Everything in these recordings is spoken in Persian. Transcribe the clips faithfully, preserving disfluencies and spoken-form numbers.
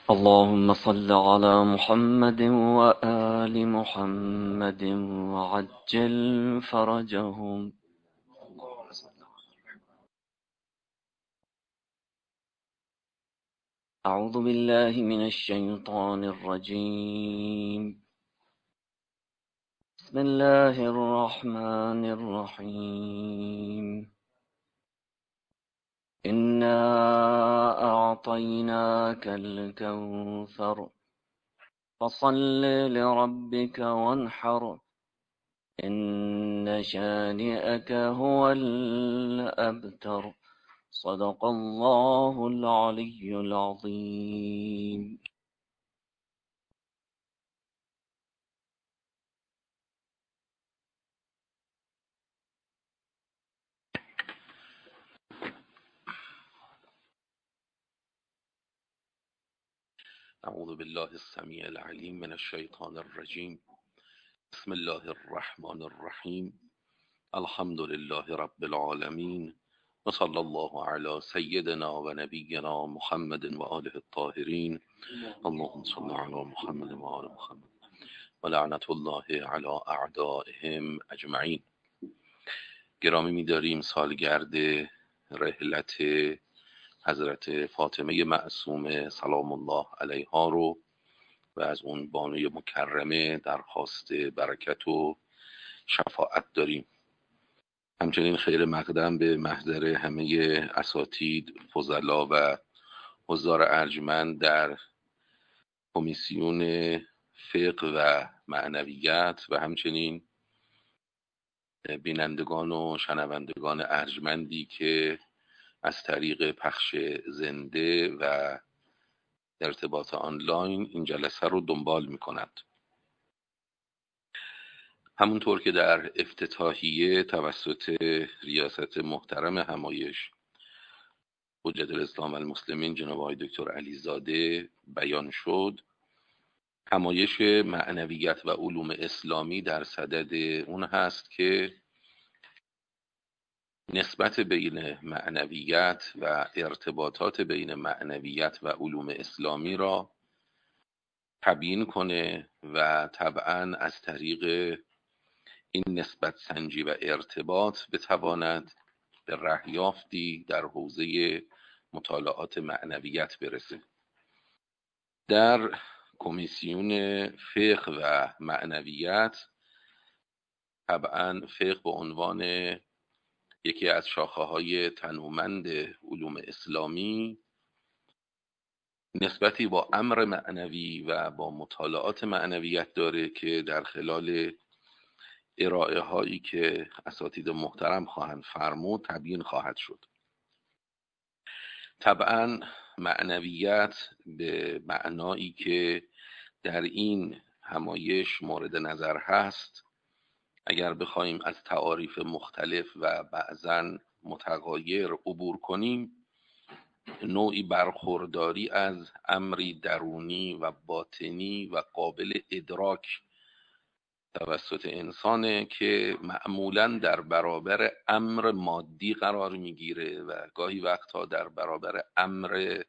اللهم صل على محمد وآل محمد وعجل فرجهم. أعوذ بالله من الشيطان الرجيم. بسم الله الرحمن الرحيم. إنا أعطيناك الكوثر فصل لربك وانحر إن شانئك هو الأبتر. صدق الله العلي العظيم. اعوذ بالله السمیع العلیم من الشیطان الرجیم. بسم الله الرحمن الرحیم. الحمد لله رب العالمین و صلی الله علی سیدنا و نبینا محمد و آله الطاهرین. اللهم صل علی محمد و آل محمد و لعنت الله علی اعدائهم اجمعین. گرامی می‌داریم سالگرد رحلت حضرت فاطمه معصومه سلام الله علیها رو و از اون بانوی مکرمه درخواست برکت و شفاعت داریم. همچنین خیر مقدم به محضر همه اساتید، فضلا و حضار ارجمند در کمیسیون فقه و معنویت و همچنین بینندگان و شنوندگان ارجمندی که از طریق پخش زنده و ارتباط آنلاین این جلسه رو دنبال می کنند. همونطور که در افتتاحیه توسط ریاست محترم همایش حجت الاسلام و المسلمین جناب آقای دکتر علیزاده بیان شد، همایش معنویت و علوم اسلامی در صدد اون هست که نسبت بین معنویت و ارتباطات بین معنویت و علوم اسلامی را تبیین کنه و طبعاً از طریق این نسبت سنجی و ارتباط بتواند به رهیافتی در حوزه مطالعات معنویت برسه. در کمیسیون فقه و معنویت طبعاً فقه به عنوان یکی از شاخه‌های تنومند علوم اسلامی نسبتی با امر معنوی و با مطالعات معنویت داره که در خلال ارائه هایی که اساتید محترم خواهند فرمود تبیین خواهد شد. طبعا معنویت به معنایی که در این همایش مورد نظر هست، اگر بخوایم از تعاریف مختلف و بعضاً متغایر عبور کنیم، نوعی برخورداری از امری درونی و باطنی و قابل ادراک توسط انسانه که معمولاً در برابر امر مادی قرار میگیره و گاهی وقتها در برابر امر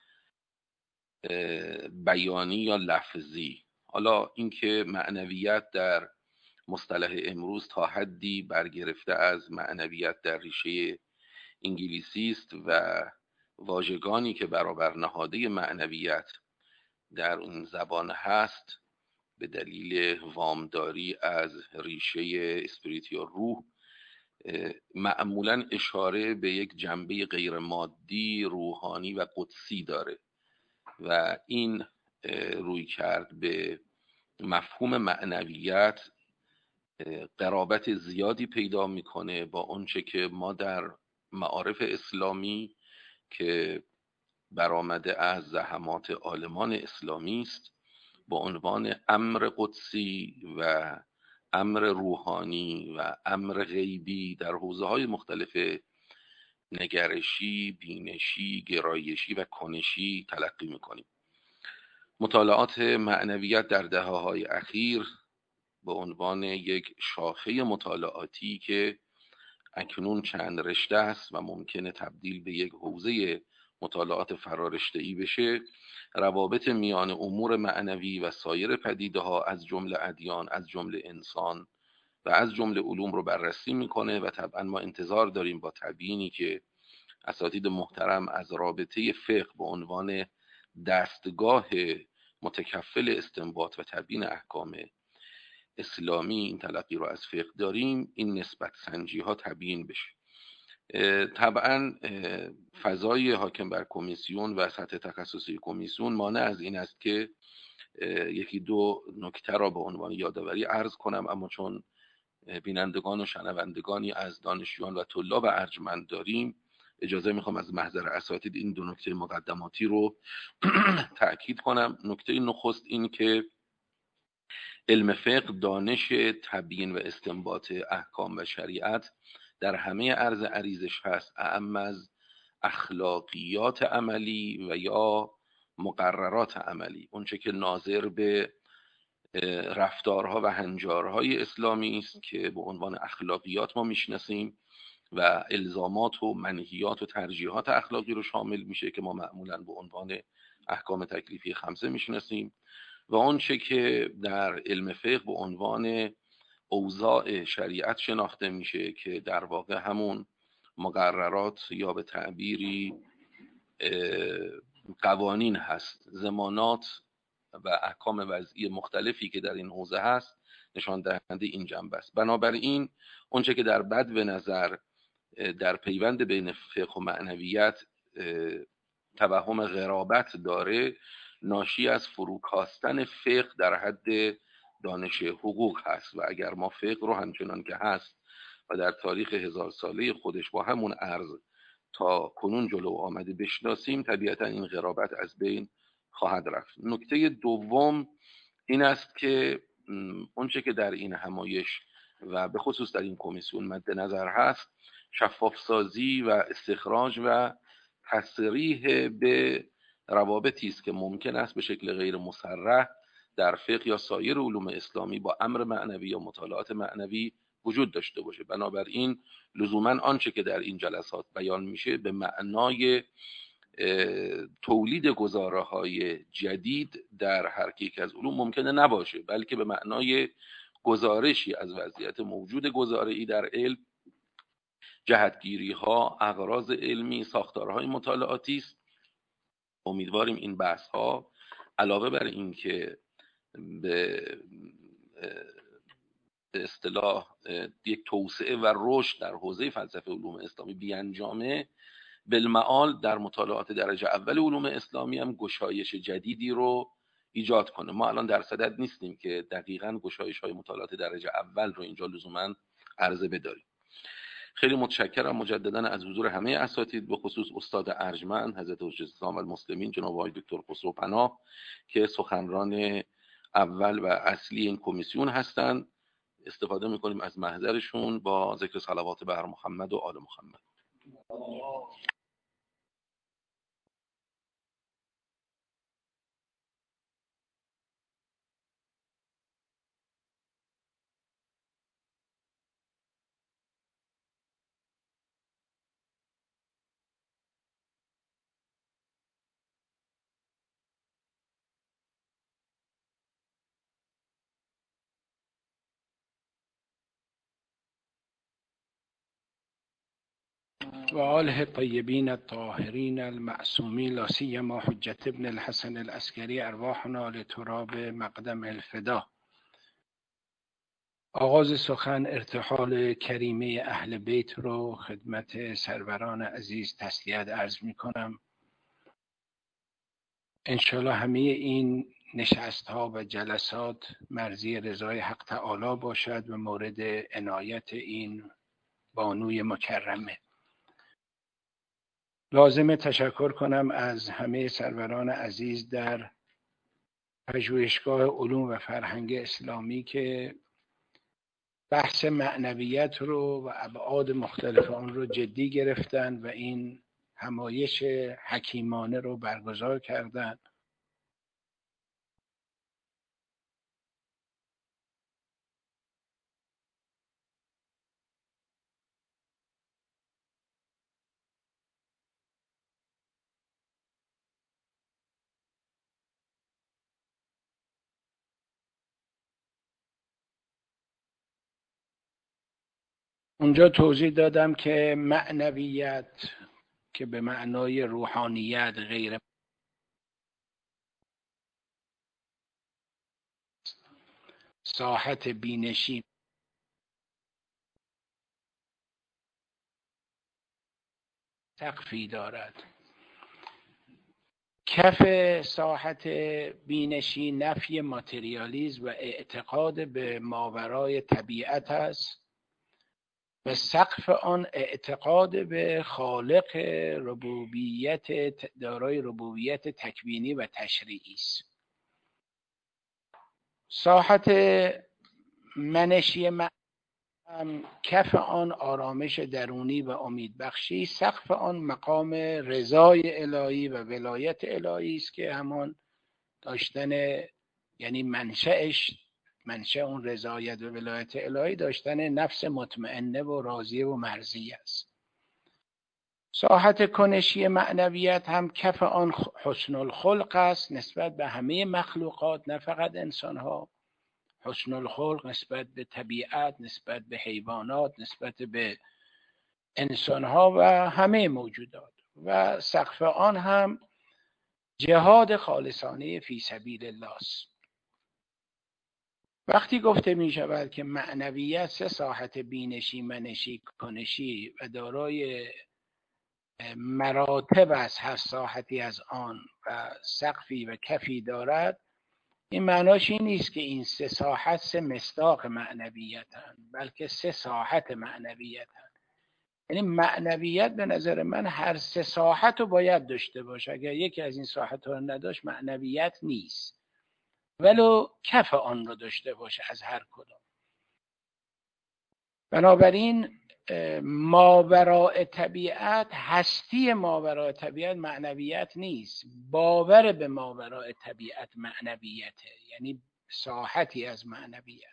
بیانی یا لفظی. حالا اینکه معنویت در مصطلح امروز تا حدی برگرفته از معنویت در ریشه انگلیسی است و واژگانی که برابر نهاده معنویت در اون زبان هست به دلیل وامداری از ریشه اسپریت یا روح معمولاً اشاره به یک جنبه غیر مادی، روحانی و قدسی داره و این روی کرد به مفهوم معنویت قرابت زیادی پیدا میکنه با اونچه که ما در معارف اسلامی که برآمده از زحمات عالمان اسلامی است با عنوان امر قدسی و امر روحانی و امر غیبی در حوزه‌های مختلف نگرشی، بینشی، گرایشی و کنشی تلقی میکنیم. مطالعات معنویت در دهه‌های اخیر به عنوان یک شاخه مطالعاتی که اکنون چند رشته است و ممکنه تبدیل به یک حوزه مطالعات فرارشته‌ای بشه، روابط میان امور معنوی و سایر پدیده ها از جمله ادیان، از جمله انسان و از جمله علوم رو بررسی میکنه و طبعا ما انتظار داریم با تبیینی که اساتید محترم از رابطه فقه به عنوان دستگاه متکفل استنباط و تبیین احکام اسلامی این تلقی رو از فقه داریم، این نسبت سنجی ها تبیین بشه. طبعا فضای حاکم بر کمیسیون و سطح تخصصی کمیسیون مانع از این است که یکی دو نکته را به عنوان یادآوری عرض کنم، اما چون بینندگان و شنوندگانی از دانشجویان و طلاب ارجمند داریم، اجازه میخوام از محضر اساتید این دو نکته مقدماتی رو تأکید کنم. نکته نخست این که علم فقه دانش تبیین و استنباط احکام و شریعت در همه عرض عریضش هست، اعم از اخلاقیات عملی و یا مقررات عملی، اونچه که ناظر به رفتارها و هنجارهای اسلامی است که به عنوان اخلاقیات ما میشناسیم و الزامات و منهیات و ترجیحات اخلاقی رو شامل میشه که ما معمولا به عنوان احکام تکلیفی خمسه میشناسیم، و آنچه که در علم فقه به عنوان اوضاع شریعت شناخته میشه که در واقع همون مقررات یا به تعبیری قوانین هست، زمانات و احکام وضعی مختلفی که در این حوزه هست نشان دهنده این جنبه است. بنابراین اونچه که در بد به نظر در پیوند بین فقه و معنویت توهم غرابت داره، ناشی از فروکاستن فقه در حد دانش حقوق هست، و اگر ما فقه رو همچنان که هست و در تاریخ هزار ساله خودش با همون عرض تا کنون جلو آمده بشناسیم، طبیعتا این غرابت از بین خواهد رفت. نکته دوم این است که اونچه که در این همایش و به خصوص در این کمیسیون مد نظر هست، شفاف سازی و استخراج و تصریح به روابطی است که ممکن است به شکل غیر مصرح در فقه یا سایر علوم اسلامی با امر معنوی یا مطالعات معنوی وجود داشته باشه. بنابراین لزوما آنچه که در این جلسات بیان میشه به معنای تولید گزاره های جدید در هر یک از علوم ممکنه نباشه، بلکه به معنای گزارشی از وضعیت موجود گزاره‌ای در علم، جهتگیری ها، اغراض علمی، ساختارهای مطالعاتی است. امیدواریم این بحث ها علاوه بر این که به اصطلاح یک توسعه و رشد در حوزه فلسفه علوم اسلامی بیانجامه، بالمعال در مطالعات درجه اول علوم اسلامی هم گشایش جدیدی رو ایجاد کنه. ما الان در صدد نیستیم که دقیقاً گشایش های مطالعات درجه اول رو اینجا لزوماً عرضه بداریم. خیلی متشکرم مجددا از حضور همه اساتید، به خصوص استاد ارجمند حضرت حجت اسلام المسلمین جناب آقای دکتر خسرو پناه که سخنران اول و اصلی این کمیسیون هستند. استفاده میکنیم از محضرشون با ذکر صلوات بر محمد و آل محمد. و آله الطیبین الطاهرین المعصومین لا سیما حجت ابن الحسن العسکری ارواحنا لتراب مقدم الفدا. آغاز سخن ارتحال کریمه اهل بیت رو خدمت سروران عزیز تسلیت عرض می کنم. انشالله همه این نشست ها و جلسات مرضی رضای حق تعالی باشد و مورد عنایت این بانوی مکرمه. لازم تشکر کنم از همه سروران عزیز در پژوهشگاه علوم و فرهنگ اسلامی که بحث معنویت رو و ابعاد مختلف آن رو جدی گرفتن و این همایش حکیمانه رو برگزار کردن. اونجا توضیح دادم که معنویت که به معنای روحانیت غیر ساحت بینشی سقفی دارد. کف ساحت بینشی نفی ماتریالیسم و اعتقاد به ماورای طبیعت است و سقف آن اعتقاد به خالق ربوبیت دارای ربوبیت تکوینی و تشریعی است. ساحت منشی کف آن آرامش درونی و امیدبخشی، سقف آن مقام رضای الهی و ولایت الهی است که همان داشتن، یعنی منشأش منشأ اون رضایت و ولایت الهی داشتن نفس مطمئنه و راضیه و مرضیه است. ساحت کنشی معنویت هم کف آن حسن الخلق است نسبت به همه مخلوقات، نه فقط انسانها. حسن الخلق نسبت به طبیعت، نسبت به حیوانات، نسبت به انسانها و همه موجودات. و سقف آن هم جهاد خالصانه فی سبیل الله است. وقتی گفته می شود که معنویت سه ساحت بینشی، منشی، کنشی و دارای مراتب از هر ساحتی از آن و سقفی و کفی دارد، این معناش این نیست که این سه ساحت سه مصداق معنویتن، بلکه سه ساحت معنویتن. یعنی معنویت به نظر من هر سه ساحت رو باید داشته باشه. اگر یکی از این ساحت رو نداشت معنویت نیست، ولو کف آن رو داشته باشه از هر کدام. بنابراین ماوراء طبیعت، هستی ماوراء طبیعت معنویت نیست، باور به ماوراء طبیعت معنویته، یعنی ساحتی از معنویت.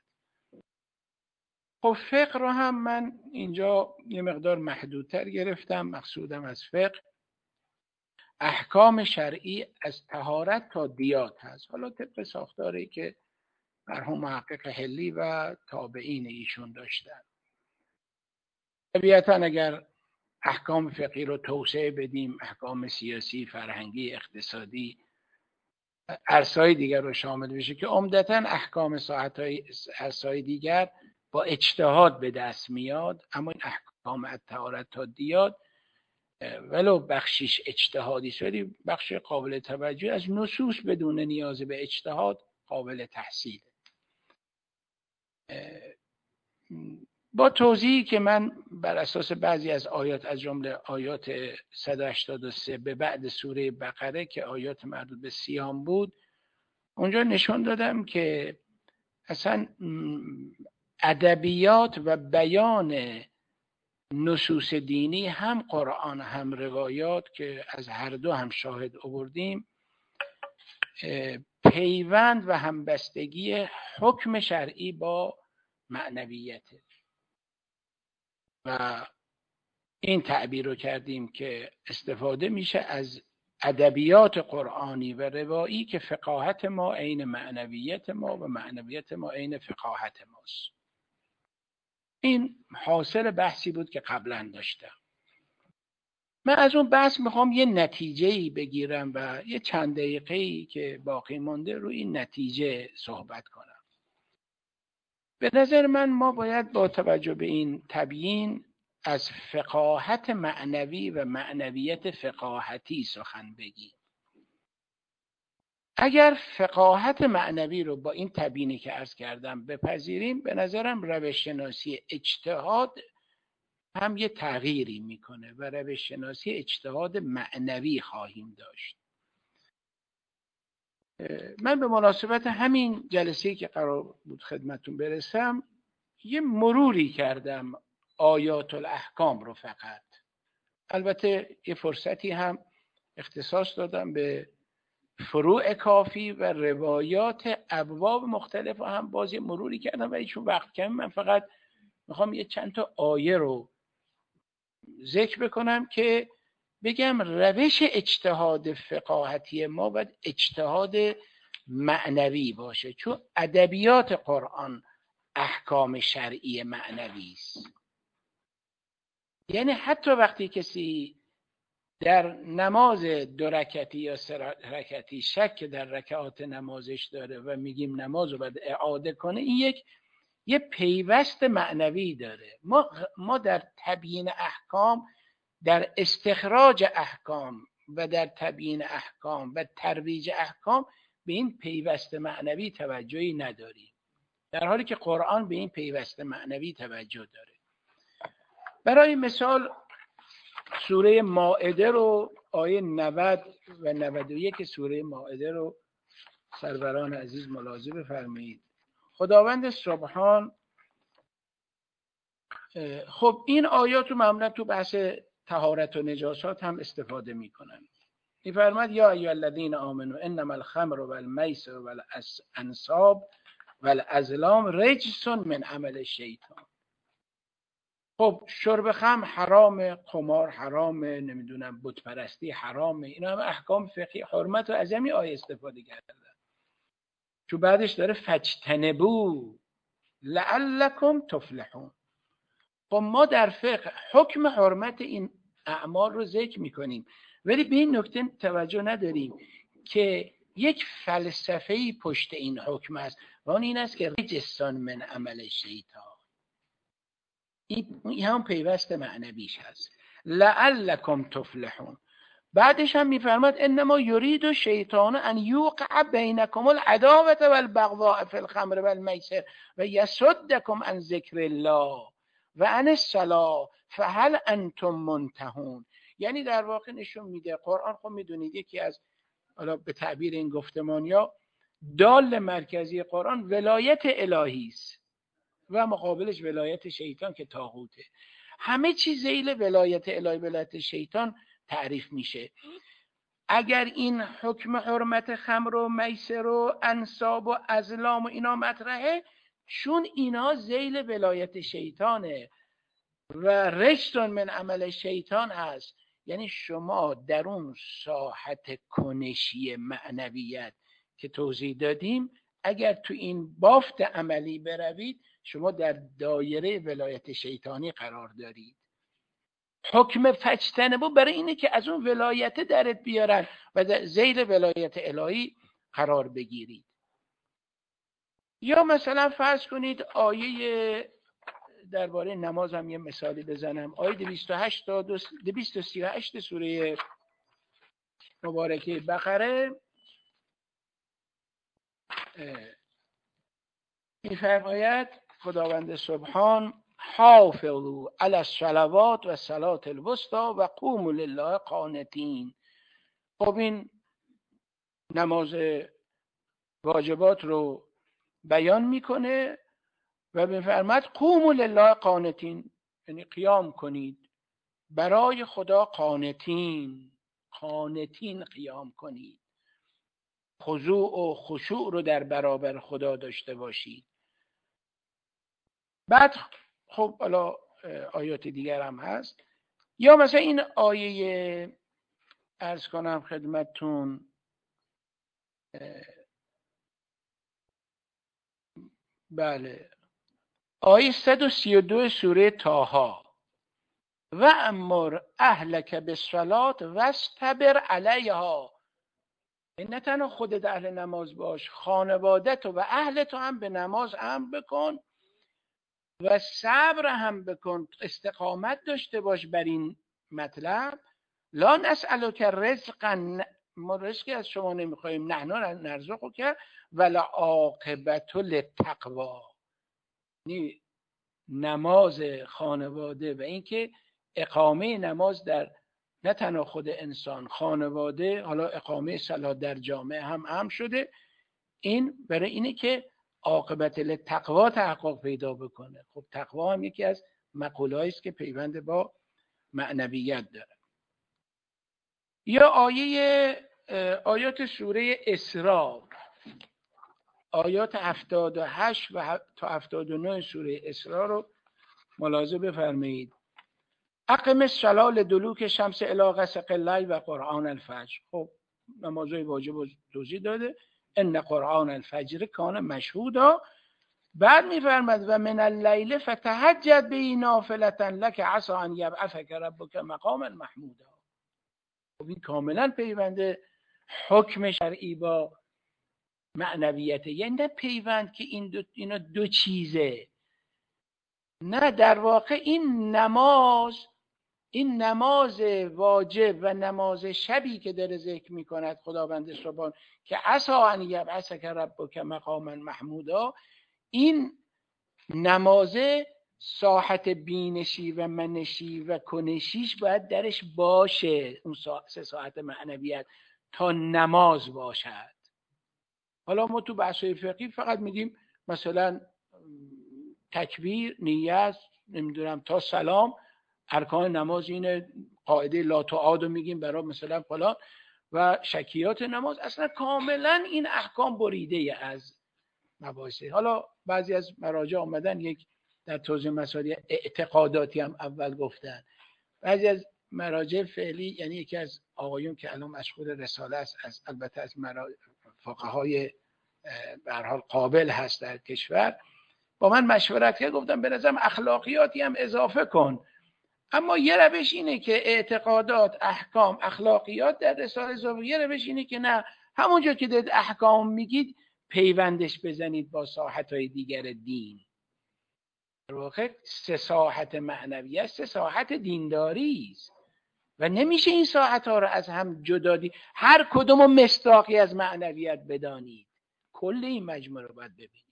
خب فقه رو هم من اینجا یه مقدار محدودتر گرفتم. مقصودم از فقه احکام شرعی از طهارت تا دیات هست، حالا طبق ساختاری که مرحوم محقق حلی و تابعین ایشون داشتن. طبیعتاً اگر احکام فقهی رو توسعه بدیم، احکام سیاسی، فرهنگی، اقتصادی، عرصه‌های دیگر رو شامل بشه که عمدتاً احکام ساحت‌های عرصه‌های دیگر با اجتهاد به دست میاد، اما این احکام الطهارت تا دیات ولو بخشیش اجتهادی شدی، بخش قابل توجه از نصوص بدون نیاز به اجتهاد قابل تحصیل. با توضیحی که من بر اساس بعضی از آیات از جمله آیات صد و هشتاد و سه به بعد سوره بقره که آیات مربوط به صیام بود، اونجا نشون دادم که اصلا ادبیات و بیان نصوص دینی، هم قرآن هم روایات که از هر دو هم شاهد آوردیم، پیوند و همبستگی حکم شرعی با معنویته. و این تعبیر رو کردیم که استفاده میشه از ادبیات قرآنی و روایی که فقاهت ما عین معنویت ما و معنویت ما عین فقاهت ماست. این حاصل بحثی بود که قبلا داشتم. من از اون بحث میخوام یه نتیجه‌ای بگیرم و یه چند دقیقه‌ای که باقی مونده رو این نتیجه صحبت کنم. به نظر من ما باید با توجه به این تبیین از فقاهت معنوی و معنویت فقاهتی سخن بگیم. اگر فقاهت معنوی رو با این تبیینی که عرض کردم بپذیریم، به نظرم روش شناسی اجتهاد هم یه تغییری میکنه و روش شناسی اجتهاد معنوی خواهیم داشت. من به مناسبت همین جلسه‌ای که قرار بود خدمتتون برسم یه مروری کردم آیات الاحکام رو فقط. البته یه فرصتی هم اختصاص دادم به فروع کافی و روایات ابواب مختلف هم باز یه مروری کردم، ولی چون وقت کمی من فقط میخوام یه چند تا آیه رو ذکر بکنم که بگم روش اجتهاد فقاهتی ما باید اجتهاد معنوی باشه، چون ادبیات قرآن احکام شرعی معنوی است. یعنی حتی وقتی کسی در نماز دو رکعتی یا سه رکعتی شک در رکعات نمازش داره و میگیم نماز رو باید اعاده کنه، این یک یه پیوست معنوی داره. ما ما در تبیین احکام، در استخراج احکام و در تبیین احکام و ترویج احکام به این پیوست معنوی توجهی نداریم، در حالی که قرآن به این پیوست معنوی توجه داره. برای مثال سوره مائده رو، آیه نود و نود و یک سوره مائده رو سروران عزیز ملاحظه بفرمایید. خداوند سبحان، خب این آیات رو معمولا تو بحث طهارت و نجاسات هم استفاده میکنن. میفرماد یا ایها الذین آمنوا انما الخمر والمیسر والانصاب والازلام رجس من عمل الشیطان. خب شرب خمر حرام، قمار حرام، نمیدونم بت پرستی حرامه، اینا هم احکام فقهی حرمت رو از همین آیه استفاده کردن. چون بعدش داره فجتنبوا لعلکم تفلحون. خب ما در فقه حکم حرمت این اعمال رو ذکر میکنیم، ولی به این نکته توجه نداریم که یک فلسفه‌ای پشت این حکم است و اون این است که رجسان من عمل شیطان. این هم پیوست معنویش هست، لعلکم تفلحون. بعدش هم میفرماد انما یرید الشیطان ان یوقع بینکم العداوة والبغضاء فی الخمر والمیسر و یصدکم عن ذکر الله و عن الصلاة فهل انتم منتهون. یعنی در واقع نشون میده قرآن، خب میدونید یکی از، حالا به تعبیر این گفتمانیا، دال مرکزی قرآن ولایت الهی است و مقابلش ولایت شیطان که طاغوته. همه چیز ذیل ولایت الهی، ولایت شیطان تعریف میشه. اگر این حکم حرمت خمر و میسر و انصاب و ازلام و اینا مطرحه، چون اینا ذیل ولایت شیطانه و رجسون من عمل شیطان هست، یعنی شما در اون ساحت کنشی معنویت که توضیح دادیم، اگر تو این بافت عملی بروید، شما در دایره ولایت شیطانی قرار دارید. حکم فجتنبوا برای اینه که از اون ولایت درت بیارن و در ذیل ولایت الهی قرار بگیرید. یا مثلا فرض کنید آیه درباره نماز هم یه مثالی بزنم. آیه دویست و هشت تا دویست و سی و هشت سوره مبارکه بقره می‌فرماید خداوند سبحان حافظوا علی الصلوات و صلاة الوسطی و قوموا لله قانتین. خب این نماز واجبات رو بیان میکنه و می‌فرماید قوموا لله قانتین، یعنی قیام کنید برای خدا، قانتین قانتین قیام کنید، خضوع و خشوع رو در برابر خدا داشته باشید. بعد خب حالا آیات دیگر هم هست. یا مثلا این آیه عرض کنم خدمتتون، بله، آیه صد و سی و دو سوره طه، و امر اهلک بالصلاة واصطبر علیها. نه تنها خودت اهل نماز باش، خانوادت و اهلت هم به نماز امر بکن و صبر هم بکن، استقامت داشته باش بر این مطلب. لا نسألک رزقا، ما رزقی از شما نمیخوایم، نحن نرزقک والعاقبة للتقوی. نماز خانواده و اینکه اقامه نماز در نه تنها خود انسان، خانواده، حالا اقامه صلات در جامعه هم هم شده، این برای اینه که عاقبت للتقوی تحقق پیدا بکنه. خب تقوا هم یکی از مقوله‌ای است که پیوند با معنویت داره. یا آیه آیات سوره اسراء، آیات هفتاد و هشت و تا هفتاد و نه سوره اسراء رو ملاحظه بفرمایید. اقم الصلاة لدلوک شمس الی غسق اللیل و قرآن الفجر. خب نمازهای واجب رو توضیح داده. ان قرآن الفجر کان مشهودا. بعد میفرماد و من اللیل فتهجد به نافلة لک عسى ان یبعثک ربک مقاما محمودا. خب این کاملا پیونده حکم شرعی با معنویت، یعنی نه پیوند که این دو اینا دو چیزه، نه در واقع این نماز این نماز واجب و نماز شبی که داره ذکر میکند خداوند سبحان که عسى ان یبعثک ربک مقاما محمودا، این نماز ساحت بینشی و منشی و کنشیش باید درش باشه، اون سه ساعت معنویت تا نماز باشد. حالا ما تو بحث‌های فقهی فقط میگیم مثلا تکبیر، نیت، نمیدونم تا سلام، ارکان نماز اینه، قاعده لا تعاد رو میگیم برای مثلا فلان و شکیات نماز. اصلا کاملا این احکام بریده از مباحثه. حالا بعضی از مراجع آمدن یک در توضیح مسائل اعتقاداتی هم اول گفتن، بعضی از مراجع فعلی یعنی یکی از آقایون که الان مشغول رساله است، از البته از فقهای به هر حال قابل هست در کشور، با من مشورت کرد، گفتم به نظرم اخلاقیاتی هم اضافه کن، اما یه روش اینه که اعتقادات، احکام، اخلاقیات در رساله اضافه، یه روش اینه که نه، همونجا که دید احکام میگید پیوندش بزنید با ساحت‌های دیگر دین. در واقع سه ساحت معنوی است، سه ساحت دینداری است و نمیشه این ساحت‌ها رو از هم جدا دید، هر کدوم رو مصداقی از معنویت بدانید، کل این مجموعه رو باید ببینید.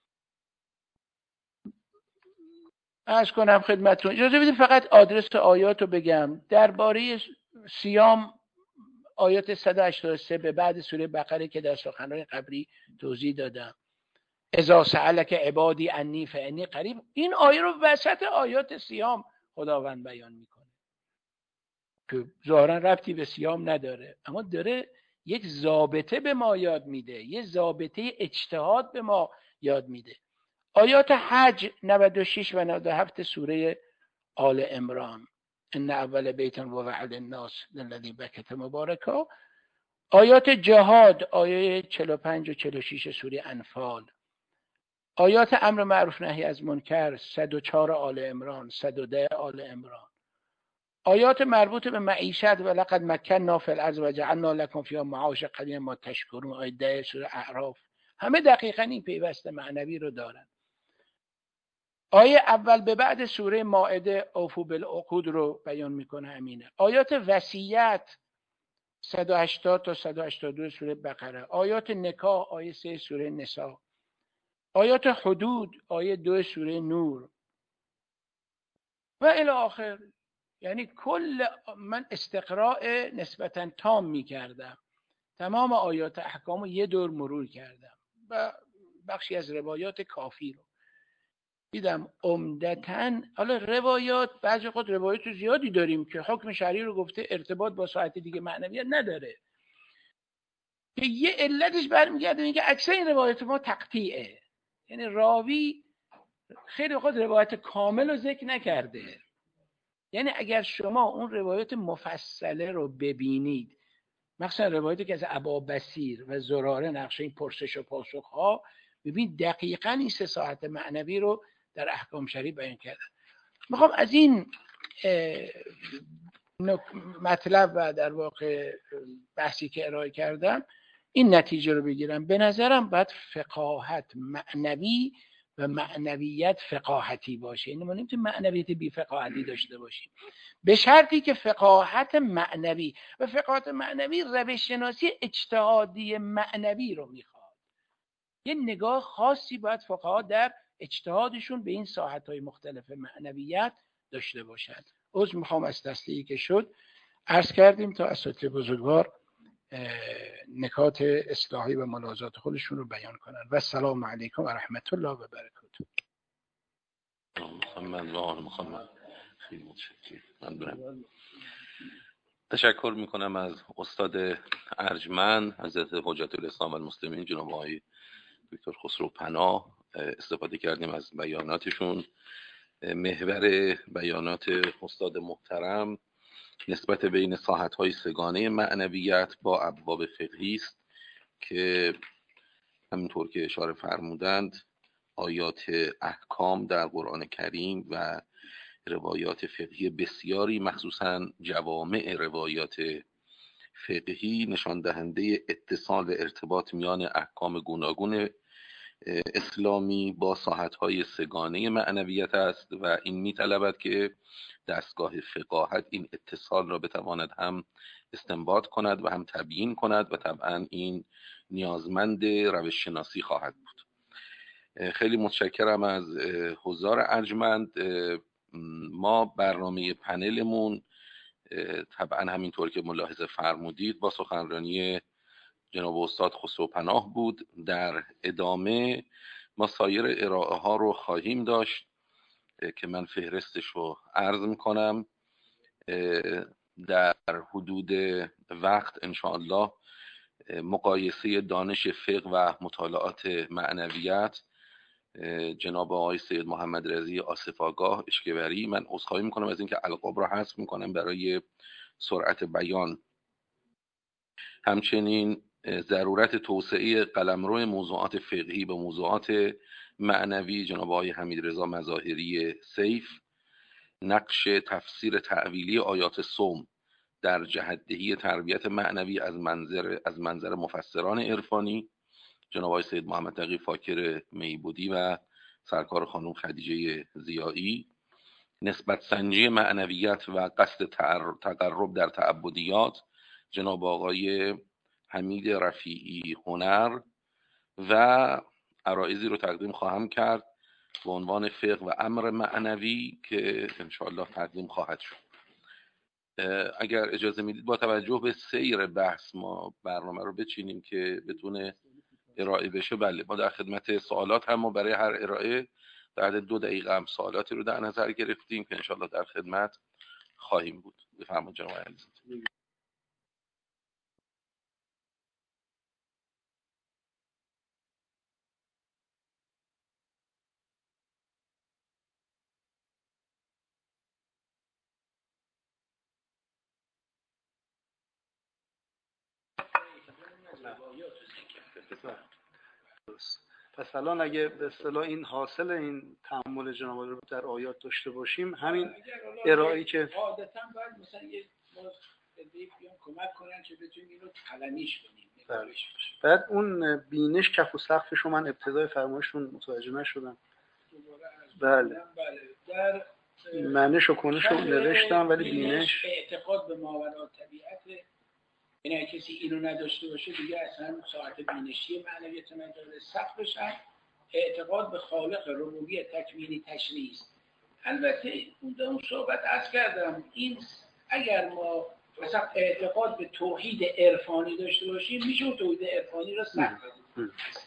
عرض کنم خدمتتون، اجازه بدید فقط آدرس آیات رو بگم. درباره صیام آیات صد و هشتاد و سه به بعد سوره بقره که در سخنرانی قبلی توضیح دادم، اذا سألک عبادی انی فانی قریب، این آیه رو وسط آیات صیام خداوند بیان میکنه که ظاهرا ربطی به صیام نداره، اما داره یک ضابطه به ما یاد میده، یک ضابطه اجتهاد به ما یاد میده. آیات حج نود و شش و نود و هفت سوره آل عمران، ان اول بیت وضع للناس للذی بکت مبارکا. آیات جهاد آیه چهل و پنج و چهل و شش سوره انفال. آیات امر معروف نهی از منکر صد و چهار آل عمران، صد و ده آل عمران. آیات مربوط به معیشت و لقد مکننا فی الارض و جعلنا لکم فیها معاش قلیلا ما تشکرون، آیه ده سوره اعراف. همه دقیقاً این پیوست معنوی رو دارن. آیه اول به بعد سوره مائده اوفوا بالعقود رو بیان میکنه همینه. آیات وصیت صد و هشتاد تا صد و هشتاد و دو سوره بقره. آیات نکاح آیه سه سوره نساء. آیات حدود آیه دو سوره نور و الی آخر. یعنی کل من استقراء نسبتا تام میکردم، تمام آیات احکام رو یه دور مرور کردم و بخشی از روایات کافی رو دیدم. عمدتاً حالا روایات بعضی وقت روایات زیادی داریم که حکم شرعی رو گفته، ارتباط با ساعت دیگه معنویت نداره، که یه علتش برمیگرده اینکه اکثر این روایات ما تقطیعه، یعنی راوی خیلی وقت روایت کامل رو ذکر نکرده. یعنی اگر شما اون روایت مفصله رو ببینید، مثلا روایتی که از ابا بصیر و زراره نقشه این پرسش و پاسخ ها، ببین دقیقاً این سه ساعت معنوی رو در احکام شرعی بیان کردن. میخوام از این مطلب و در واقع بحثی که ارائه کردم این نتیجه رو بگیرم. به نظرم باید فقاهت معنوی و معنویت فقاهتی باشه، یعنی ما نمیتونیم معنویت بی فقاهتی داشته باشیم، به شرطی که فقاهت معنوی و فقاهت معنوی روش شناسی اجتهادی معنوی رو میخواد. یه نگاه خاصی باید فقها در اجتهادشون به این ساحت‌های مختلف معنویت داشته باشند. عذر میخوام از دسته‌ای که شد. عرض کردیم تا اساتید بزرگوار نکات اصلاحی و ملاحظات خودشون رو بیان کنند. و السلام علیکم و رحمت الله و برکاته. محمد و آل محمد. خیلی متشکرم. تشکر میکنم از استاد ارجمند حضرت حجت الاسلام والمسلمین جناب آقای دکتر خسرو پناه. استفاده کردیم از بیاناتشون. محور بیانات استاد محترم نسبت بین ساحت‌های سگانه معنویت با ابواب فقهی است که همینطور که اشاره فرمودند آیات احکام در قرآن کریم و روایات فقهی بسیاری، مخصوصا جوامع روایات فقهی، نشان دهنده اتصال و ارتباط میان احکام گوناگون اسلامی با ساحت‌های سگانه معنویت است و این می‌طلبد که دستگاه فقاهت این اتصال را بتواند هم استنباط کند و هم تبیین کند و طبعا این نیازمند روش شناسی خواهد بود. خیلی متشکرم از حضار ارجمند. ما برنامه پنلمون طبعا همینطور که ملاحظه فرمودید با سخنرانی جناب استاد خسرو پناه بود. در ادامه ما سایر ارائه ها رو خواهیم داشت که من فهرستش رو عرض میکنم. در حدود وقت انشاءالله مقایسه دانش فقه و مطالعات معنویت جناب آقای سید محمد رضی آصف آگاه اشکبری، من عذرخواهی میکنم از اینکه القاب رو حذف میکنم برای سرعت بیان، همچنین ضرورت توسعه قلمرو موضوعات فقهی به موضوعات معنوی جناب آقای حمیدرضا مظاهری سیف، نقش تفسیر تأویلی آیات صوم در جهت‌دهی تربیت معنوی از منظر از منظر مفسران عرفانی جناب آقای سید محمد تقی فاکر میبودی و سرکار خانم خدیجه ضیایی، نسبت سنجی معنویت و قصد تقرب در تعبدیات جناب آقای حمید رفیعی هنر، و عرایضی رو تقدیم خواهم کرد به عنوان فقه و امر معنوی که انشاءالله تقدیم خواهد شد. اگر اجازه میدید با توجه به سیر بحث ما برنامه رو بچینیم که بتونه ارائه بشه. بله، ما در خدمت سوالات هم ما برای هر ارائه بعد دو دقیقه هم سوالاتی رو در نظر گرفتیم که انشاءالله در خدمت خواهیم بود. بفرمایید جناب عزیز. پس الان اگه به اصطلاح این حاصل این تأمل جناب رو در آیات داشته باشیم، همین ارائه‌ای که عادتاً باید مثلا یه بیان کمک کنن که بتونیم اینو کلمیش کنیم. بعد اون بینش کف و سقفش رو من ابتدای فرمایشتون متوجه نشدم. بله. در معنیش و کنش رو نوشتم ولی بینش اعتقاد به ماورا طبیعت، یعنی کسی اینو نداشته باشه دیگه اصلا ساعت بینشی معنویت نداره. سقفش هم اعتقاد به خالق ربوبیت تکوینی تشریعی است. البته اون صحبت عرض کردم این اگر ما مثلا اعتقاد به توحید عرفانی داشته باشیم میشه اون توحید عرفانی رو سقف بدیم.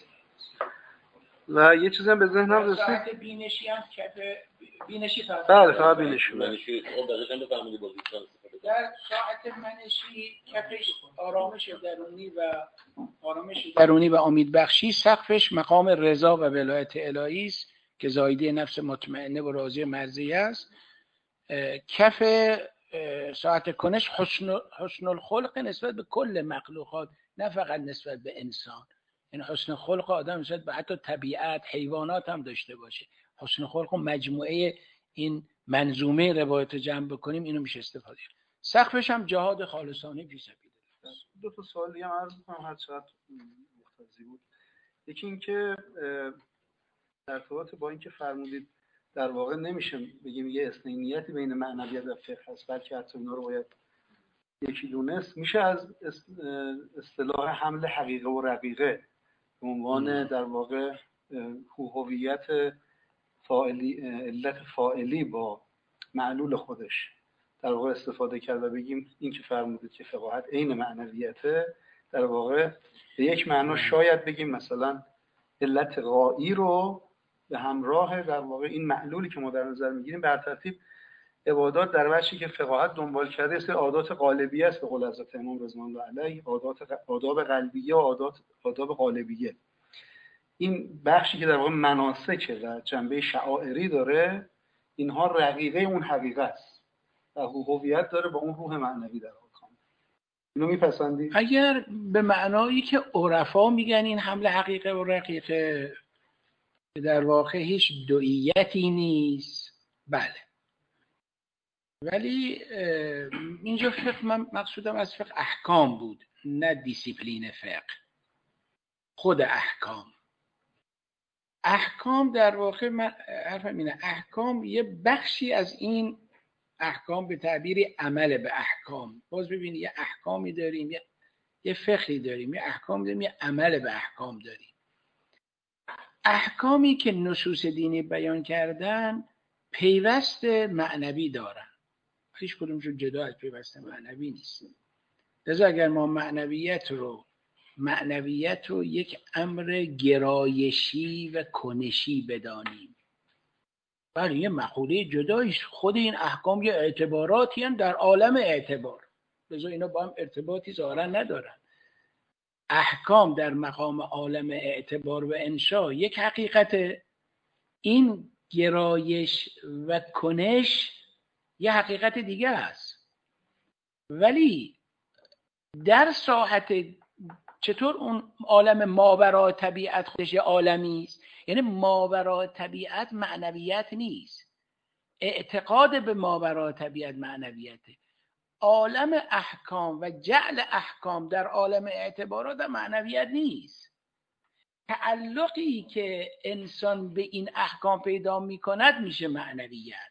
و یه چیزی هم به ذهنم رسید، ساعت بینشی هم کف بینشی فقط بله فقط بینشی منشی اون دقیقاً بفهمید بازی در ساعت منشی کفش آرامش درونی و آرامش درونی و امیدبخشی، سقفش مقام رضا و ولایت الهی است که زایده نفس مطمئنه و راضیه مرضیه است. کف ساعت کنش حسن حسن الخلق نسبت به کل مخلوقات، نه فقط نسبت به انسان. این حسن خلق آدم نسبت به حتی طبیعت، حیوانات هم داشته باشه. حسن خلق و مجموعه این منظومه روایت جمع بکنیم اینو میشه استفاده. سقفش هم جهاد خالصانه فی سبیل الله. دو تا سوال دیگه عرض کنم هر چقدر مختزی بود. یکی این که در ارتباط با این که فرمودید در واقع نمیشه بگیم یه اثنینیتی بین معنویت و فقه هست، بلکه حتی اینا رو باید یکی دونست. میشه از اصطلاح حمل حقیقه و رقیقه به عنوان در واقع هویت فاعلی، علت فاعلی با معلول خودش در واقع استفاده کرد و بگیم این که فرمودید که فقاهت عین معنویته، در واقع به یک معنا شاید بگیم مثلا علت غایی رو به همراه در واقع این معلولی که ما در نظر میگیریم بر ترتیب عبادات در وجهی که فقاهت دنبال کرده است عادات قالبیه است به قول حضرت امام رضوان الله علیه، عادات آداب قلبیه و عادات آداب قالبیه. این بخشی که در واقع مناسک و جنبه شعائری داره، اینها رقیقه اون حقیقت است و هویت داره با اون روح معنوی در واقع. اینو میپسندی؟ اگر به معنایی که عرفا میگن این حمل حقیقه و رقیقه، در واقع هیچ دوئیتی نیست. بله، ولی اینجا فقه، من مقصودم از فقه احکام بود، نه دیسیپلین فقه. خود احکام احکام در واقع، من حرفم اینه، احکام یه بخشی از این احکام به تعبیری عمل به احکام. باز ببینید یه احکامی داریم، یه یه فقهی داریم، یه احکام داریم، یه عمل به احکام داریم. احکامی که نصوص دینی بیان کردن پیوست معنوی دارن، هیچ کدومشون جدا از پیوست معنوی نیست. لذا اگر ما معنویت رو معنویت رو یک امر گرایشی و کنشی بدانیم، بله یه مقوله جداییست. خود این احکام یه اعتباراتی هم در عالم اعتبار، لذا اینا با هم ارتباطی ظاهرا ندارن. احکام در مقام عالم اعتبار و انشا یک حقیقت، این گرایش و کنش یه حقیقت دیگه است. ولی در ساحت چطور اون عالم ماورا طبیعت خودش یه عالمی است، یعنی ماورا طبیعت معنویت نیست، اعتقاد به ماورا طبیعت معنویته. عالم احکام و جعل احکام در عالم اعتبارات معنویت نیست. تعلقی که انسان به این احکام پیدا می کند میشه معنویت.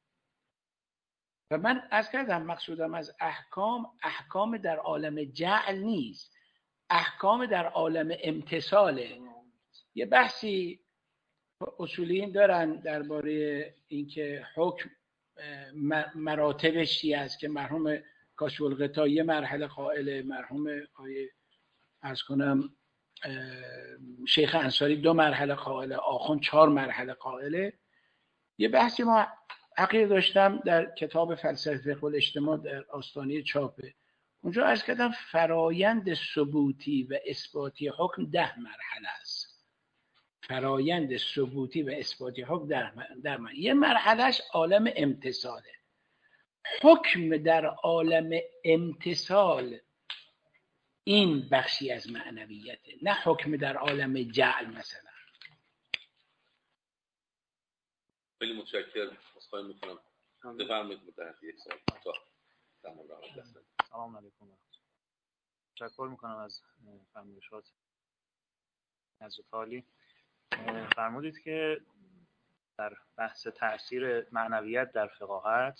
و من عرض کردم مقصودم از احکام، احکام در عالم جعل نیست، احکام در عالم امتثاله. یه بحثی اصولیین دارن درباره اینکه حکم مراتبش چی است، که مرحوم کاشف الغطا یه مرحله قائله، مرحوم آیه عرض کنم شیخ انصاری دو مرحله قائله، آخوند چهار مرحله قائله. یه بحثی ما حقیقت داشتم در کتاب فلسفه فقه الاجتماع در آستانه چاپه، اونجا عرض کردم فرایند ثبوتی و اثباتی حکم ده مرحله است. فرایند ثبوتی و اثباتی حکم در, در مرحله. یه مرحلهش عالم امتثاله. حکم در عالم امتثال این بخشی از معنویته، نه حکم در عالم جعل مثلا. خیلی متشکرم. خواهی میکنم بفرمایید مدت یک سال تا تمام روند دست. سلام علیکم. تشکر میکنم از فرمایشات حضرت عالی. فرمودید که در بحث تأثیر معنویت در فقاهت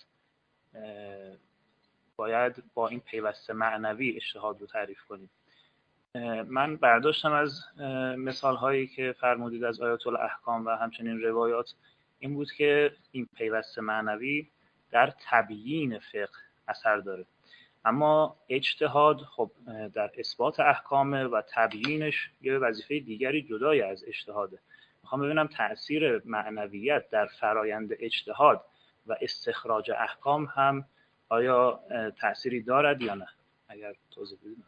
باید با این پیوست معنوی اجتهاد رو تعریف کنیم. من برداشتم از مثال هایی که فرمودید از آیات الاحکام و همچنین روایات این بود که این پیوست معنوی در تبیین فقه اثر داره، اما اجتهاد خب در اثبات احکامه و تبیینش یه وظیفه دیگری جدای از اجتهاده. میخوام ببینم تأثیر معنویت در فرایند اجتهاد و استخراج احکام هم آیا تأثیری دارد یا نه؟ اگر توضیح بدید.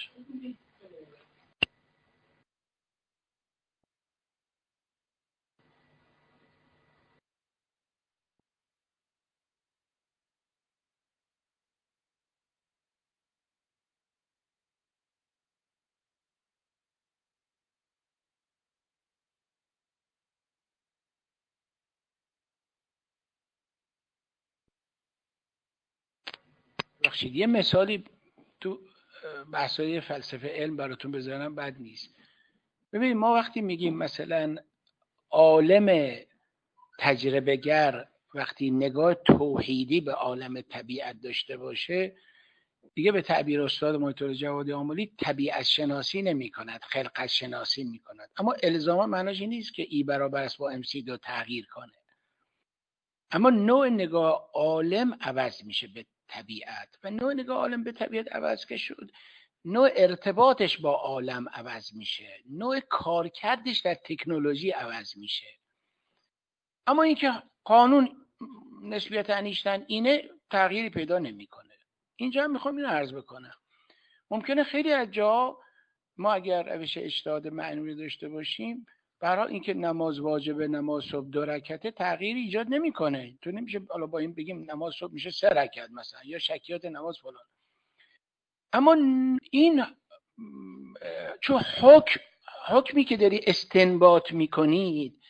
بخشید یه مثالی تو بحثای فلسفه علم براتون بزنم بد نیست. ببینید ما وقتی میگیم مثلا عالم تجربه گر وقتی نگاه توحیدی به عالم طبیعت داشته باشه، دیگه به تعبیر استاد مایتور جوادی آملی طبیعت شناسی نمی کند، خلقت شناسی می کند. اما الزاما معناش این نیست که ای برابر است با ام سی دو تغییر کنه، اما نوع نگاه عالم عوض میشه به طبیعت و نوع نگاه عالم به طبیعت عوض که شد، نوع ارتباطش با عالم عوض میشه، نوع کارکردش در تکنولوژی عوض میشه. اما اینکه قانون نسبیت انیشتین اینه تغییری پیدا نمیکنه. اینجا هم میخوام اینو عرض بکنم. ممکنه خیلی از جا ما اگر روش اجتهاد معنوی داشته باشیم، برای اینکه نماز واجبه، نماز صبح دو رکعته تغییری ایجاد نمیکنه. تو نمیشه حالا با این بگیم نماز صبح میشه سه رکعت مثلا، یا شکیات نماز فلان. اما این چون حکم حکمی که داری استنباط میکنید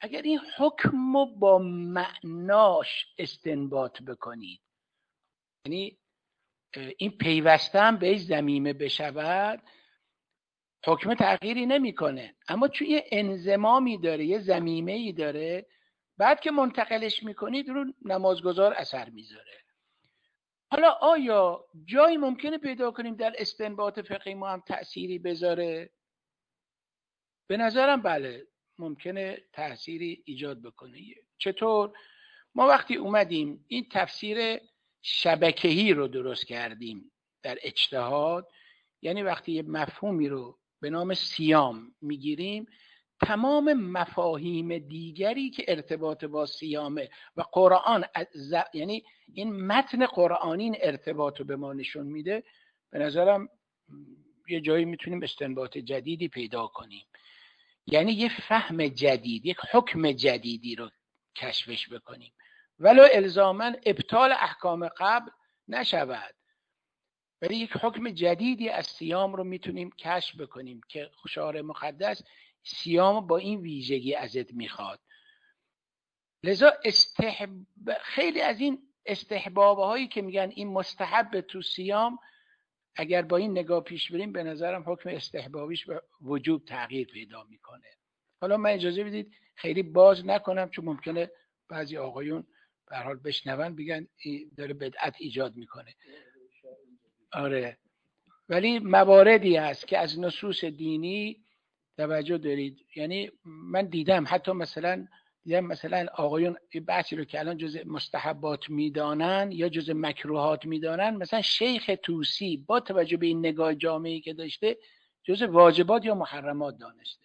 اگر این حکم رو با معناش استنباط بکنید، یعنی این پیوسته هم به ضمیمه بشود، حکم تغییری نمیکنه، اما چون یه انضمامی داره، یه ضمیمه‌ای داره، بعد که منتقلش میکنید رو نمازگزار اثر میذاره. حالا آیا جایی ممکنه پیدا کنیم در استنباط فقهی ما هم تأثیری بذاره؟ به نظرم بله، ممکنه تأثیری ایجاد بکنه. چطور؟ ما وقتی اومدیم این تفسیر شبکه‌ای رو درست کردیم در اجتهاد، یعنی وقتی یه مفهومی رو به نام صیام میگیریم، تمام مفاهیم دیگری که ارتباط با صیامه و قرآن ز... یعنی این متن قرآنی این ارتباط رو به ما نشون میده، به نظرم یه جایی میتونیم استنباط جدیدی پیدا کنیم، یعنی یه فهم جدید، یک حکم جدیدی رو کشفش بکنیم، ولو الزاماً ابطال احکام قبل نشود، ولی یک حکم جدیدی از صیام رو میتونیم کشف بکنیم که شارع مقدس صیام با این ویژگی ازت میخواد. لذا استحب... خیلی از این استحبابه هایی که میگن این مستحب تو صیام، اگر با این نگاه پیش بریم به نظرم حکم استحبابیش به وجوب تغییر پیدا میکنه. حالا من اجازه بدید خیلی باز نکنم، چون ممکنه بعضی آقایون به هر حال بشنون بگن داره بدعت ایجاد میکنه. آره، ولی مواردی هست که از نصوص دینی توجه دارید. یعنی من دیدم حتی مثلا دیدم مثلا آقایون بحثی رو که الان جز مستحبات میدانن یا جز مکروهات میدانن، مثلا شیخ طوسی با توجه به این نگاه جامعی که داشته جز واجبات یا محرمات دانسته.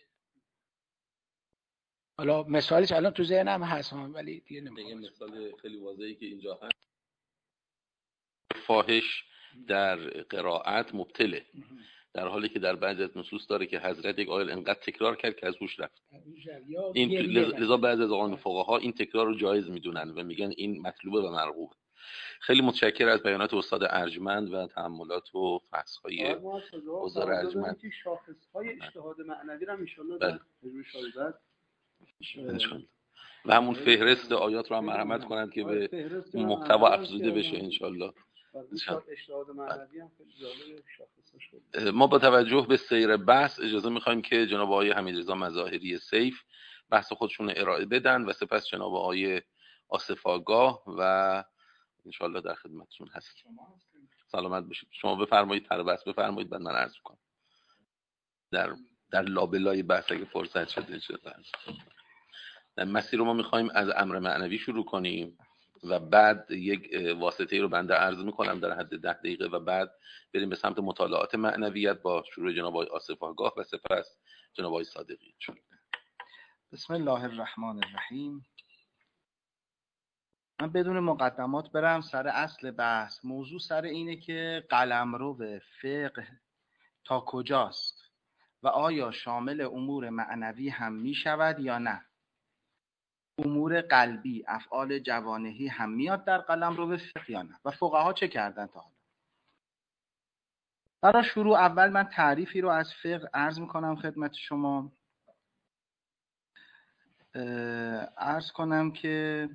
حالا مثالش الان تو ذهنم هست ولی دیگه نمی‌خوام. مثال خیلی واضحی که اینجا هست، فاحش در قرائت مبتله، در حالی که در بعضی از نصوص داره که حضرت یک آیه انقدر تکرار کرد که از هوش رفت. این لذا بعضی از آقایان فقها این تکرار رو جایز میدونن و میگن این مطلوبه و مرغوبه. خیلی متشکرم از بیانات استاد ارجمند و تأملات و فحص‌های استاد ارجمند. که شاخص‌های اجتهاد معنوی رو ان شاءالله در تجربه بعد و همون فهرست آیات رو هم مرحمت کنند که به محتوا افزوده بشه ان شاءالله. اجتهاد معنوی هم خیلی جالب شاخصش بود. ما با توجه به سیر بحث اجازه می‌خوایم که جناب آقای حمیدرضا مظاهری سیف بحث خودشون ارائه بدن و سپس جناب آقای آصف آگاه و ان شاءالله در خدمتتون هستیم. سلامت باشید. شما بفرمایید، تر بحث بفرمایید، بعد من عرض کنم در در لابلای بحث اگه فرصت شده شده. در مسیر رو ما می‌خوایم از امر معنوی شروع کنیم و بعد یک واسطه‌ای رو بنده عرض می‌کنم در حد ده دقیقه و بعد بریم به سمت مطالعات معنویت با شروع جناب آقای آصف آگاه و سپس جناب آقای صادقی. بسم الله الرحمن الرحیم. من بدون مقدمات برم سر اصل بحث. موضوع سر اینه که قلمرو فقه تا کجاست و آیا شامل امور معنوی هم می شود یا نه؟ امور قلبی، افعال جوانحی هم میاد در قلمرو فقه یا نه؟ و فقها چه کردن تا حالا؟ برای شروع اول من تعریفی رو از فقه عرض میکنم خدمت شما. عرض کنم که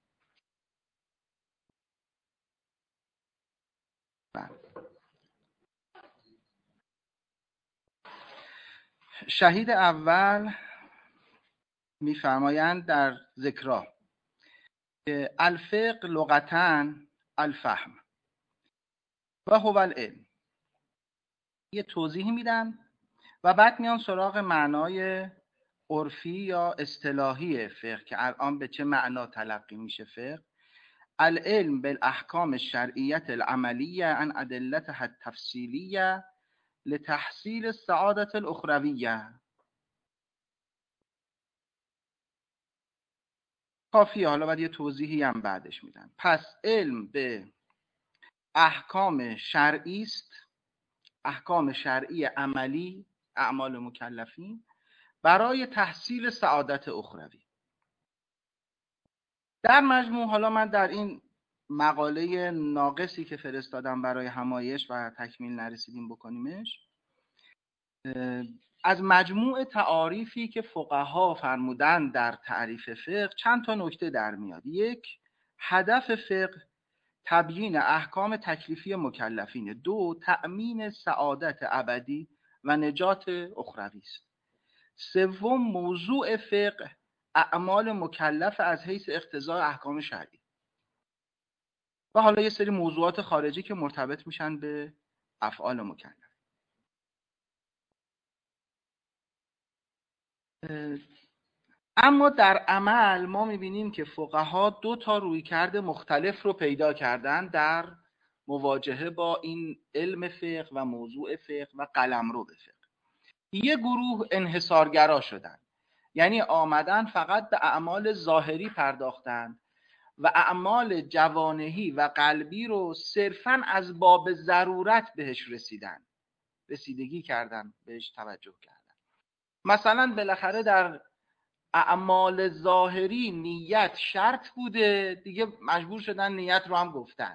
شهید اول میفرمایند در ذکرها که الفقه لغتاً الفهم و هو العلم. یه توضیحی میدن و بعد میان سراغ معنای عرفی یا اصطلاحی فقه که الان به چه معنا تلقی میشه فقه. العلم بالاحکام الشرعیه العملیه عن ادلتها التفصیلیه لتحصیل السعادة الاخرویه. کافیه، حالا بعد یه توضیحی هم بعدش میدن. پس علم به احکام شرعی است، احکام شرعی عملی، اعمال مکلفین برای تحصیل سعادت اخروی. در مجموع حالا من در این مقاله ناقصی که فرستادم برای همایش و تکمیل نرسیدیم بکنیمش، از مجموع تعاریفی که فقها فرمودن در تعریف فقه چند تا نکته در میاد. یک، هدف فقه تبیین احکام تکلیفی مکلفین. دو، تأمین سعادت ابدی و نجات اخروی است. سوم، موضوع فقه اعمال مکلف از حیث اقتضای احکام شرعی. و حالا یه سری موضوعات خارجی که مرتبط میشن به افعال مکلف. اما در عمل ما میبینیم که فقها دو تا رویکرد مختلف رو پیدا کردن در مواجهه با این علم فقه و موضوع فقه و قلمرو فقه. یه گروه انحصارگرا شدن، یعنی آمدن فقط به اعمال ظاهری پرداختن و اعمال جوانحی و قلبی رو صرفاً از باب ضرورت بهش رسیدن، رسیدگی کردن، بهش توجه کردن. مثلا بالاخره در اعمال ظاهری نیت شرط بوده دیگه، مجبور شدن نیت رو هم گفتن،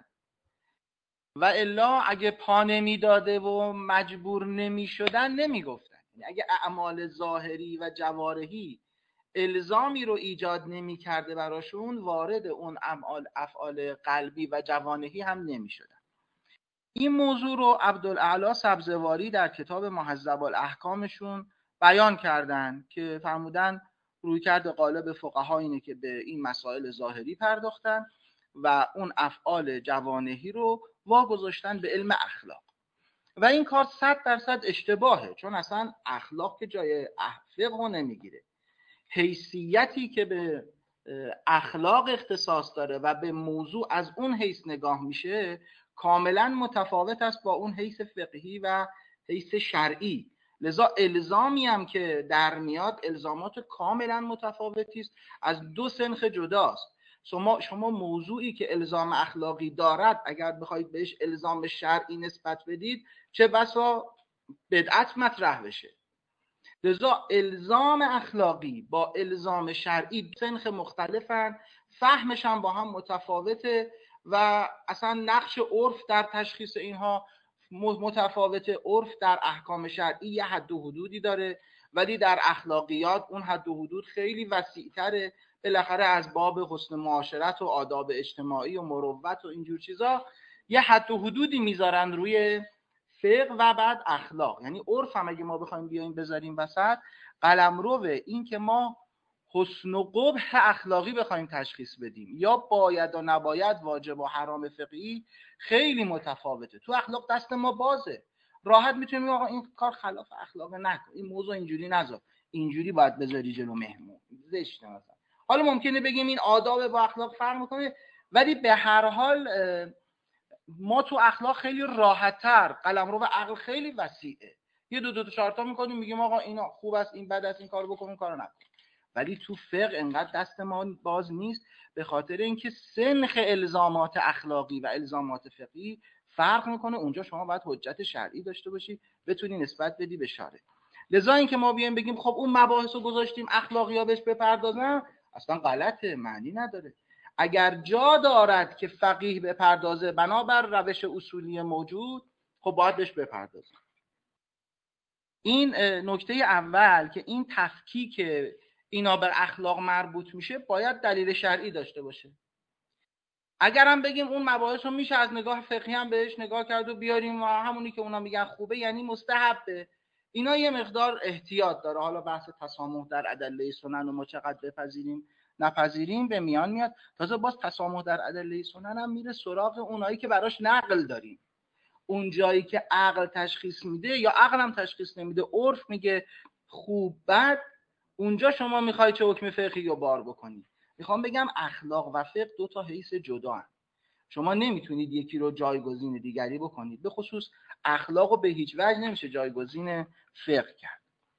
و الا اگه پا نمیداده و مجبور نمی شدن نمی گفتن. یعنی اگه اعمال ظاهری و جوارحی الزامی رو ایجاد نمی کرده براشون، وارد اون اعمال افعال قلبی و جوانحی هم نمی شدن. این موضوع رو عبدالاعلی سبزواری در کتاب مهذب الاحکامشون بیان کردن که فرمودن رویکرد غالب فقها اینه که به این مسائل ظاهری پرداختن و اون افعال جوانحی رو واگذاشتن به علم اخلاق. و این کار صد درصد اشتباهه، چون اصلا اخلاق که جای فقه نمیگیره. حیثیتی که به اخلاق اختصاص داره و به موضوع از اون حیث نگاه میشه کاملا متفاوت است با اون حیث فقهی و حیث شرعی. لذا الزامی هم که در میاد الزامات کاملا متفاوتی است، از دو سنخ جداست. شما شما موضوعی که الزام اخلاقی دارد اگر بخواید بهش الزام شرعی نسبت بدید، چه بسا بدعت مطرح بشه. لذا الزام اخلاقی با الزام شرعی دو سنخ مختلفن، فهمش هم با هم متفاوته و اصلا نقش عرف در تشخیص اینها متفاوته. عرف در احکام شرعی یه حد و حدودی داره، ولی در اخلاقیات اون حد و حدود خیلی وسیع‌تره. بالاخره از باب حسن معاشرت و آداب اجتماعی و مروت و اینجور چیزا یه حد و حدودی میذارن روی فقه و بعد اخلاق. یعنی عرف هم اگه ما بخوایم بیایم بذاریم وسط، قلمرو این که ما حسن و قبح اخلاقی بخوایم تشخیص بدیم یا باید و نباید، واجب و حرام فقهی، خیلی متفاوته. تو اخلاق دست ما بازه، راحت میتونیم آقا این کار خلاف اخلاق نکن، این موضوع اینجوری نذار، اینجوری باید بذاری جلو مهمون، زشته مثلا. حالا ممکنه بگیم این آداب با اخلاق فرق میکنه، ولی به هر حال ما تو اخلاق خیلی راحت‌تر، قلمرو و عقل خیلی وسیعه. یه دو دو تا چهار تا می‌کنیم میگیم آقا اینا خوب است، این بد است، این کارو بکن، این کارو نکن. ولی تو فقه انقدر دست ما باز نیست، به خاطر اینکه سنخ الزامات اخلاقی و الزامات فقهی فرق میکنه. اونجا شما باید حجت شرعی داشته باشی، بتونی نسبت بدی به شارع. لذا اینکه ما بیایم بگیم خب اون مباحث رو گذاشتیم اخلاقی‌ها بهش بپردازن، اصلا غلطه، معنی نداره. اگر جا دارد که فقیه بپردازه بنابر روش اصولی موجود، خب باید بهش بپردازه. این نکته اول که این تفکیک اینا بر اخلاق مربوط میشه باید دلیل شرعی داشته باشه. اگر هم بگیم اون مباحث رو میشه از نگاه فقهی هم بهش نگاه کرد و بیاریم و همونی که اونا میگن خوبه یعنی مستحبه، اینا یه مقدار احتیاط داره. حالا بحث تسامح در ادله سنن و ما چقدر بپذیریم نپذیریم به میان میاد. تازه باز تسامح در ادله سنن هم میره سراغ اونایی که براش نقل داریم. اون جایی که عقل تشخیص میده یا عقل هم تشخیص نمیده، عرف میگه خوب بد، اونجا شما میخوای چه حکم فقهی رو بار بکنی. میخوام بگم اخلاق و فقه دو تا حیث جدا هستند. شما نمیتونید یکی رو جایگزین دیگری بکنید. به خصوص اخلاق رو به هیچ وجه نمیشه جایگزین فقه کرد.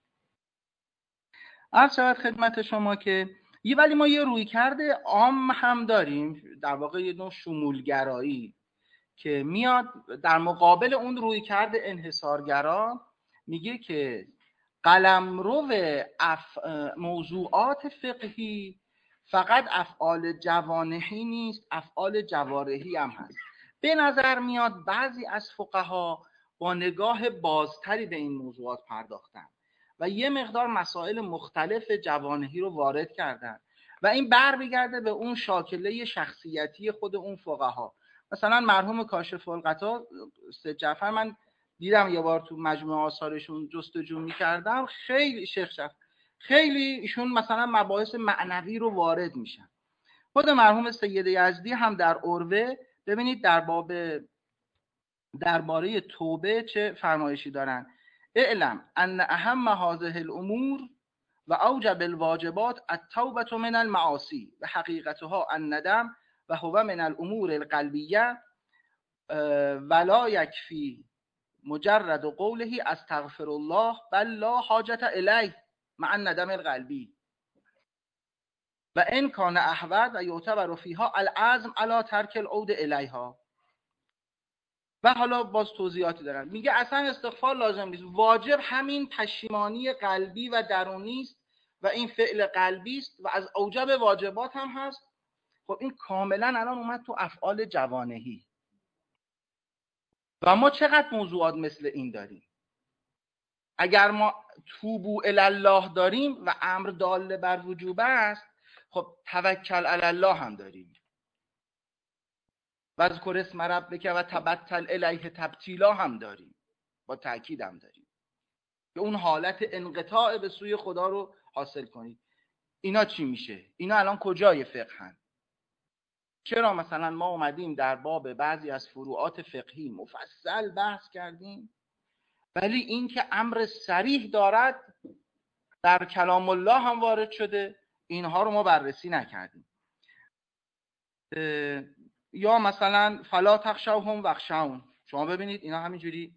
عرض شود خدمت شما که یه ولی ما یه رویکرد عام هم داریم، در واقع یه نوع شمولگرایی که میاد در مقابل اون رویکرد انحصارگرا، میگه که قلمرو اف... موضوعات فقهی فقط افعال جوانحی نیست، افعال جوارحی هم هست. به نظر میاد بعضی از فقها با نگاه بازتری به این موضوعات پرداختن و یه مقدار مسائل مختلف جوانهی رو وارد کردن و این برمیگرده به اون شاکله شخصیتی خود اون فقها. مثلا مرحوم کاشف الغطا سید جعفر، من دیدم یه بار تو مجموعه آثارشون جستجو می‌کردم، خیلی شیخ شف خیلی ایشون مثلا مباحث معنوی رو وارد میشن. خود مرحوم سید یزدی هم در عروه ببینید در باب درباره توبه چه فرمایشی دارن: اعلم ان اهم هذه الامور و اوجب الواجبات التوبه من المعاصی و حقیقتها الندم و هو من الامور القلبیه ولا یکفی مجرد قوله استغفر الله بل لا حاجت الیه مع الندم القلبی و ان کان احوط و یعتبر فیها العزم علی ترک العود الیها. و حالا باز توضیحاتی دارن، میگه اصلا استغفار لازم نیست، واجب همین پشیمانی قلبی و درونی است و این فعل قلبی است و از اوجب واجبات هم هست. خب این کاملا الان اومد تو افعال جوانهی و ما چقدر موضوعات مثل این داریم. اگر ما توبو الی الله داریم و امر دال بر وجوب است، خب توکل علی الله هم داریم، و اذکر اسم ربک و تبتل الیه تبتیلا هم داریم، با تأکید هم داریم که اون حالت انقطاع به سوی خدا رو حاصل کنید. اینا چی میشه؟ اینا الان کجای فقهن؟ چرا مثلا ما اومدیم در باب بعضی از فروعات فقهی مفصل بحث کردیم، ولی این که امر صریح دارد در کلام الله هم وارد شده، اینها رو ما بررسی نکردیم. یا مثلا فلا تخشوهم واخشون، شما ببینید اینا همینجوری.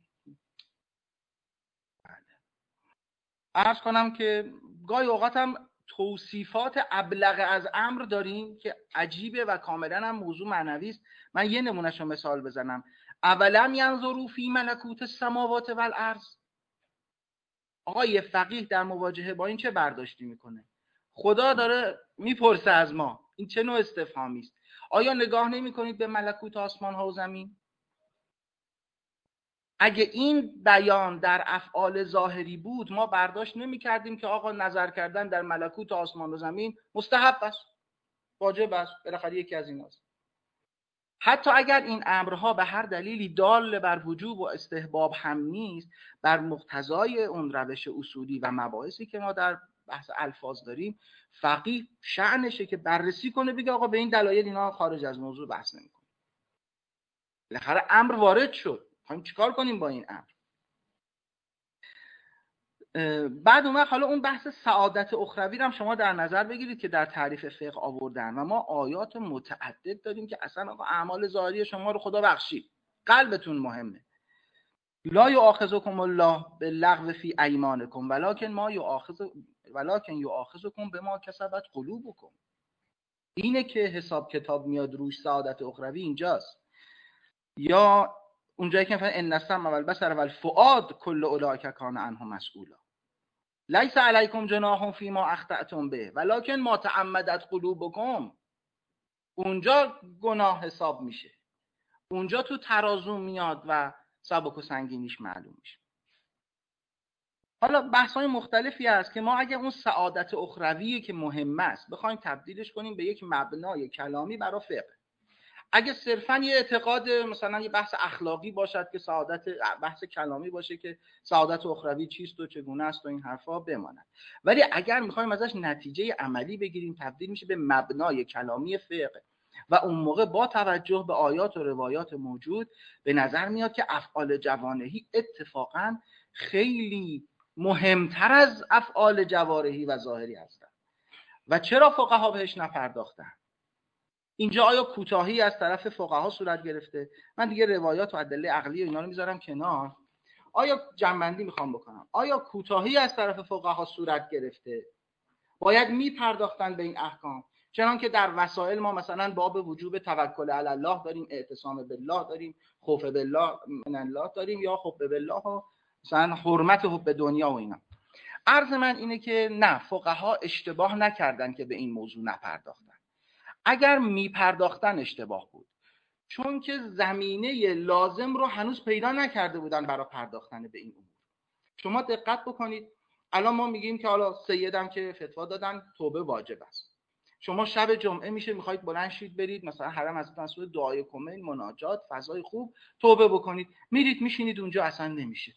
عرض کنم که گاهی اوقات هم توصیفات ابلغ از امر داریم که عجیبه و کاملا هم موضوع معنوی است. من یه نمونهشو مثال بزنم: اولم ینظروا فی ملکوت السماوات والارض. آقا یه فقیه در مواجهه با این چه برداشتی میکنه؟ خدا داره میپرسه از ما، این چه نوع استفهامی است؟ آیا نگاه نمی کنید به ملکوت آسمان ها و زمین؟ اگه این بیان در افعال ظاهری بود، ما برداشت نمی کردیم که آقا نظر کردن در ملکوت آسمان و زمین مستحب است، واجب است، بالاخره یکی از ایناست. حتی اگر این امرها به هر دلیلی دال بر وجوب و استحباب هم نیست، بر مقتضای اون روش اصولی و مباحثی که ما در بحث الفاظ داریم، فقیه شأنشه که بررسی کنه، بگه آقا به این دلایل اینا خارج از موضوع بحث نمی‌کنه. بالاخره امر وارد شد، می‌خوایم چیکار کنیم با این امر؟ بعد اون وقت حالا اون بحث سعادت اخروی رو هم شما در نظر بگیرید که در تعریف فقه آوردن و ما آیات متعدد داریم که اصلا آقا اعمال ظاهری شما رو خدا بخشید، قلبتون مهمه. لا یؤاخذکم الله باللغو فی ایمانکم ولکن ما یؤاخذ ولکن یؤاخذکم بما کسبت قلوبکم. اینه که حساب کتاب میاد روش، سعادت اخروی اینجاست. یا اونجایی که مثلا ان السمع والبصر والفؤاد کل اولئک کان عنه مسئولا. لیس علیکم جناح فیما اخطأتم به ولکن ما تعمدت قلوبکم. اونجا گناه حساب میشه، اونجا تو ترازو میاد و سبک و سنگینیش معلوم میشه. حالا بحث‌های مختلفی هست که ما اگه اون سعادت اخروی که مهم است بخوایم تبدیلش کنیم به یک مبنای کلامی برای فقه، اگه صرفاً یه اعتقاد مثلا یه بحث اخلاقی باشد که سعادت، بحث کلامی باشه که سعادت اخروی چیست و چگونه است و این حرفا بماند، ولی اگر میخوایم ازش نتیجه عملی بگیریم تبدیل میشه به مبنای کلامی فقه و اون موقع با توجه به آیات و روایات موجود به نظر میاد که افعال جوانهی اتفاقاً خیلی مهمتر از افعال جوارحی و ظاهری هستند. و چرا فقها بهش نپرداختن؟ اینجا آیا کوتاهی از طرف فقها صورت گرفته؟ من دیگه روایات و ادله عقلی و اینا رو میذارم کنار. آیا جنبندی میخوام بکنم، آیا کوتاهی از طرف فقها صورت گرفته؟ باید میپرداختن به این احکام، چنان که در وسائل ما مثلا باب وجوب توکل علی الله داریم، اعتصام بالله داریم، خوف بالله من الله داریم، یا حب بالله و مثلا حرمت حب دنیا و اینا. عرض من اینه که نه، فقها اشتباه نکردن که به این موضوع نپرداختن. اگر میپرداختن اشتباه بود، چون که زمینه لازم رو هنوز پیدا نکرده بودن برای پرداختن به این امور. شما دقت بکنید الان ما میگیم که حالا سیدم که فتوا دادن توبه واجب است. شما شب جمعه میشه میخواید بلند شید برید مثلا حرم حضرت مسعود، دعای کمیل، مناجات، فضای خوب، توبه بکنید، میرید میشینید اونجا، اصلا نمیشه،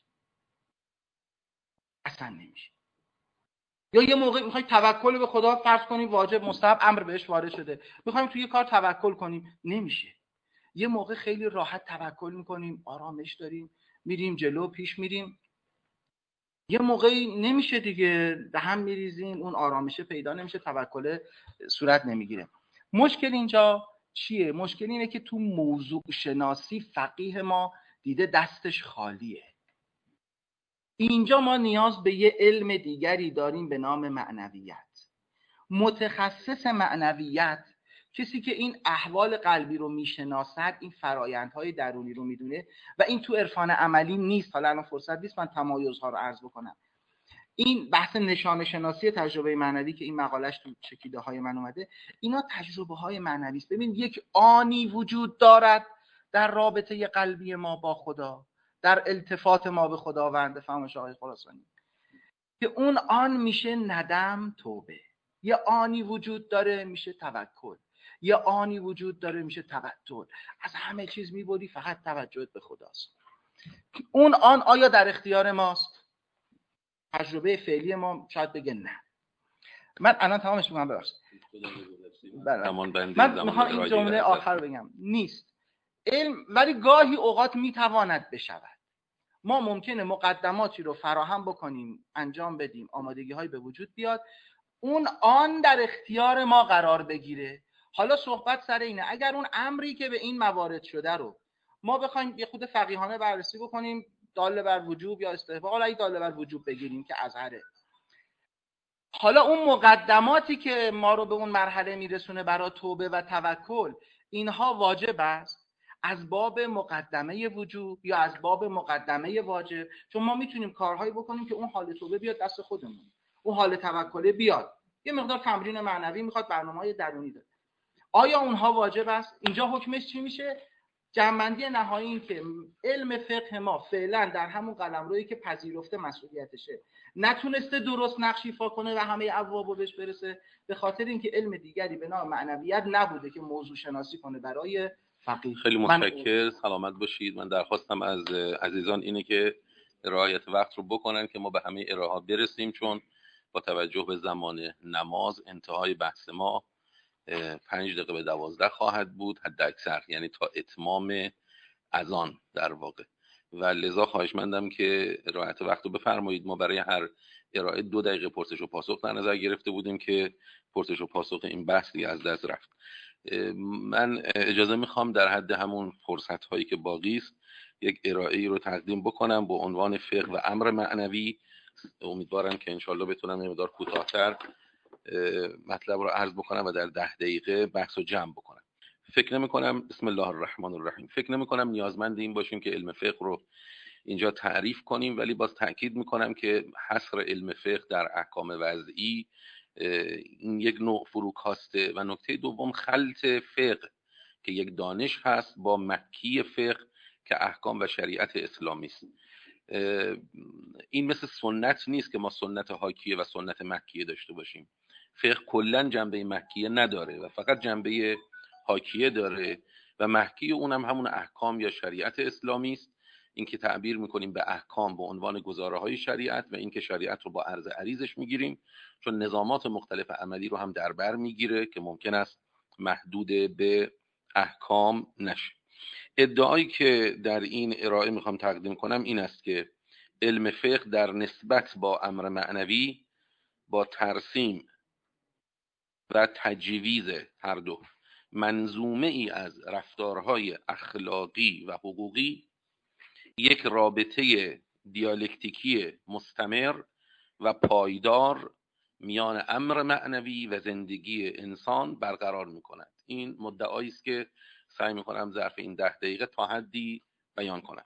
اصلا نمیشه. یا یه موقع میخواید توکل به خدا فرض کنیم واجب، مستحب، امر بهش وارد شده، میخوایم توی یه کار توکل کنیم، نمیشه. یه موقع خیلی راحت توکل میکنیم، آرامش داریم، میریم جلو، پیش میریم. یه موقعی نمیشه دیگه، به هم میریزیم، اون آرامشه پیدا نمیشه، توکل صورت نمیگیره. مشکل اینجا چیه؟ مشکل اینه که تو موضوع شناسی فقیه ما دیده دستش خالیه. اینجا ما نیاز به یه علم دیگری داریم به نام معنویت. متخصص معنویت کسی که این احوال قلبی رو میشناسد، این فرایندهای درونی رو میدونه و این تو عرفان عملی نیست. حالا الان فرصت نیست من تمایزها رو عرض بکنم. این بحث نشان شناسی تجربه معنوی که این مقالش تو چکیده های من اومده، اینا تجربه های معنوی است. ببین یک آنی وجود دارد در رابطه قلبی ما با خدا، در التفات ما به خداوند، فهمش آقای خراسانی، که اون آن میشه ندم، توبه. یه آنی وجود داره میشه توکل، یه آنی وجود داره میشه تبتل. از همه چیز میبری، فقط توجهت به خداست. اون آن آیا در اختیار ماست؟ تجربه فعلی ما شاید بگه نه. من الان تمامش میگم، ببخشید. من میخوام این جمله آخر بگم، نیست علم، ولی گاهی اوقات میتواند بشود. ما ممکنه مقدماتی رو فراهم بکنیم، انجام بدیم، آمادگی های به وجود بیاد، اون آن در اختیار ما قرار بگیره. حالا صحبت سر اینه اگر اون امری که به این موارد شده رو ما بخوایم یه خود فقیهانه بررسی بکنیم، دال بر وجوب یا استحباب، حالا اگه دال بر وجوب بگیریم که ازهره، حالا اون مقدماتی که ما رو به اون مرحله میرسونه برای توبه و توکل، اینها واجب است از باب مقدمه وجوب یا از باب مقدمه واجب؟ چون ما میتونیم کارهایی بکنیم که اون حال توبه بیاد دست خودمون، اون حال توکل بیاد. یه مقدار تمرین معنوی میخواد، برنامه‌های درونی داره. آیا اونها واجب است؟ اینجا حکمش چی میشه؟ جمع‌بندی نهایی این که علم فقه ما فعلا در همون قلمرویی که پذیرفته مسئولیتشه نتونسته درست نقش ایفا کنه و همه ابوابو بهش برسه، به خاطر اینکه علم دیگری به نام معنویت نبوده که موضوع شناسی کنه برای فقیه. خیلی متشکرم، سلامت باشید. من درخواستم از عزیزان اینه که رعایت وقت رو بکنن که ما به همه ارائه‌ها برسیم، چون با توجه به زمان نماز انتهای بحث ما پنج دقیقه به دوازده خواهد بود حد اکثر، یعنی تا اتمام اذان در واقع، و لذا خواهشمندم که رعایت وقت رو بفرمایید. ما برای هر ارائه دو دقیقه پرسش و پاسخ در نظر گرفته بودیم که پرسش و پاسخ این بحث دیگه از دست رفت. من اجازه میخوام در حد همون فرصت هایی که باقی است یک ارائه رو تقدیم بکنم با عنوان فقه و امر معنوی. امیدوارم که انشالله بتونم یه مقدار کوتاه‌تر مطلب رو عرض بکنم و در ده دقیقه بحث رو جمع بکنم. فکر نمی کنم، بسم الله الرحمن الرحیم، فکر نمی کنم نیازمند این باشیم که علم فقه رو اینجا تعریف کنیم، ولی باز تأکید میکنم که حصر علم فقه در احکام وضعی این یک نوع فروکاسته. و نکته دوم خلط فقه که یک دانش هست با مکی فقه که احکام و شریعت اسلامی است. این مثل سنت نیست که ما سنت حاکیه و سنت مکیه داشته باشیم. فقه کلا جنبه مکیه نداره و فقط جنبه حاکیه داره و مکی اونم همون احکام یا شریعت اسلامی است. این که تعبیر میکنیم به احکام به عنوان گزاره های شریعت و این که شریعت رو با عرض عریضش میگیریم، چون نظامات مختلف عملی رو هم در بر میگیره که ممکن است محدود به احکام نشه. ادعایی که در این ارائه میخوام تقدیم کنم این است که علم فقه در نسبت با امر معنوی با ترسیم و تجویز هر دو منظومه ای از رفتارهای اخلاقی و حقوقی یک رابطه دیالکتیکی مستمر و پایدار میان امر معنوی و زندگی انسان برقرار میکند. این مدعایی است که سعی میکنم ظرف این ده دقیقه تا حدی بیان کنم.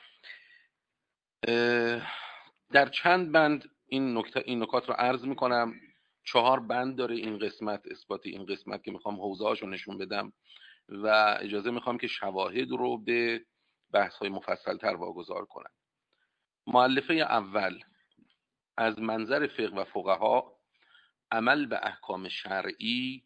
در چند بند این نکته این نکات رو عرض میکنم. چهار بند داره این قسمت، اثبات این قسمت که میخوام حوزه‌هاشو نشون بدم و اجازه میخوام که شواهد رو به بحث‌های مفصل‌تر واگذار کنم. مؤلفه اول از منظر فقه و فقها عمل به احکام شرعی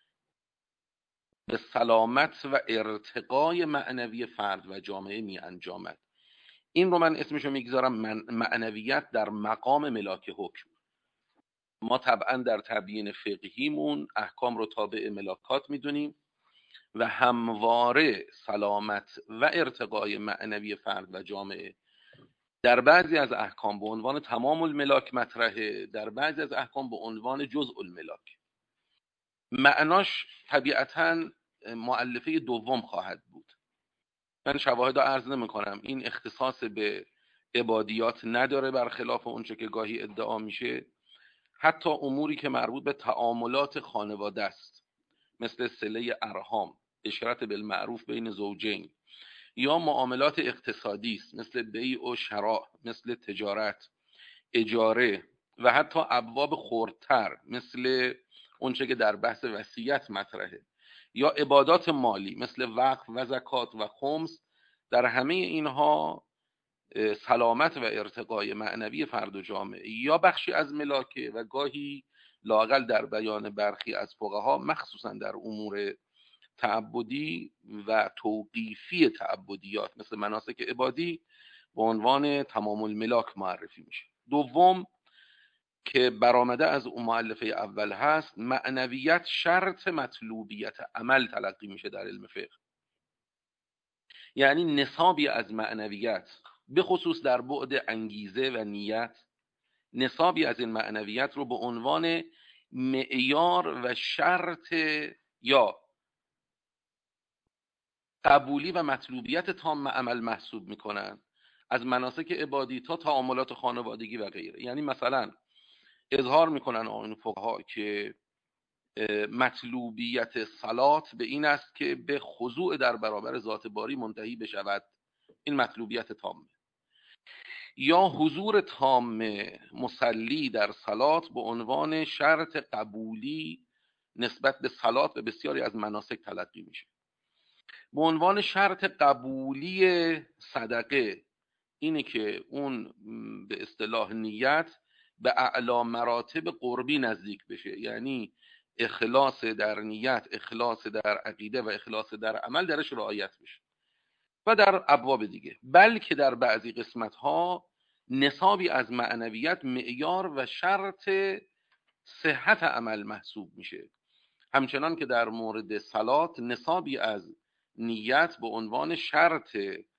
به سلامت و ارتقای معنوی فرد و جامعه می انجامد. این رو من اسمشو میگذارم معنویت در مقام ملاک حکم. ما طبعا در تبیین فقهیمون احکام رو تابع ملاکات میدونیم و همواره سلامت و ارتقای معنوی فرد و جامعه در بعضی از احکام به عنوان تمام الملاک مطرحه، در بعضی از احکام به عنوان جزء الملاک. معناش طبیعتاً مؤلفه دوم خواهد بود. من شواهد رو عرض نمی کنم. این اختصاص به عبادیات نداره، برخلاف اونچه که گاهی ادعا میشه. حتی اموری که مربوط به تعاملات خانواده است، مثل صله ارحام، اشارت بالمعروف بین زوجین، یا معاملات اقتصادی است، مثل بیع و شراء، مثل تجارت، اجاره، و حتی ابواب خردتر مثل اونچه که در بحث وصیت مطرحه، یا عبادات مالی مثل وقف و زکات و خمس. در همه اینها سلامت و ارتقای معنوی فرد و جامعه یا بخشی از ملاکه و گاهی لااقل در بیان برخی از فقها مخصوصا در امور تعبدی و توقیفی تعبدیات مثل مناسک عبادی به عنوان تمام الملاک معرفی میشه. دوم که برآمده از اون مؤلفه اول هست، معنویت شرط مطلوبیت عمل تلقی میشه در علم فقه. یعنی نصابی از معنویت به خصوص در بعد انگیزه و نیت، نصابی از این معنویت رو به عنوان معیار و شرط یا قبولی و مطلوبیت تام عمل محسوب میکنن، از مناسک عبادی تا تعاملات خانوادگی و غیره. یعنی مثلا اظهار میکنن آن فقها که مطلوبیت صلات به این است که به خضوع در برابر ذات باری منتهی بشود. این مطلوبیت تامه. یا حضور تام مصلی در صلات به عنوان شرط قبولی نسبت به صلات و بسیاری از مناسک تلقی میشه. به عنوان شرط قبولی صدقه اینه که اون به اصطلاح نیت به اعلی مراتب قربی نزدیک بشه، یعنی اخلاص در نیت، اخلاص در عقیده و اخلاص در عمل درش رعایت بشه. و در ابواب دیگه، بلکه در بعضی قسمت ها نصابی از معنویت معیار و شرط صحت عمل محسوب میشه. همچنان که در مورد صلات نصابی از نیت به عنوان شرط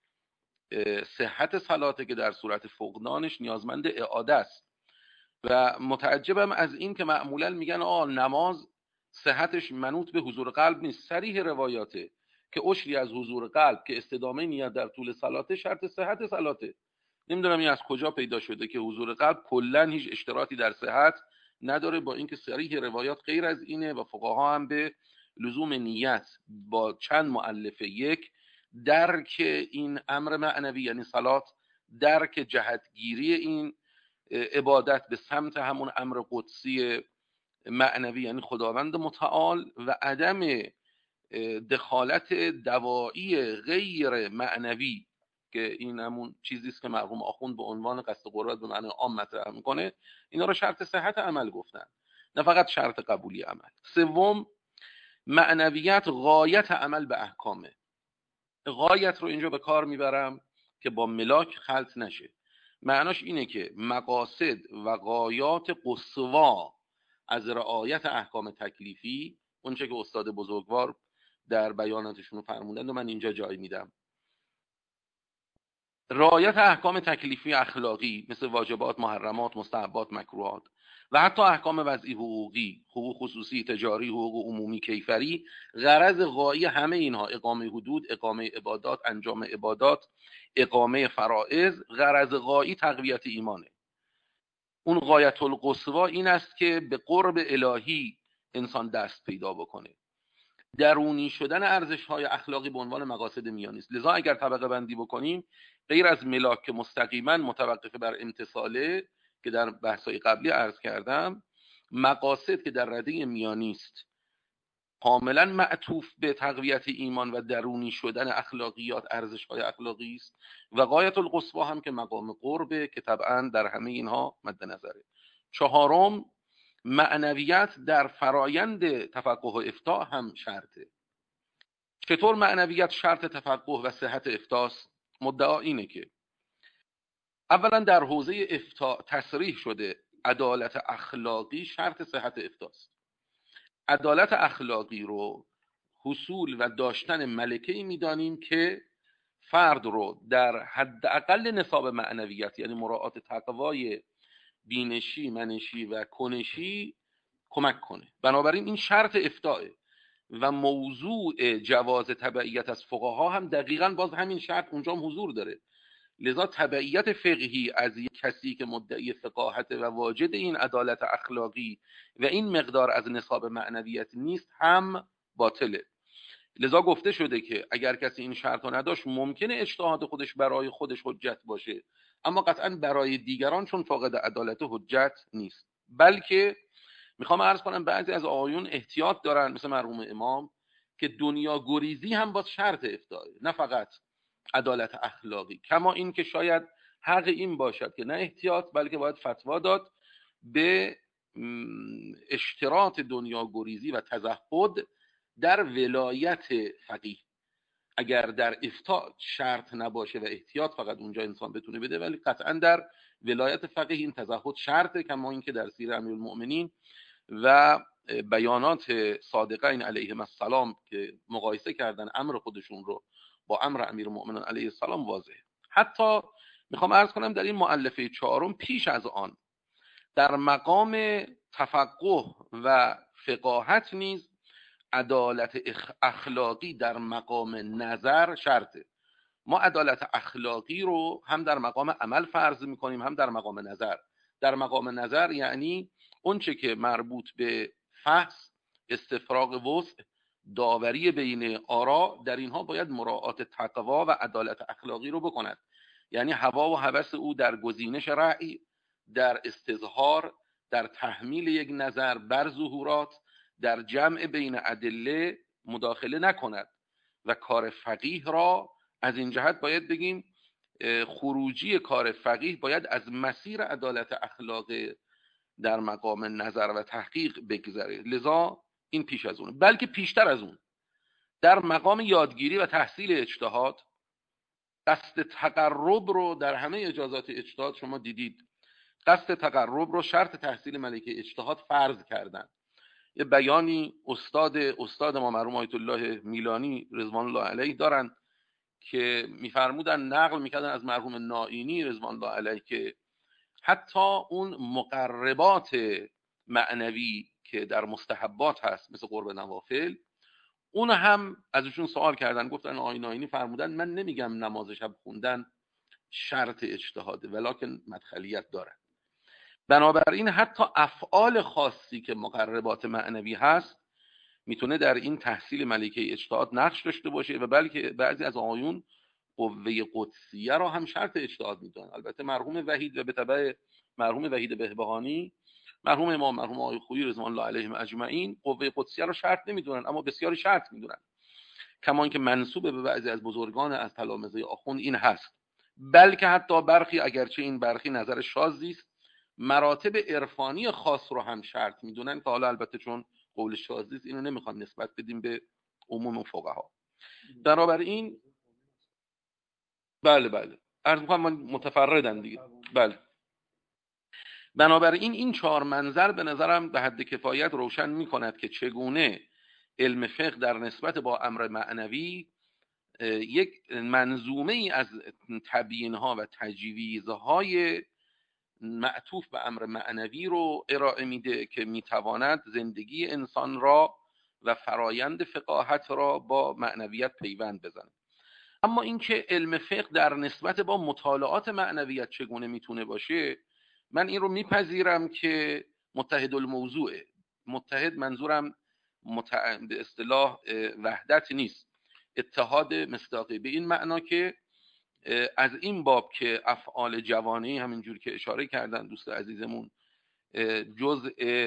صحت صلاته که در صورت فقدانش نیازمند اعاده است. و متعجبم از این که معمولا میگن آه نماز صحتش منوط به حضور قلب نیست. صریح روایاته که عشری از حضور قلب که استدامه نیت در طول صلاته شرط صحت صلاته. نمیدونم این از کجا پیدا شده که حضور قلب کلا هیچ اشتراطی در صحت نداره، با اینکه صریح روایات غیر از اینه و فقها هم به لزوم نیت با چند مؤلفه، یک درک این امر معنوی یعنی صلات، درک جهتگیری این عبادت به سمت همون امر قدسی معنوی یعنی خداوند متعال، و عدم دخالت دوایی غیر معنوی که این همون چیزی است که مرحوم آخوند به عنوان قصد قربت به معنی عام مطرح میکنه. اینا رو شرط صحت عمل گفتن، نه فقط شرط قبولی عمل. سوم، معنویت غایت عمل به احکامه. غایت رو اینجا به کار میبرم که با ملاک خلط نشه. معناش اینه که مقاصد و غایات قصوا از رعایت احکام تکلیفی، اونچه که استاد بزرگوار در بیاناتشون فرمودند و من اینجا جای میدم. رعایت احکام تکلیفی اخلاقی مثل واجبات، محرمات، مستحبات، مکروهات، و حتی احکام وضعی حقوقی، حقوق خصوصی، تجاری، حقوق عمومی، کیفری. غرض غایی همه اینها اقامه حدود، اقامه عبادات، انجام عبادات، اقامه فرائض. غرض غایی تقویت ایمانه. اون غایت القصوا این است که به قرب الهی انسان دست پیدا بکنه. درونی شدن ارزش‌های اخلاقی به عنوان مقاصد میانی است. لذا اگر طبقه بندی بکنیم، غیر از ملاک که مستقیما متوقف بر امتثاله که در بحث‌های قبلی عرض کردم، مقاصد که در رده میانی است، کاملا معطوف به تقویت ایمان و درونی شدن اخلاقیات، ارزش‌های اخلاقی است، و غایت القصوی هم که مقام قربه که طبعا در همه اینها مد نظره. چهارم، معنویت در فرایند تفقه و افتاء هم شرطه. چطور معنویت شرط تفقه و صحت افتاست؟ مدعا اینه که اولا در حوزه افتاء تصریح شده عدالت اخلاقی شرط صحت افتاست. عدالت اخلاقی رو حصول و داشتن ملکه‌ای می‌دانیم که فرد رو در حداقل نصاب معنویت، یعنی مراعات تقوای بینشی، منشی و کنشی کمک کنه. بنابراین این شرط افتاء و موضوع جواز تبعیت از فقها هم دقیقاً باز همین شرط اونجا هم حضور داره. لذا تبعیت فقهی از یک کسی که مدعی فقاهت و واجد این عدالت اخلاقی و این مقدار از نصاب معنویت نیست هم باطله. لذا گفته شده که اگر کسی این شرط رو نداشت ممکنه اجتهاد خودش برای خودش حجت باشه، اما قطعا برای دیگران چون فاقد عدالت حجت نیست. بلکه میخوام عرض کنم بعضی از آقایون احتیاط دارن، مثل مرحوم امام، که دنیا گریزی هم باز شرط افتاء، نه فقط عدالت اخلاقی. کما این که شاید حق این باشد که نه احتیاط بلکه باید فتوا داد به اشتراط دنیا گریزی و تزهد در ولایت فقیه. اگر در افتاء شرط نباشه و احتیاط فقط اونجا انسان بتونه بده، ولی قطعا در ولایت فقیه این تزهد شرطه، کما اینکه در سیر امیرالمؤمنین و بیانات صادقین علیهم السلام که مقایسه کردن امر خودشون رو با امر امیرالمؤمنین علیه السلام واضحه. حتی میخوام عرض کنم در این مؤلفه چهارم پیش از آن در مقام تفقه و فقاهت نیز عدالت اخلاقی در مقام نظر شرطه. ما عدالت اخلاقی رو هم در مقام عمل فرض میکنیم هم در مقام نظر. در مقام نظر یعنی اون چه که مربوط به فحص، استفراغ وسع، داوری بین آرا، در اینها باید مراعات تقوا و عدالت اخلاقی رو بکند. یعنی هوا و هوس او در گزینش رأی، در استظهار، در تحمیل یک نظر بر ظهورات، در جمع بین ادله مداخله نکند و کار فقیه را از این جهت باید بگیم خروجی کار فقیه باید از مسیر عدالت اخلاق در مقام نظر و تحقیق بگذره. لذا این پیش از اون، بلکه پیشتر از اون در مقام یادگیری و تحصیل اجتهاد قصد تقرب رو در همه اجازات اجتهاد شما دیدید، قصد تقرب رو شرط تحصیل ملکه اجتهاد فرض کردن. یه بیانی استاد استاد ما مرحوم آیت الله میلانی رضوان الله علیه دارن که میفرمودن، نقل میکردن از مرحوم نائینی رضوان الله علیه که حتی اون مقربات معنوی که در مستحبات هست مثل قرب نوافل، اون هم ازشون سوال کردن، گفتن آقای نائینی فرمودن من نمیگم نماز شب خوندن شرط اجتهاده ولکن مدخلیت داره. بنابراین حتی افعال خاصی که مقربات معنوی هست میتونه در این تحصیل ملکه اجتهاد نقش داشته باشه و بلکه بعضی از آقایون قوه قدسیه را هم شرط اجتهاد میدونن. البته مرحوم وحید و به تبع مرحوم وحید بهبهانی، مرحوم امام، مرحوم آقای خویی رضوان الله علیهم اجمعین قوه قدسیه را شرط نمیدونن، اما بسیاری شرط میدونن. کما اینکه منسوب به بعضی از بزرگان از تلامذه آخوند این هست. بلکه حتی برخی، اگرچه این برخی نظر شاذی است، مراتب عرفانی خاص رو هم شرط میدونن که حالا البته چون قول شاذی است اینو نمیخوام نسبت بدیم به عموم فقها. بنابراین بله بله عرض میکنم متفردن دیگه. بله بنابراین این چهار منظر به نظرم به حد کفایت روشن میکند که چگونه علم فقه در نسبت با امر معنوی یک منظومه ای از تبیین‌ها و تجویزهای معطوف به امر معنوی رو ارائه میده که میتواند زندگی انسان را و فرایند فقاهت را با معنویت پیوند بزنه. اما اینکه علم فقه در نسبت با مطالعات معنویت چگونه میتونه باشه، من این رو میپذیرم که متحد الموضوعه. متحد منظورم متع... به اصطلاح وحدت نیست، اتحاد مصداقی، به این معنا که از این باب که افعال جوانی همینجور که اشاره کردن دوست عزیزمون جزء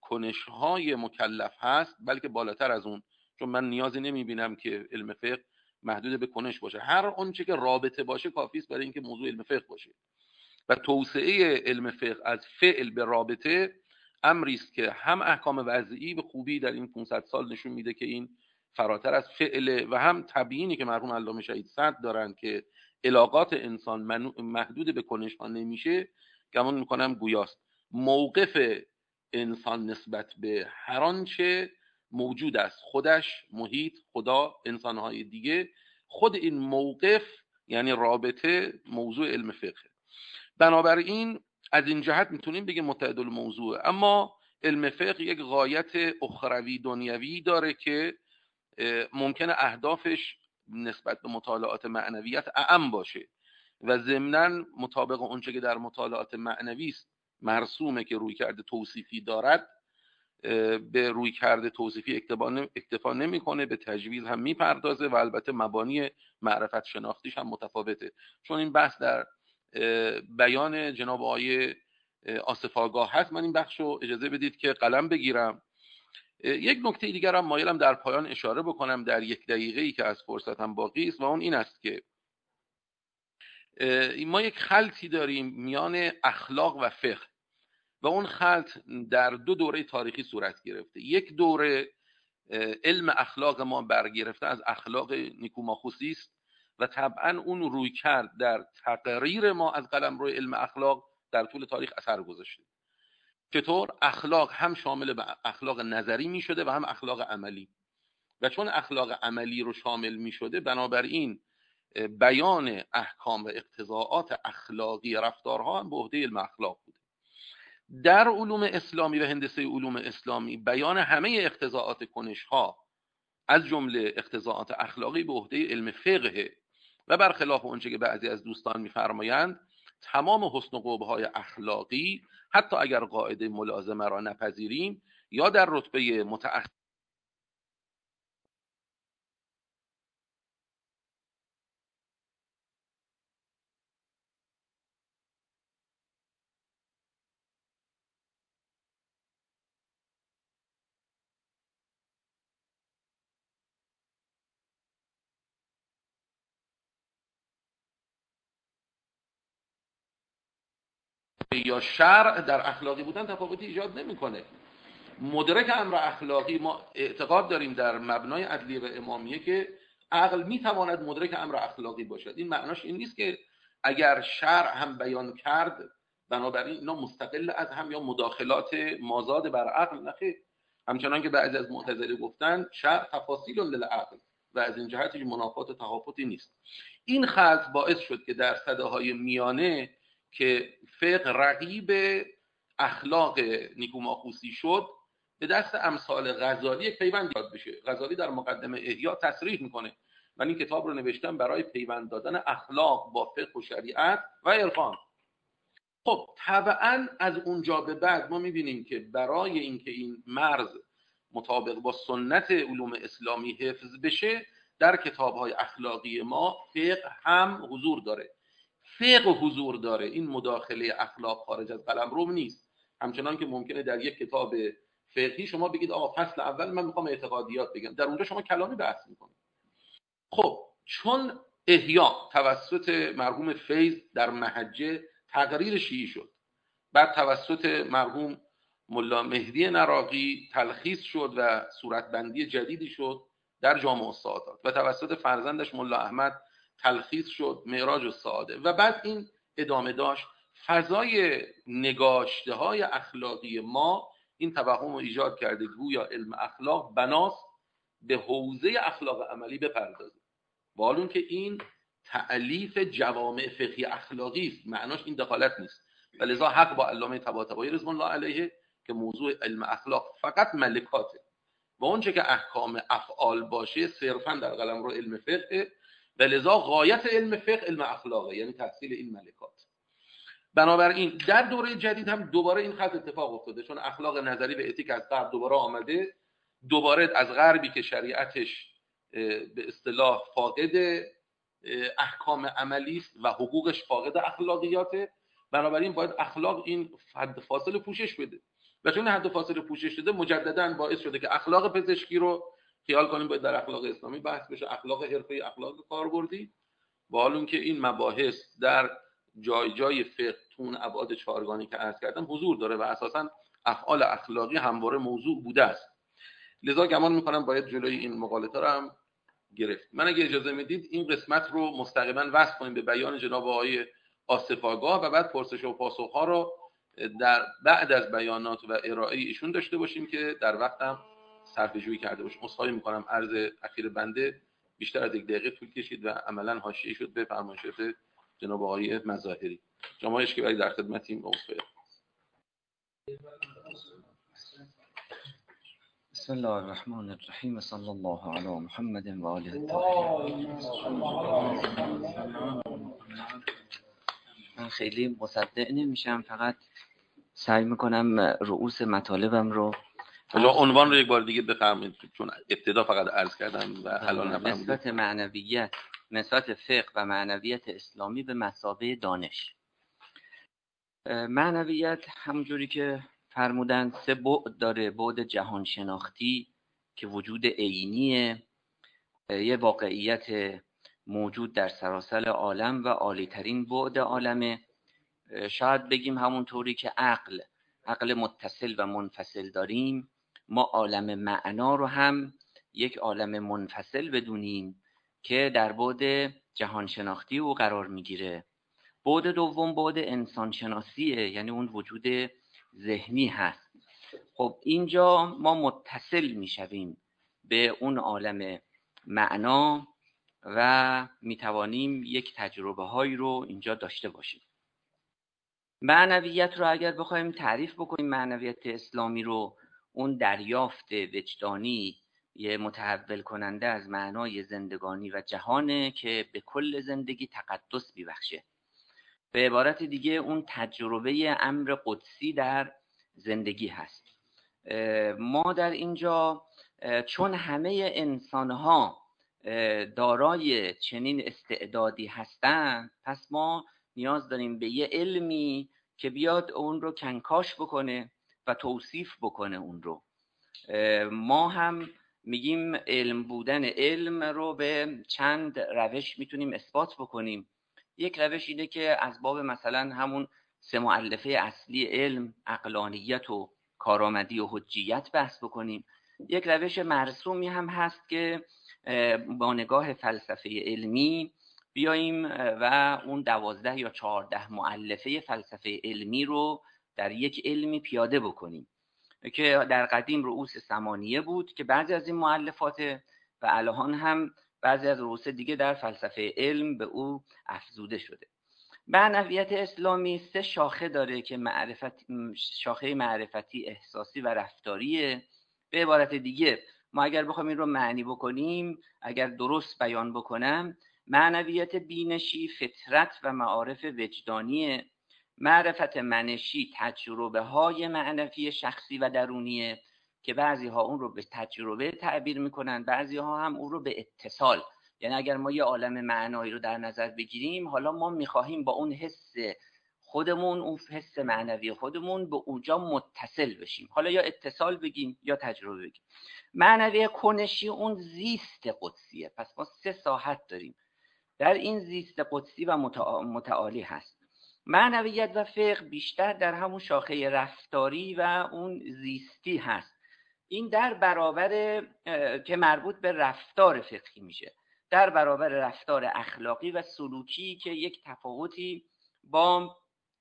کنش‌های مکلف هست، بلکه بالاتر از اون، چون من نیازی نمیبینم که علم فقه محدود به کنش باشه. هر آنچه که رابطه باشه کافی است برای اینکه موضوع علم فقه باشه. و توسعه علم فقه از فعل به رابطه امری است که هم احکام وضعی به خوبی در این پانصد سال نشون میده که این فراتر از فعله، و هم تبیینی که مرحوم علامه شهید صدر دارن که علاقات انسان محدود به کنش ها نمیشه، گمان میکنم گویاست. موقف انسان نسبت به هر آنچه موجود است، خودش، محیط، خدا، انسانهای دیگه، خود این موقف یعنی رابطه موضوع علم فقه. بنابراین از این جهت میتونیم بگیم متعدد الموضوع. اما علم فقه یک غایت اخروی دنیوی داره که ممکنه اهدافش نسبت به مطالعات معنویت اعم باشه و ضمناً مطابق اونچه که در مطالعات معنوی است مرسومه که رویکرد توصیفی دارد، به رویکرد توصیفی اکتفا نمیکنه، به تجویز هم میپردازه و البته مبانی معرفت شناختیش هم متفاوته. چون این بحث در بیان جناب آقای آصف آگاه هست، من این بخش رو اجازه بدید که قلم بگیرم. یک نکته دیگر هم مایلم در پایان اشاره بکنم در یک دقیقه‌ای که از فرصتم باقی است، و اون این است که ما یک خلطی داریم میان اخلاق و فقه، و اون خلط در دو دوره تاریخی صورت گرفته. یک دوره علم اخلاق ما برگرفته از اخلاق نیکوماخوسی است و طبعا اون روی کرد در تقریر ما از قلمرو علم اخلاق در طول تاریخ اثر گذاشته. چطور؟ اخلاق هم شامل به اخلاق نظری می شده و هم اخلاق عملی، و چون اخلاق عملی رو شامل می شده بنابراین بیان احکام و اقتضاعات اخلاقی رفتارها هم به عهده علم اخلاق بوده. در علوم اسلامی و هندسه علوم اسلامی بیان همه اقتضاعات کنش‌ها از جمله اقتضاعات اخلاقی به عهده علم فقه، و برخلاف اونچه که بعضی از دوستان می‌فرمایند تمام حسن و قبح‌های اخلاقی حتی اگر قاعده ملازمه را نپذیریم یا در رتبه متأخر یا شرع در اخلاقی بودن تفاوتی ایجاد نمی‌کنه. مدرک امر اخلاقی، ما اعتقاد داریم در مبنای عدلیه و امامیه که عقل میتواند مدرک امر اخلاقی باشد. این معناش این نیست که اگر شرع هم بیان کرد بنابراین اینا مستقل از هم یا مداخلات مازاد بر عقل. نخیر، همچنان که بعضی از معتزله گفتن شرع تفاصیل للعقل و از این جهت هیچ منافات و تفاوتی نیست. این خلط باعث شد که در سده‌های میانه که فقه رقیب اخلاق نیکوماخوسی شد به دست امثال غزالی یک پیوند داد بشه. غزالی در مقدمه احیا تصریح میکنه، من این کتاب رو نوشتم برای پیوند دادن اخلاق با فقه و شریعت و عرفان. خب طبعا از اونجا به بعد ما میبینیم که برای اینکه این مرز مطابق با سنت علوم اسلامی حفظ بشه در کتاب‌های اخلاقی ما فقه هم حضور داره. فقه حضور داره، این مداخله اخلاق خارج از قلمرو نیست. همچنان که ممکنه در یک کتاب فقهی شما بگید آقا فصل اول من میخوام اعتقادیات بگم، در اونجا شما کلامی بحث میکنید. خب چون احیا توسط مرحوم فیض در محجه تقریر شیعی شد، بعد توسط مرحوم ملا مهدی نراقی تلخیص شد و صورتبندی جدیدی شد در جامع السعادات، و توسط فرزندش ملا احمد تلخیص شد معراج السعاده، و بعد این ادامه داشت. فضای نگاشته های اخلاقی ما این توهم رو ایجاد کرده گویا علم اخلاق بناست به حوزه اخلاق عملی بپردازه، والون که این تألیف جوامع فقهی اخلاقی است، معناش این دخالت نیست. و لذا حق با علامه طباطبایی رضوان الله علیه که موضوع علم اخلاق فقط ملکاته و اونچه که احکام افعال باشه صرفا در قلمرو علم فقه، و لذا غایت علم فقه علم اخلاقه، یعنی تحصیل این ملکات. بنابراین در دوره جدید هم دوباره این خط اتفاق افتاده، چون اخلاق نظری و اتیک از غرب دوباره آمده، دوباره از غربی که شریعتش به اصطلاح فاقد احکام عملی است و حقوقش فاقد اخلاقیاته، بنابراین باید اخلاق این حد فاصله پوشش بده. و چون حد و فاصله پوشش شده مجددا باعث شده که اخلاق پزشکی رو خیال کنیم باید در اخلاق اسلامی بحث بشه، اخلاق حرفه‌ای، اخلاق کاربردی، با حال اون که این مباحث در جای جای فقه تون ابعاد چهارگانی که عرض کردم حضور داره و اساساً افعال اخلاقی همواره موضوع بوده است. لذا گمان میکنم باید جلوی این مقالطه رو هم گرفت. من اگه اجازه میدید این قسمت رو مستقیما وصل کنیم به بیان جناب آقای آصف آگاه و بعد پرسش و پاسخ ها رو در بعد از بیانات و ارائه ایشون داشته باشیم که در وقتم صرفه جویی کرده باشیم. عذرخواهی میکنم عرض اخیر بنده بیشتر از یک دقیقه طول کشید و عملا حاشیه شد به فرمایشات جناب آقای مظاهری. جناب اشکبری در خدمتیم. عذرخواهی. بسم الله الرحمن الرحیم. صلی الله علی محمد و آله الطاهرین. من خیلی مصدق نمیشم، فقط سعی میکنم رؤوس مطالبم رو حالا عنوان رو یک بار دیگه بفرمایید چون ابتدا فقط عرض کردم و الان نفهمیدم. نسبت معنویت، نسبت فقه و معنویت اسلامی به مثابه دانش. معنویت همونجوری که فرمودن سه بعد داره. بعد جهان شناختی که وجود عینیه، یه واقعیت موجود در سراسر عالم و عالی ترین بعد عالمه. شاید بگیم همونطوری که عقل عقل متصل و منفصل داریم، ما عالم معنا رو هم یک عالم منفصل بدونیم که در بعد جهان شناختی او قرار میگیره. بعد دوم بعد انسان شناسیه، یعنی اون وجود ذهنی هست. خب اینجا ما متصل میشویم به اون عالم معنا و میتوانیم یک تجربه هایی رو اینجا داشته باشیم. معنویت رو اگر بخوایم تعریف بکنیم، معنویت اسلامی رو، اون دریافت وجدانی یه متحول کننده از معنای زندگانی و جهانه که به کل زندگی تقدس میبخشه. به عبارت دیگه اون تجربه امر قدسی در زندگی هست. ما در اینجا چون همه انسانها دارای چنین استعدادی هستند، پس ما نیاز داریم به یه علمی که بیاد اون رو کنکاش بکنه و توصیف بکنه اون رو. ما هم میگیم علم بودن علم رو به چند روش میتونیم اثبات بکنیم. یک روش اینه که از باب مثلا همون سه مؤلفه اصلی علم، عقلانیت و کارآمدی و حجیت بحث بکنیم. یک روش مرسومی هم هست که با نگاه فلسفه علمی بیاییم و اون دوازده یا چهارده مؤلفه فلسفه علمی رو در یک علمی پیاده بکنیم که در قدیم رؤوس ثمانیه بود که بعضی از این مؤلفات و الان هم بعضی از رؤوس دیگه در فلسفه علم به او افزوده شده. معنویت اسلامی سه شاخه داره که معرفت، شاخه معرفتی، احساسی و رفتاریه. به عبارت دیگه ما اگر بخوایم این رو معنی بکنیم، اگر درست بیان بکنم، معنویت بینشی فطرت و معارف وجدانیه. معرفت منشی تجربه های معنوی شخصی و درونیه که بعضی ها اون رو به تجربه تعبیر میکنن، بعضی ها هم اون رو به اتصال. یعنی اگر ما یه عالم معنایی رو در نظر بگیریم، حالا ما میخواهیم با اون حس خودمون، اون حس معنوی خودمون به اونجا متصل بشیم، حالا یا اتصال بگیم یا تجربه بگیم. معنوی کنشی اون زیست قدسیه. پس ما سه ساحت داریم، در این زیست قدسی و متعالی هست. معنویت و فقه بیشتر در همون شاخه رفتاری و اون زیستی هست. این در برابر که مربوط به رفتار فقهی میشه، در برابر رفتار اخلاقی و سلوکی که یک تفاوتی با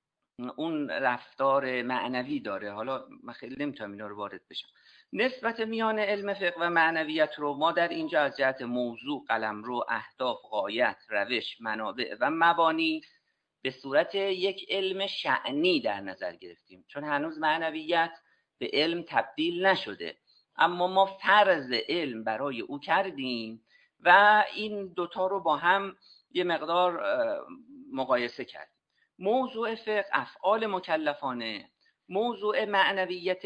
اون رفتار معنوی داره. حالا من خیلی نمیتونم اینا رو وارد بشم. نسبت میان علم فقه و معنویت رو ما در اینجا از جهت موضوع، قلمرو، اهداف، غایت، روش، منابع و مبانی به صورت یک علم شأنی در نظر گرفتیم، چون هنوز معنویت به علم تبدیل نشده، اما ما فرض علم برای او کردیم و این دوتا رو با هم یه مقدار مقایسه کردیم. موضوع فقه افعال مکلفانه، موضوع معنویت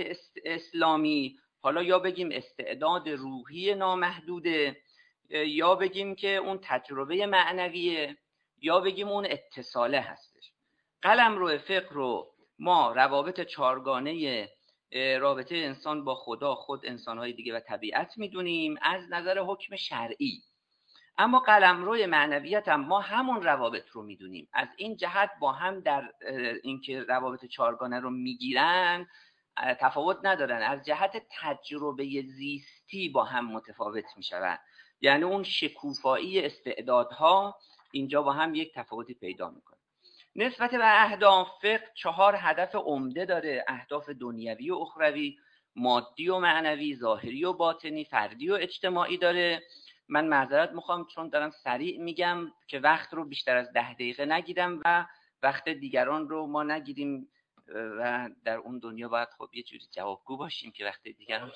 اسلامی حالا یا بگیم استعداد روحی نامحدوده، یا بگیم که اون تجربه معنویه، یا بگیم اون اتصاله هستش. قلمرو فقه رو ما روابط چارگانه رابطه انسان با خدا، خود، انسانهای دیگه و طبیعت میدونیم از نظر حکم شرعی. اما قلمروی معنویت هم ما همون روابط رو میدونیم. از این جهت با هم در اینکه روابط چهارگانه رو میگیرن تفاوت ندارن، از جهت تجربه زیستی با هم متفاوت میشون. یعنی اون شکوفایی استعدادها اینجا با هم یک تفاوتی پیدا میکنه. نسبت به اهداف، فقه چهار هدف عمده داره: اهداف دنیوی و اخروی، مادی و معنوی، ظاهری و باطنی، فردی و اجتماعی داره. من معذرت میخوام چون دارم سریع میگم که وقت رو بیشتر از ده دقیقه نگیرم و وقت دیگران رو ما نگیریم و در اون دنیا باید خب یه جوری جوابگو باشیم که وقت دیگران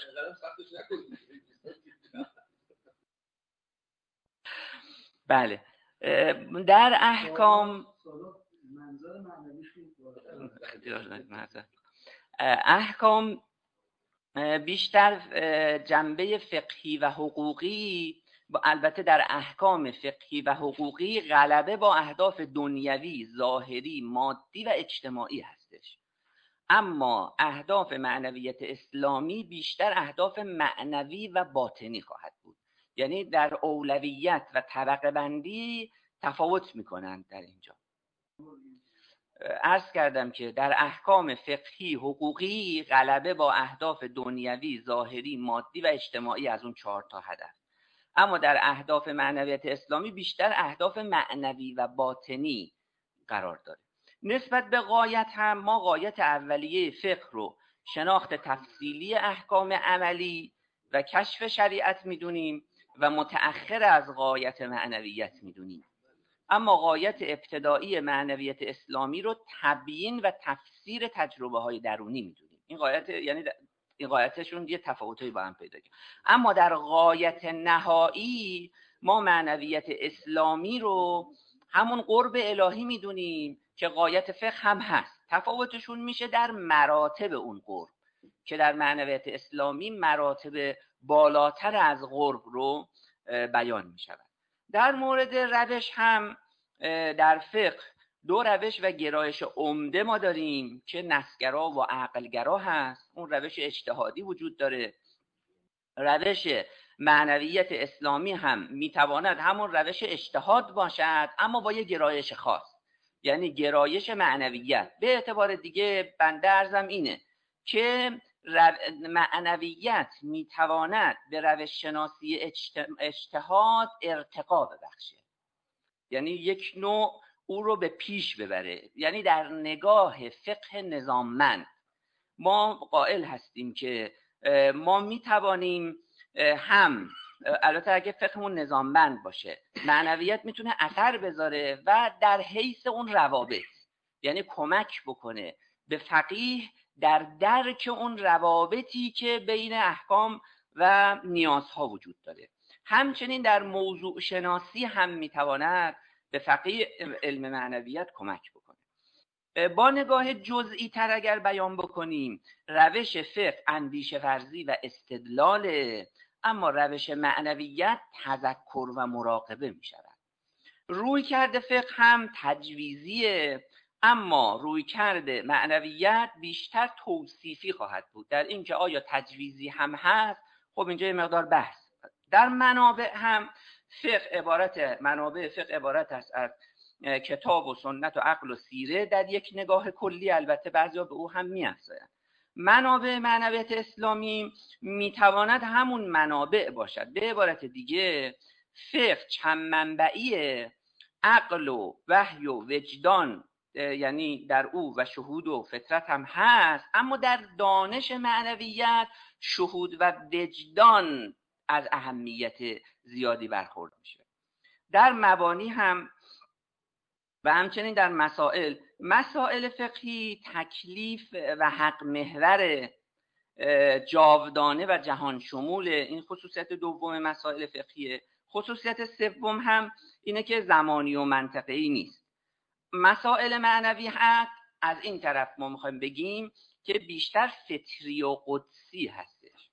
بله. در احکام احکام بیشتر جنبه فقهی و حقوقی، البته در احکام فقهی و حقوقی غلبه با اهداف دنیوی، ظاهری، مادی و اجتماعی هستش. اما اهداف معنویت اسلامی بیشتر اهداف معنوی و باطنی خواهد بود. یعنی در اولویت و طبقه بندی تفاوت میکنند در اینجا. عرض کردم که در احکام فقهی حقوقی غلبه با اهداف دنیوی، ظاهری، مادی و اجتماعی از اون چهار تا هدف. اما در اهداف معنویت اسلامی بیشتر اهداف معنوی و باطنی قرار داره. نسبت به غایت هم ما غایت اولیه فقه رو شناخت تفصیلی احکام عملی و کشف شریعت میدونیم و متأخر از غایت معنویت میدونیم. اما غایت ابتدایی معنویت اسلامی رو تبیین و تفسیر تجربه های درونی میدونیم. این غایت یعنی این غایتشون یه تفاوتایی با هم پیدا کرد. اما در غایت نهایی ما معنویت اسلامی رو همون قرب الهی میدونیم که غایت فقه هم هست. تفاوتشون میشه در مراتب اون قرب که در معنویت اسلامی مراتب بالاتر از قرب رو بیان میشود. در مورد روش هم در فقه دو روش و گرایش عمده ما داریم که نصگرا و عقلگرا هست. اون روش اجتهادی وجود داره. روش معنویت اسلامی هم میتواند همون روش اجتهاد باشد اما با یه گرایش خاص، یعنی گرایش معنویت. به اعتبار دیگه بنده عرضم اینه که معنویت میتواند به روش شناسی اجتهاد ارتقا ببخشه، یعنی یک نوع او رو به پیش ببره. یعنی در نگاه فقه نظاممند ما قائل هستیم که ما میتوانیم هم، البته اگه فقهمون نظاممند باشه، معنویت میتونه اثر بذاره و در حیث اون روابط، یعنی کمک بکنه به فقیه در درک اون روابطی که بین احکام و نیازها وجود داره. همچنین در موضوع شناسی هم میتواند به فقیه علم معنویت کمک بکنه. با نگاه جزئی تر اگر بیان بکنیم، روش فقه اندیشه ورزی و استدلاله، اما روش معنویت تذکر و مراقبه می شود. روی کرده فقه هم تجویزیه، اما روی کرده معنویت بیشتر توصیفی خواهد بود. در این که آیا تجویزی هم هست، خب اینجا یه مقدار بحث. در منابع هم فقه عبارت منابع فقه عبارت است از کتاب و سنت و عقل و سیره در یک نگاه کلی، البته بعضیا به او هم می‌افزایند. منابع معنویت اسلامی میتواند همون منابع باشد. به عبارت دیگه فقه چند منبعی عقل و وحی و وجدان، یعنی در او و شهود و فطرت هم هست، اما در دانش معنویت شهود و وجدان از اهمیت زیادی برخورد میشه. در مبانی هم و همچنین در مسائل مسائل فقهی تکلیف و حق محور جاودانه و جهان شمول، این خصوصیت دوم مسائل فقهیه. خصوصیت سوم هم اینه که زمانی و منطقه‌ای نیست. مسائل معنویت از این طرف ما میخوایم بگیم که بیشتر فطری و قدسی هستش.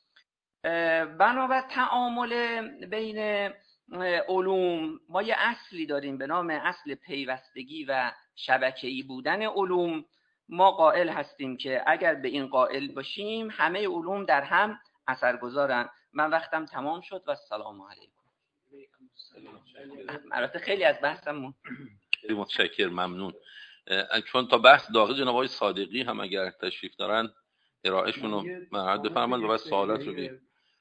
بنابر تعامل بین علوم ما یه اصلی داریم به نام اصل پیوستگی و شبکه‌ای بودن علوم ما قائل هستیم که اگر به این قائل باشیم همه علوم در هم اثرگذارن. من وقتم تمام شد و السلام علیکم. البته خیلی از بحثم خیلی متشکر، ممنون. چون تا بحث داغه جناب آقای صادقی هم اگر تشریف دارن ارائهشون رو مرحمت بفرمایید و بعد سوالات رو بگید.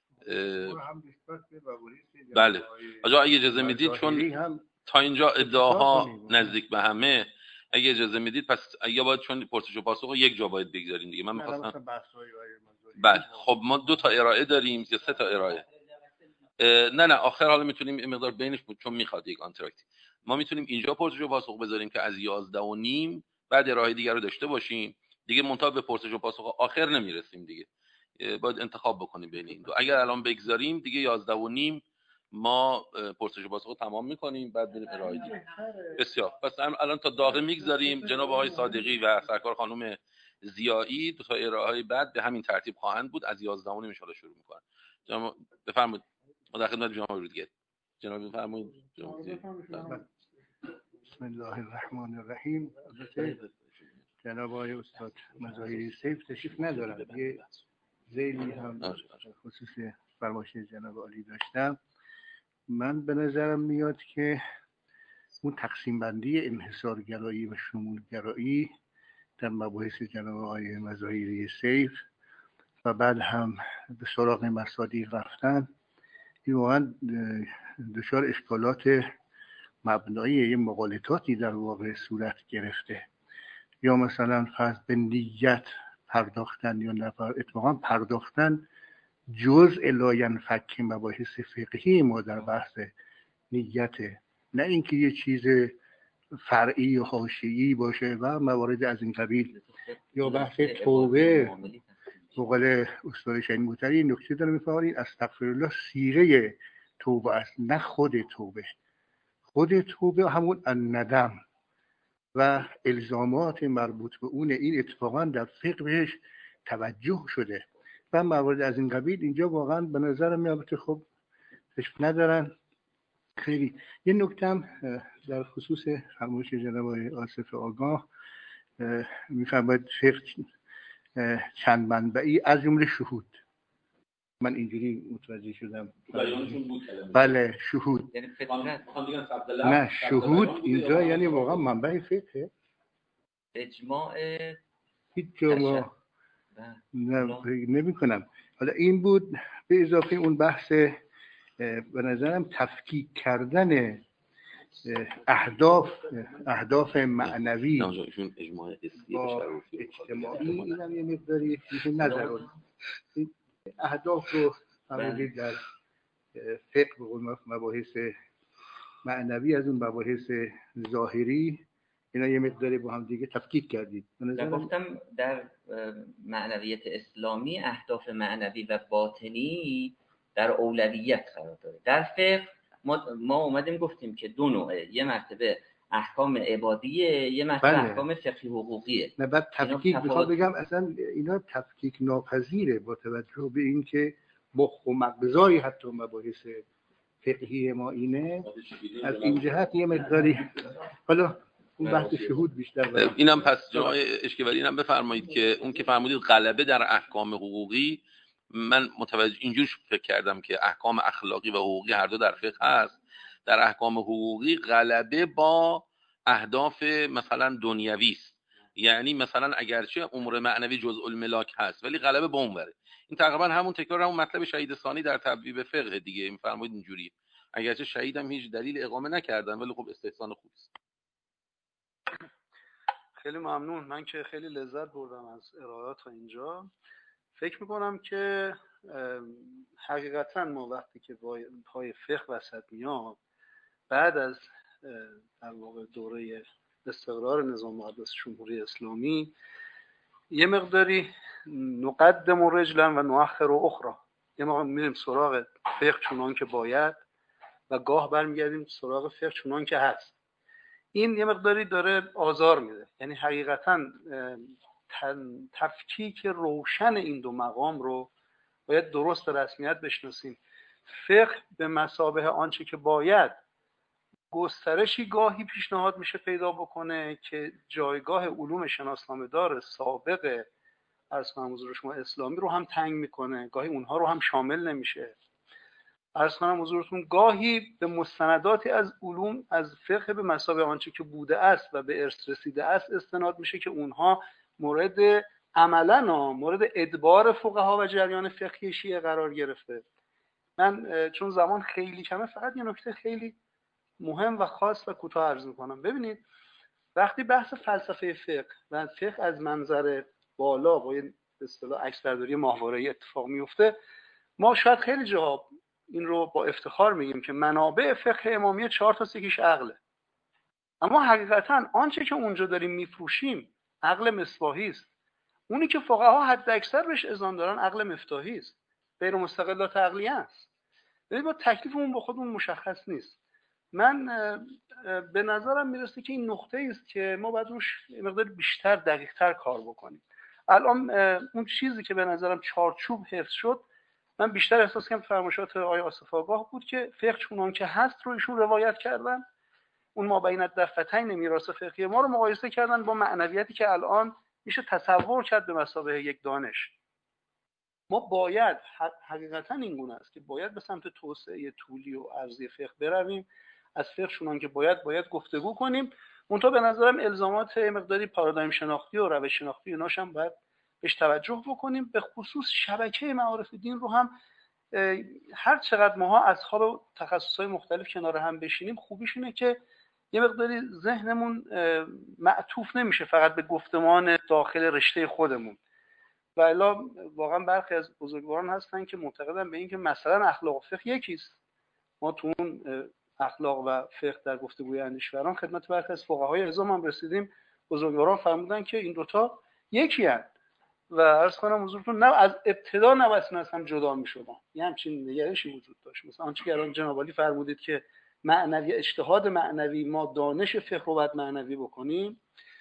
بله آجا اگه اجازه میدید چون تا اینجا ادعاها نزدیک به همه، اگه اجازه میدید پس یا باید چون پرسش و پاسخ رو یک جا باید بگذاریم دیگه. من می‌خواستم بله خب ما دو تا ارائه داریم یا سه تا ارائه؟ نه نه آخر حالا میتونیم این مقدار بینش بود چون میخواد یک آنتراکتی. ما میتونیم اینجا پرسش و پاسخ بذاریم که از یازده و نیم بعد ارائه دیگر رو داشته باشیم دیگه، منتها به پرسش و پاسخ آخر نمیرسیم دیگه، باید انتخاب بکنیم بین این دو. اگر الان بگذاریم دیگه یازده و نیم ما پرسش و پاسخ رو تمام میکنیم بعد بریم ارائه دیگه. بسیار پس الان تا داغه میگذاریم. جناب آقای صادقی و سرکار خانم ضیایی دو تا ارائه بعد به همین ترتیب خواهند بود، از یازده و نیم ان شاء شروع میکنن. جناب بفرمایید. ما در خدمت جناب رودگیر. جناب بفرمایید. بسم الله الرحمن الرحیم. جناب آقای استاد مظاهری سیف تشریف ندارن، یه ذیلی هم خصوص فرمایش جناب عالی داشتم. من به نظرم میاد که اون تقسیم بندی انحصارگرایی و شمولگرایی در مباحث جناب آقای مظاهری سیف و بعد هم به سراغ مصادیق رفتن، این واقعا دچار اشکالات مبنایی یه مغالطاتی در واقع صورت گرفته. یا مثلا فرض به نیت پرداختن یا نفر اتفاقا پرداختن جزء لا ینفک مباحث فقهی ما در بحث نیته، نه اینکه یه چیز فرعی و حاشیه‌ای باشه و موارد از این قبیل. یا بحث توبه به قول استاد شهید موطری نکته داره می‌فرمایید استغفرالله صیغه توبه است نه خود توبه. خود توبه همون الندم و الزامات مربوط به اون، این اتفاقا در فقه بهش توجه شده و موارد از این قبیل. اینجا واقعا به نظر میاد خب تشریف ندارن. خیلی یه نکته هم در خصوص فرمایش جناب آصف آگاه میفرماید فقه چند منبعی از جمله شهود. من اینجوری متوجه شدم. بله شهود. نه شهود اینجا یعنی واقعا منبع فقه. اجماع هیچ جا نمی کنم. حالا این بود به اضافه اون بحث به نظرم تفکیک کردن اهداف اهداف معنوی با اجتماعی، این هم یه مقداری نظر اهداف رو فرمودید در فقه به مباحث معنوی از اون مباحث ظاهری، اینا یه مقداری با هم دیگه تفکیک کردید. من گفتم در معنویت اسلامی اهداف معنوی و باطنی در اولویت قرار داره. در فقه ما, ما اومدیم گفتیم که دو نوعه، یه مرتبه احکام عبادیه، یه مرتبه بله. احکام فقهی حقوقیه. نه بعد تفکیک میخوام بگم اصلا اینا تفکیک ناپذیره با توجه به این که مخ و مغزای حتی مباحث فقهی ما اینه. از این جهت یه مقداری حالا اون بحث شهود بیشتر. اینم پس جای اشکواری اینم بفرمایید که اون که فرمودید غلبه در احکام حقوقی، من متوجه اینجور فکر کردم که احکام اخلاقی و حقوقی هر دو در فقه هست. در احکام حقوقی غلبه با اهداف مثلا دنیوی است، یعنی مثلا اگرچه امور معنوی جزء الملاک هست ولی غلبه با اون بره. این تقریبا همون تکرار همون مطلب شهید ثانی در تبویب فقه دیگه. میفرمایید اینجوری اگرچه شهیدم هیچ دلیل اقامه نکردن ولی خب استحسان خوبی است. خیلی ممنون. من که خیلی لذت بردم از ارائهات تا اینجا. فکر میکنم که حقیقتا ما وقتی که پای فقه وسط میام بعد از در واقع دوره استقرار نظام مقدس جمهوری اسلامی یه مقداری نقدم رجلا و نؤخر اخرى، یه موقع میریم سراغ فقه چنان که باید و گاه برمیگردیم سراغ فقه چنان که هست. این یه مقداری داره آزار میده. یعنی حقیقتا تفکیک روشن این دو مقام رو باید درست رسمیت بشناسیم. فقه به مثابه آنچه که باید گسترشی گاهی پیشنهاد میشه پیدا بکنه که جایگاه علوم شناسنامه دار سابق عرض کنم حضور شما اسلامی رو هم تنگ میکنه، گاهی اونها رو هم شامل نمیشه. عرض کنم حضورتون گاهی به مستنداتی از علوم از فقه به مثابه آنچه که بوده است و به ارث رسیده است استناد میشه که اونها مورد عملاً مورد ادبار فقها و جریان فقهی شیعه قرار گرفته. من چون زمان خیلی کمه فقط یه نکته خیلی مهم و خاص و کوتاه عرض میکنم. ببینید وقتی بحث فلسفه فقه و فقه از منظر بالا با به اصطلاح عکسبرداری ماهواره‌ای اتفاق میفته، ما شاید خیلی جاها این رو با افتخار میگیم که منابع فقه امامیه چهار تا سکیش عقله، اما حقیقتا آنچه که اونجا داریم میفروشیم عقل مصباحی است. اونی که فقها حد اکثر بهش اذعان دارن عقل مفتاحی است، غیر مستقلات عقلیه است. ببینید ما تکلیفمون با خودمون مشخص نیست. من به نظرم میرسه که این نقطه است که ما باید روش مقدار بیشتر دقیق‌تر کار بکنیم. الان اون چیزی که به نظرم چارچوب حفظ شد، من بیشتر احساس کنم فرمایشات آقای آصف آگاه بود که فقه چونان که هست رو ایشون روایت کردن، اون ما بین الدفتین میراث فقهی ما رو مقایسه کردن با معنویتی که الان میشه تصور کرد به مثابه یک دانش. ما باید حقیقتا این گونه است که باید به سمت توسعه طولی و عرضی فقه برویم، از فقه چونان که باید باید گفتگو کنیم. منتها به نظرم الزامات مقداری پارادایم شناختی و روش شناختی ایناش هم باید بهش توجه بکنیم. به خصوص شبکه معارف دین رو هم هر چقدر ماها اصحاب و تخصصهای مختلف کنار هم بشینیم، خوبیش اینه که یه مقداری ذهنمون معطوف نمیشه فقط به گفتمان داخل رشته خودمون. و الا واقعا برخی از بزرگواران هستن که معتقدن به این که مثلا اخلاق و فقه یکیست. ما تو اون اخلاق و فقه در گفتگوی اندیشوران خدمت برخی از فقهای اعظم هم رسیدیم، بزرگواران فرمودن که این دوتا یکی هستند و عرض کنم حضورتون نه از ابتدا نباید از هم جدا می‌شدن. یه همچین نگرشی وجود داشت. مثلا آنچه که الان جناب عالی فرمودید که معنوی اجتهاد معنوی ما دانش فقه رو باید معنوی بکنیم،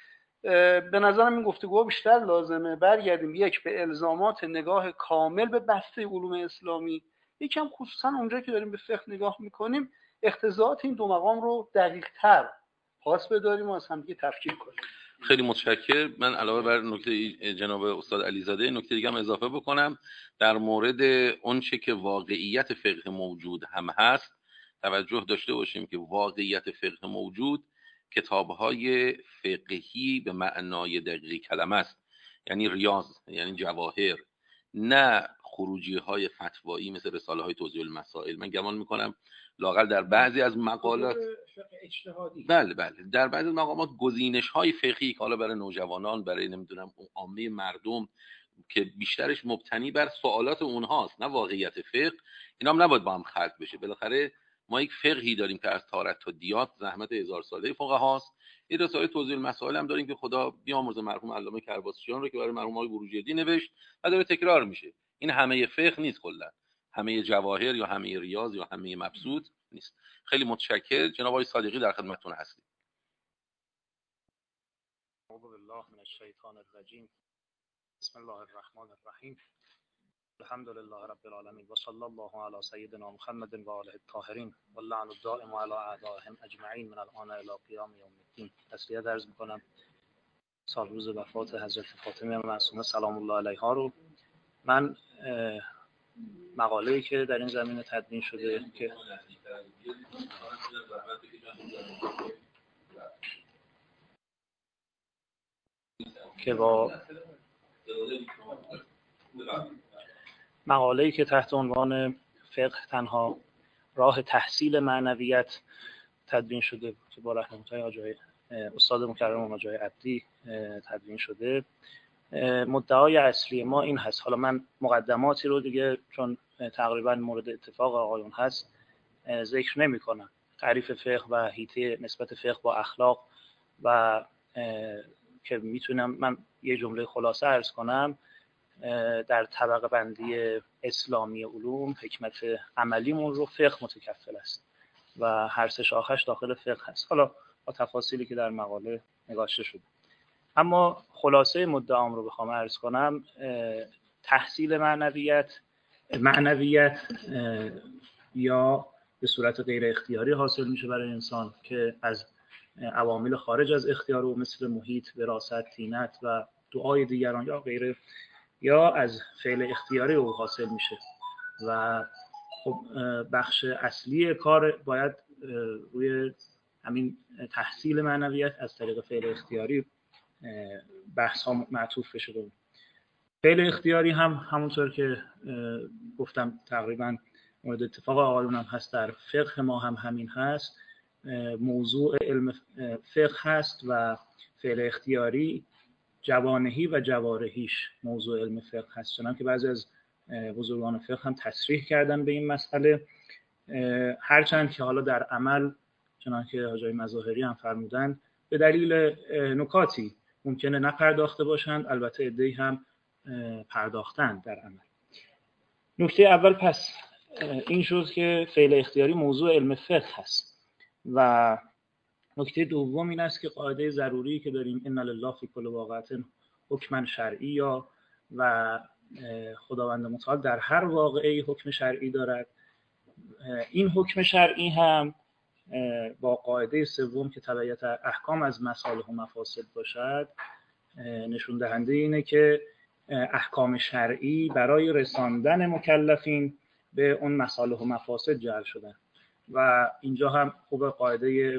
به نظرم این گفتگوها بیشتر لازمه برگردیم یک به الزامات نگاه کامل به بسته علوم اسلامی، یکم خصوصا اونجا که داریم به فقه نگاه میکنیم اقتضاعات این دو مقام رو دقیق‌تر پاس بداریم و از هم دیگه تفکیک کنیم. خیلی متشکرم. من علاوه بر نکته جناب استاد علیزاده نکته دیگه هم اضافه بکنم در مورد اون چه که واقعیت فقه موجود هم هست. توجه داشته باشیم که واقعیت فقه موجود کتاب‌های فقهی به معنای دقیق کلمه است، یعنی ریاض، یعنی جواهر، نه خروجی‌های فتوایی مثل رساله‌های توضیح المسائل. من گمان می‌کنم لااقل در بعضی از مقالات فقه اجتهادی، بله بله در بعضی از مقامات گزینش‌های فقهی که حالا برای نوجوانان، برای نمیدونم عامه مردم که بیشترش مبتنی بر سوالات اونهاست نه واقعیت فقه، اینا هم نباید با هم خلط بشه. بالاخره ما یک فقهی داریم که از تارت تا دیات زحمت هزار ساله فقهاست. این رساله توضیح المسائل هم داریم که خدا بیامرزه مرحوم علامه کرباسیان رو که برای مرحوم آقای بروجردی نوشت و داره تکرار میشه. این همه فقه نیست، کلا همه جواهر یا همه ریاض یا همه مبسوط نیست. خیلی متشکر. جناب آقای صادقی در خدمتتون هستیم. اعوذ بالله من الشیطان الرجیم. بسم الله الرحمن الرحیم. الحمد لله رب العالمین و صلی الله علی سیدنا محمد و آله الطاهرین و اللعن الدائم علی اعدائهم اجمعین من الان الی قیام یوم الدین. تسلیت عرض می‌کنم سال روز وفات حضرت فاطمه معصومه سلام الله علیها رو. من مقاله‌ای که در این زمینه تدوین شده که که با مقاله‌ای که تحت عنوان فقه تنها راه تحصیل معنویت تدوین شده که با رحمت‌های آقای استاد مکرم آقای عبدی تدوین شده، مدعای اصلی ما این هست. حالا من مقدماتی رو دیگه چون تقریبا مورد اتفاق آقایون هست ذکر نمی کنم. تعریف فقه و حیطه نسبت فقه با اخلاق و که میتونم من یه جمله خلاصه عرض کنم، در طبقه بندی اسلامی علوم حکمت عملیمون رو فقه متکفل است و هر سه شاخش داخل فقه هست، حالا با تفاصیلی که در مقاله نگاشته شده. اما خلاصه مدعام رو بخوام عرض کنم، تحصیل معنویت معنویت یا به صورت غیر اختیاری حاصل میشه برای انسان که از عوامل خارج از اختیار او مثل محیط، وراثت، طینت و دعای دیگران یا غیره، یا از فعل اختیاری او حاصل میشه. و خب بخش اصلی کار باید روی همین تحصیل معنویت از طریق فعل اختیاری بحث ها معطوف بشه. فعل اختیاری هم همونطور که گفتم تقریبا مورد اتفاق آقایون هم هست، در فقه ما هم همین هست، موضوع علم فقه هست و فعل اختیاری جوانحی و جوارحیش موضوع علم فقه هست. چنانکه که بعضی از بزرگان فقه هم تصریح کردن به این مسئله، هرچند که حالا در عمل چنانکه که حاجی مظاهری هم فرمودن به دلیل نکاتی ممکنه نپرداخته باشند، البته عده‌ای هم پرداختن در عمل. نکته اول پس این شد که فعل اختیاری موضوع علم فقه هست و نکته دوم این است که قاعده ضروری که داریم ان لله فی کل واقعه حکما شرعی و خداوند متعال در هر واقعه حکم شرعی دارد. این حکم شرعی هم با قاعده سوم که تبعیت احکام از مصالح و مفاسد باشد نشون دهنده اینه که احکام شرعی برای رساندن مکلفین به اون مصالح و مفاسد جعل شدن و اینجا هم خوب قاعده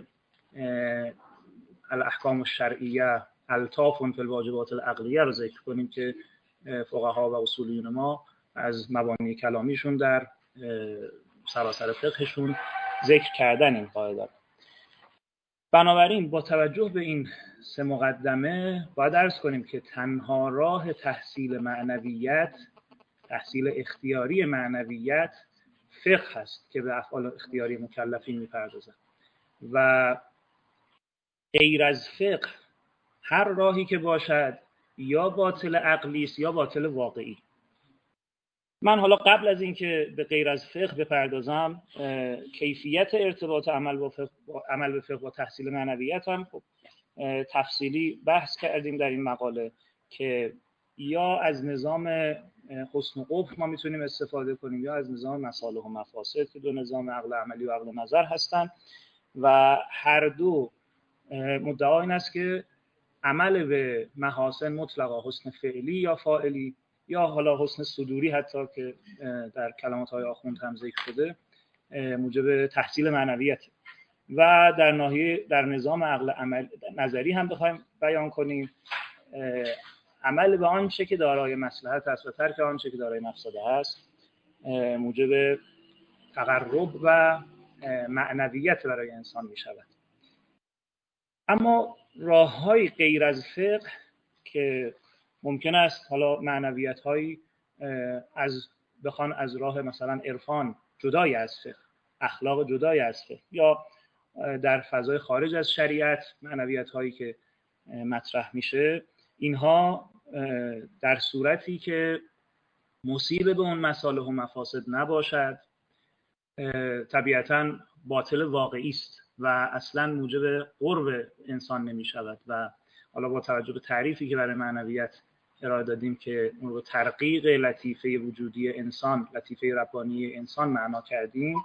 الاحکام الشرعیه الطاف فی الواجبات العقلیه رو ذکر کنیم که فقها و اصولیون ما از مبانی کلامیشون در سراسر فقهشون ذکر کردن این قاعده. بنابراین با توجه به این سه مقدمه باید عرض کنیم که تنها راه تحصیل معنویت، تحصیل اختیاری معنویت فقه هست که به افعال اختیاری مکلفین میپردازند و غیر از فقه هر راهی که باشد یا باطل عقلی است یا باطل واقعی. من حالا قبل از اینکه به غیر از فقه بپردازم کیفیت ارتباط عمل با فقه عمل به فقه با تحصیل معنویت هم خب تفصیلی بحث کردیم در این مقاله که یا از نظام حسن و قبح ما میتونیم استفاده کنیم یا از نظام مصالح و مفاسد که دو نظام عقل عملی و عقل نظر هستند و هر دو مدعا این است که عمل به محاسن مطلقا حسن فعلی یا فاعلی یا حالا حسن صدوری حتی که در کلمات های آخوند هم ذکر شده موجب تحصیل معنویت و در ناحیه در نظام عقل عمل نظری هم بخوایم بیان کنیم عمل به آنچه که دارای مصلحت است و ترک آنچه که دارای مفسده است موجب تقرب و معنویت برای انسان می شود. اما راه‌های غیر از فقه که ممکن است حالا معنویت هایی از بخوان از راه مثلا عرفان جدای از فقه، اخلاق جدای از فقه یا در فضای خارج از شریعت معنویت هایی که مطرح میشه، اینها در صورتی که مصیب به اون مصالح و مفاسد نباشد طبیعتاً باطل واقعی است و اصلاً موجب قرب انسان نمی شود و حالا با توجه به تعریفی که برای معنویت ارائه دادیم که اون رو ترقیق لطیفه وجودی انسان، لطیفه ربانی انسان معنا کردیم،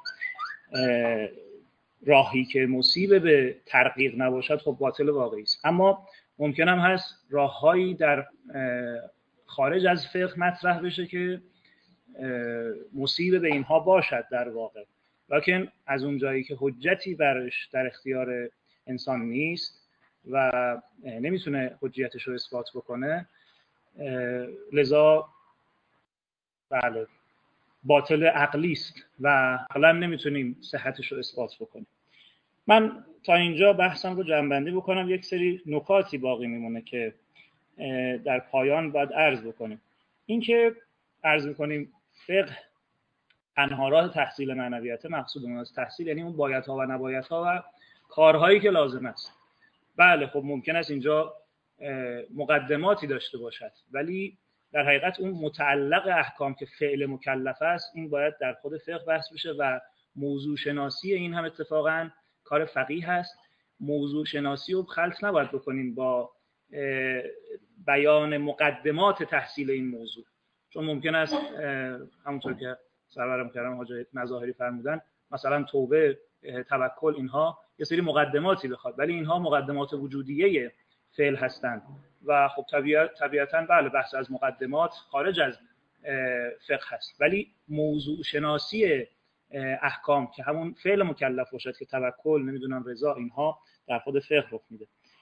راهی که مصیب به ترقیق نباشد خب باطل واقعی است. اما ممکن هم هست راههایی در خارج از فقه مطرح بشه که مصیب به اینها باشد در واقع، لکن از اون جایی که حجتی برش در اختیار انسان نیست و نمیتونه حجیتش رو اثبات بکنه، لذا بله باطل عقلی است و عقلا نمیتونیم صحتش رو اثبات بکنیم. من تا اینجا بحثم رو جمع‌بندی بکنم، یک سری نکاتی باقی میمونه که در پایان باید عرض بکنیم. این که عرض میکنیم فقه تنها راه تحصیل معنویت، مقصودمون از تحصیل یعنی اون بایدها و نبایدها و کارهایی که لازم است. بله خب ممکن است اینجا مقدماتی داشته باشد، ولی در حقیقت اون متعلق احکام که فعل مکلف است این باید در خود فقه بحث بشه و موضوع شناسی این هم اتفاقاً کار فقیه هست. موضوع شناسی رو خلط نباید بکنیم با بیان مقدمات تحصیل این موضوع، چون ممکن است همونطور که سرورم کردم حاجی مظاهری فرمودن مثلا توبه، توکل، اینها یه سری مقدماتی بخواد، ولی اینها مقدمات وجودیه فعل هستند و خب طبیعت طبیعتاً بله بحث از مقدمات خارج از فقه هست، ولی موضوع شناسی احکام که همون فعل مکلف باشد که توکل، نمیدونم رضا، اینها در خود فقه رخ میده.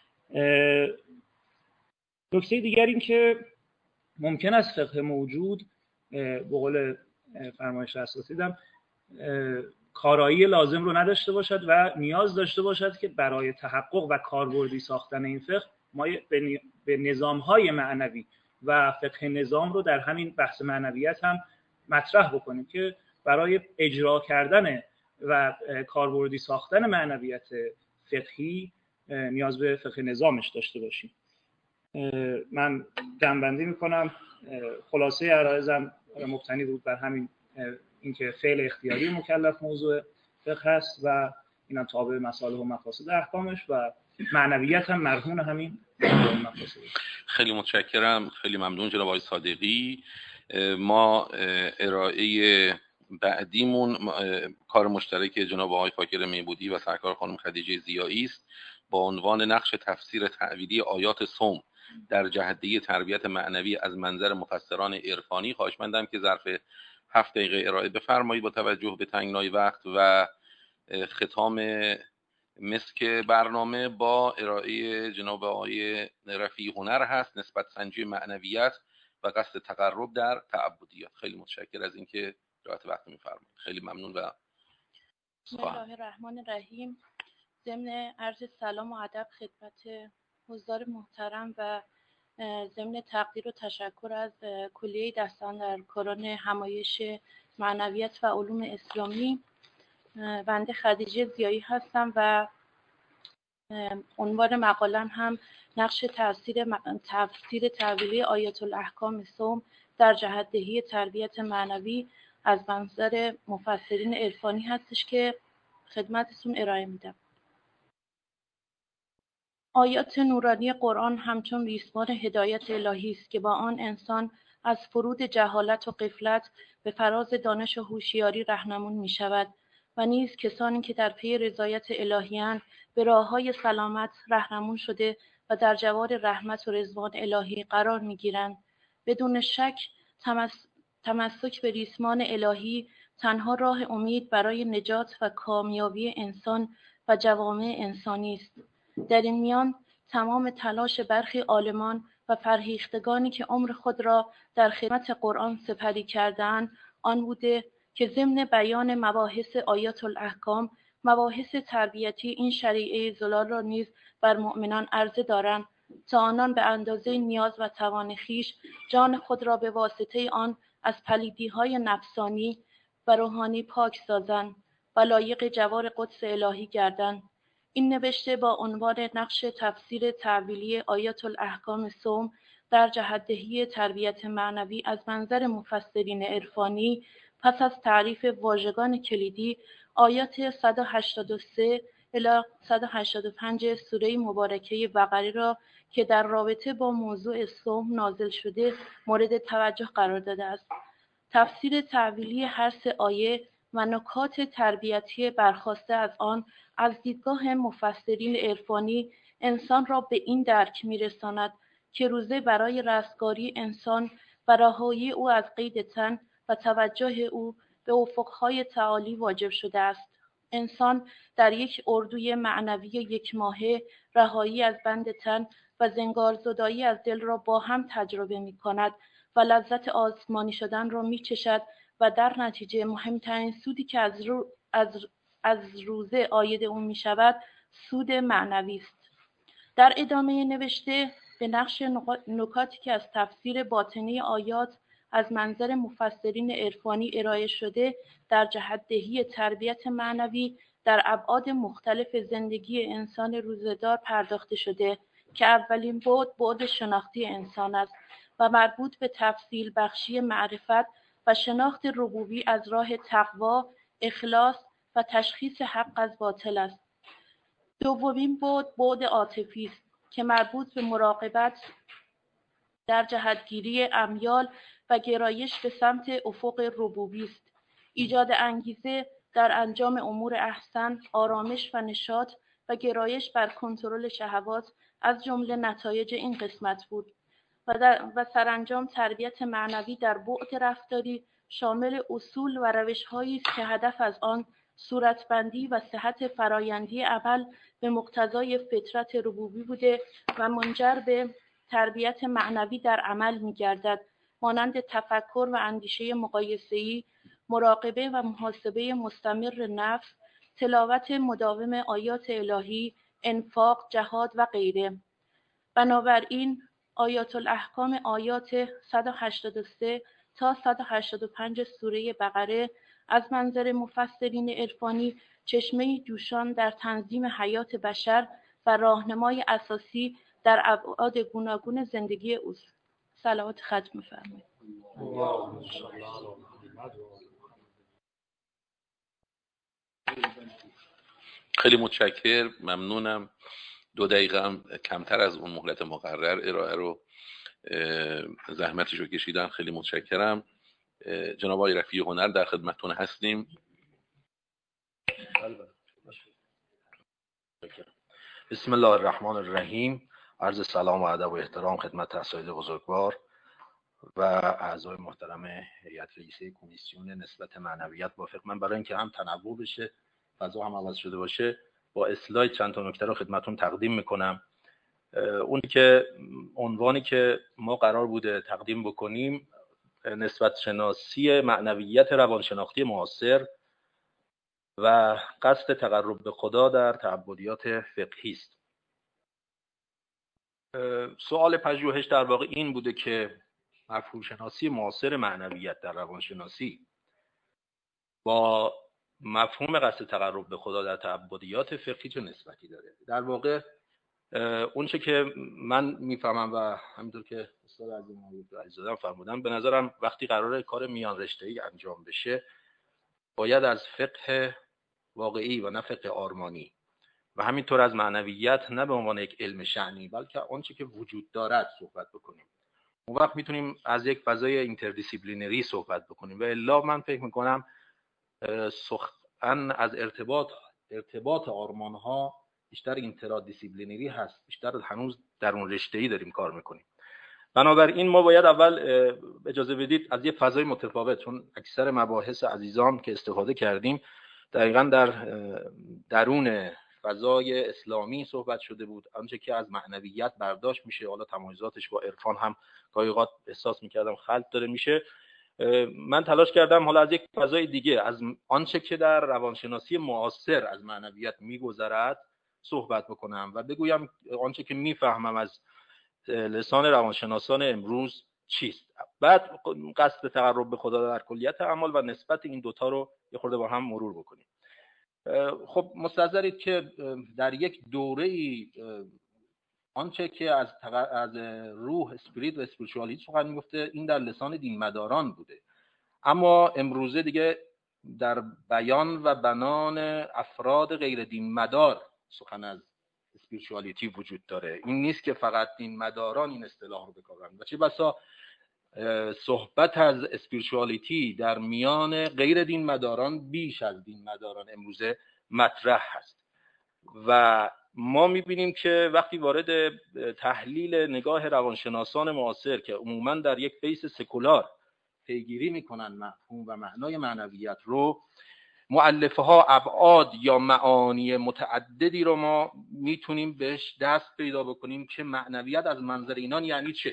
نکته دیگر این که ممکن است فقه موجود به قول فرمایش اساسی دم کارایی لازم رو نداشته باشد و نیاز داشته باشد که برای تحقق و کاربردی ساختن این فقه ما به نظام‌های معنوی و فقه نظام رو در همین بحث معنویت هم مطرح بکنیم که برای اجرا کردن و کاربردی ساختن معنویت فقهی نیاز به فقه نظامش داشته باشیم. من جمع‌بندی میکنم. خلاصه عرایزم مبتنی بود بر همین اینکه فعل اختیاری مکلف موضوع فقه هست و اینم تابع مصالح و مفاسد احکامش و معنویت هم مرهون همین مفاسد. خیلی متشکرم، خیلی ممنون جناب آقای صادقی. ما ارائه بعدیمون کار مشترک جناب آقای فاکر میبودی و سرکار خانم خدیجه ضیایی است با عنوان نقش تفسیر تأویلی آیات صوم در جهدیه تربیت معنوی از منظر مفسران عرفانی. خواهشمندم که ظرف هفت دقیقه ارائه بفرمایید با توجه به تنگنای وقت و ختام مسک برنامه با ارائه جناب آقای رفیع هنر هست، نسبت سنجی معنویت و قصد تقرب در تعبدیات. خیلی متشکر از اینکه رعایت وقت می‌فرمایید. خیلی ممنون و بسم الله الرحمن الرحیم. ضمن عرض سلام و ادب خدمت حضار محترم و ضمن تقدیر و تشکر از کلیه دستان در کاران همایش معنویت و علوم اسلامی، بنده خدیجه ضیایی هستم و عنوان مقالم هم نقش تفسیر تفسیر تأویلی آیات الاحکام صوم در جهت‌دهی تربیت معنوی از منظر مفسرین عرفانی هستش که خدمتتون ارائه میدم. آیات نورانی قرآن همچون ریسمان هدایت الهی است که با آن انسان از فرود جهالت و غفلت به فراز دانش و هوشیاری راهنمون می شود و نیز کسانی که در پی رضایت الهی‌اند به راه‌های سلامت راهنمون شده و در جوار رحمت و رضوان الهی قرار می‌گیرند. بدون شک تمس... تمسک به ریسمان الهی تنها راه امید برای نجات و کامیابی انسان و جوامع انسانی است. در این میان تمام تلاش برخی عالمان و فرهیختگانی که عمر خود را در خدمت قرآن سپری کرده‌اند آن بوده که ضمن بیان مباحث آیات الاحکام مباحث تربیتی این شریعه زلال را نیز بر مؤمنان عرضه دارند تا آنان به اندازه نیاز و توان خویش جان خود را به واسطه آن از پلیدی‌های نفسانی و روحانی پاک سازند و لایق جوار قدس الهی گردند. این نوشته با عنوان نقش تفسیر تأویلی آیات الاحکام صوم در جهت‌دهی تربیت معنوی از منظر مفسرین عرفانی پس از تعریف واژگان کلیدی آیات صد و هشتاد و سه الی صد و هشتاد و پنج سوره مبارکه بقره را که در رابطه با موضوع صوم نازل شده مورد توجه قرار داده است. تفسیر تأویلی هر سه آیه و نکات تربیتی برخواسته از آن از دیدگاه مفسرین عرفانی انسان را به این درک می‌رساند که روزه برای رستگاری انسان و رهایی او از قید تن و توجه او به افقهای تعالی واجب شده است. انسان در یک اردوی معنوی یک ماهه رهایی از بند تن و زنگارزدایی از دل را با هم تجربه می کند و لذت آسمانی شدن را می چشد و در نتیجه مهمترین سودی که از, رو از, از روزه عاید او می شود سود معنوی است. در ادامه نوشته به نقش نکاتی که از تفسیر باطنی آیات از منظر مفسرین عرفانی ارائه شده در جهت‌دهی تربیت معنوی در ابعاد مختلف زندگی انسان روزه‌دار پرداخته شده که اولین بعد بعد شناختی انسان است و مربوط به تفصیل بخشی معرفت و شناخت ربوبی از راه تقوا، اخلاص و تشخیص حق از باطل است. دومین بعد بعد عاطفی است که مربوط به مراقبت در جهتگیری امیال و گرایش به سمت افق ربوبی است. ایجاد انگیزه در انجام امور احسن، آرامش و نشاط و گرایش بر کنترل شهوات از جمله نتایج این قسمت بود و, در و سرانجام تربیت معنوی در بعد رفتاری شامل اصول و روش‌هایی است که هدف از آن صورتبندی و صحت فرایندی عمل به مقتضای فطرت ربوبی بوده و منجر به تربیت معنوی در عمل می‌گردد، مانند تفکر و اندیشه مقایسه‌ای، مراقبه و محاسبه مستمر نفس، تلاوت مداوم آیات الهی، انفاق، جهاد و غیره. بنابراین آیات الاحکام آیات صد و هشتاد و سه تا صد و هشتاد و پنج سوره بقره از منظر مفسرین عرفانی چشمه جوشان در تنظیم حیات بشر و راهنمای اساسی در ابعاد گوناگون زندگی اوست. صلوات ختم می‌فرمایید. خیلی متشکرم، ممنونم. دو دقیقه هم کمتر از اون مهلت مقرر ارائه رو زحمتش رو کشیدن. خیلی متشکرم. جناب آقای رفیع هنر در خدمتتون هستیم. بسم الله الرحمن الرحیم. عرض سلام و ادب و احترام خدمت اساتید بزرگوار و اعضای محترم هیئت رئیسه کمیسیون نسبت معنویت با فقه. من برای اینکه هم تنوع بشه، فضا هم عوض شده باشه، با اسلاید چند تا نکته رو خدمتتون تقدیم میکنم. اون که عنوانی که ما قرار بوده تقدیم بکنیم نسبت شناسی معنویت روانشناختی معاصر و قصد تقرب به خدا در تعبدیات فقهی است. سوال پژوهش در واقع این بوده که مفهوم شناسی معاصر معنویت در روانشناسی با مفهوم قصد تقرب به خدا در تعبدیات فقهی چه نسبتی داره. در واقع اون چه که من میفهمم و همینطور که استاد عزیزم عزیزادم فرمودن، به نظرم وقتی قراره کار میان رشته‌ای انجام بشه باید از فقه واقعی و نه فقه آرمانی و همینطور از معنویت نه به عنوان یک علم شأنی بلکه آنچه که وجود دارد صحبت بکنیم. اون وقت میتونیم از یک فضای اینتردیسیپلینری صحبت بکنیم و الا من فکر میکنم سخن از ارتباط ارتباط آرمان‌ها بیشتر اینترادیسیپلینری هست، بیشتر هنوز در اون رشته‌ای داریم کار میکنیم. بنابراین ما باید اول اجازه بدید از یه فضای متفاوت، چون اکثر مباحث عزیزان که استفاده کردیم دقیقاً در درون فضای اسلامی صحبت شده بود، آنچه که از معنویت برداشت میشه، حالا تمایزاتش با عرفان هم گاهی اوقات احساس میکردم خلط داره میشه. من تلاش کردم حالا از یک فضای دیگه، از آنچه که در روانشناسی معاصر از معنویت میگذرد صحبت بکنم و بگویم آنچه که میفهمم از لسان روانشناسان امروز چیست. بعد قصد تقرب به خدا در کلیت اعمال و نسبت این دوتا رو یه خورده با هم مرور بکنیم. خب مستحضرید که در یک دوره‌ای آنچه که از تق... از روح، اسپریت و اسپریچوالیتی سخن میگفته این در لسان دین مداران بوده، اما امروزه دیگه در بیان و بنان افراد غیر دین مدار سخن از اسپریچوالیتی وجود داره. این نیست که فقط دین مداران این اصطلاح رو بکارن و چه بسا صحبت از اسپریچوالیتی در میان غیر دین مداران بیش از دین مداران امروزه مطرح هست و ما میبینیم که وقتی وارد تحلیل نگاه روانشناسان معاصر که عموماً در یک بیس سکولار پیگیری میکنن مفهوم و معنای معنویت رو، مؤلفه ها ابعاد یا معانی متعددی رو ما میتونیم بهش دست پیدا بکنیم که معنویت از منظر اینان یعنی چه.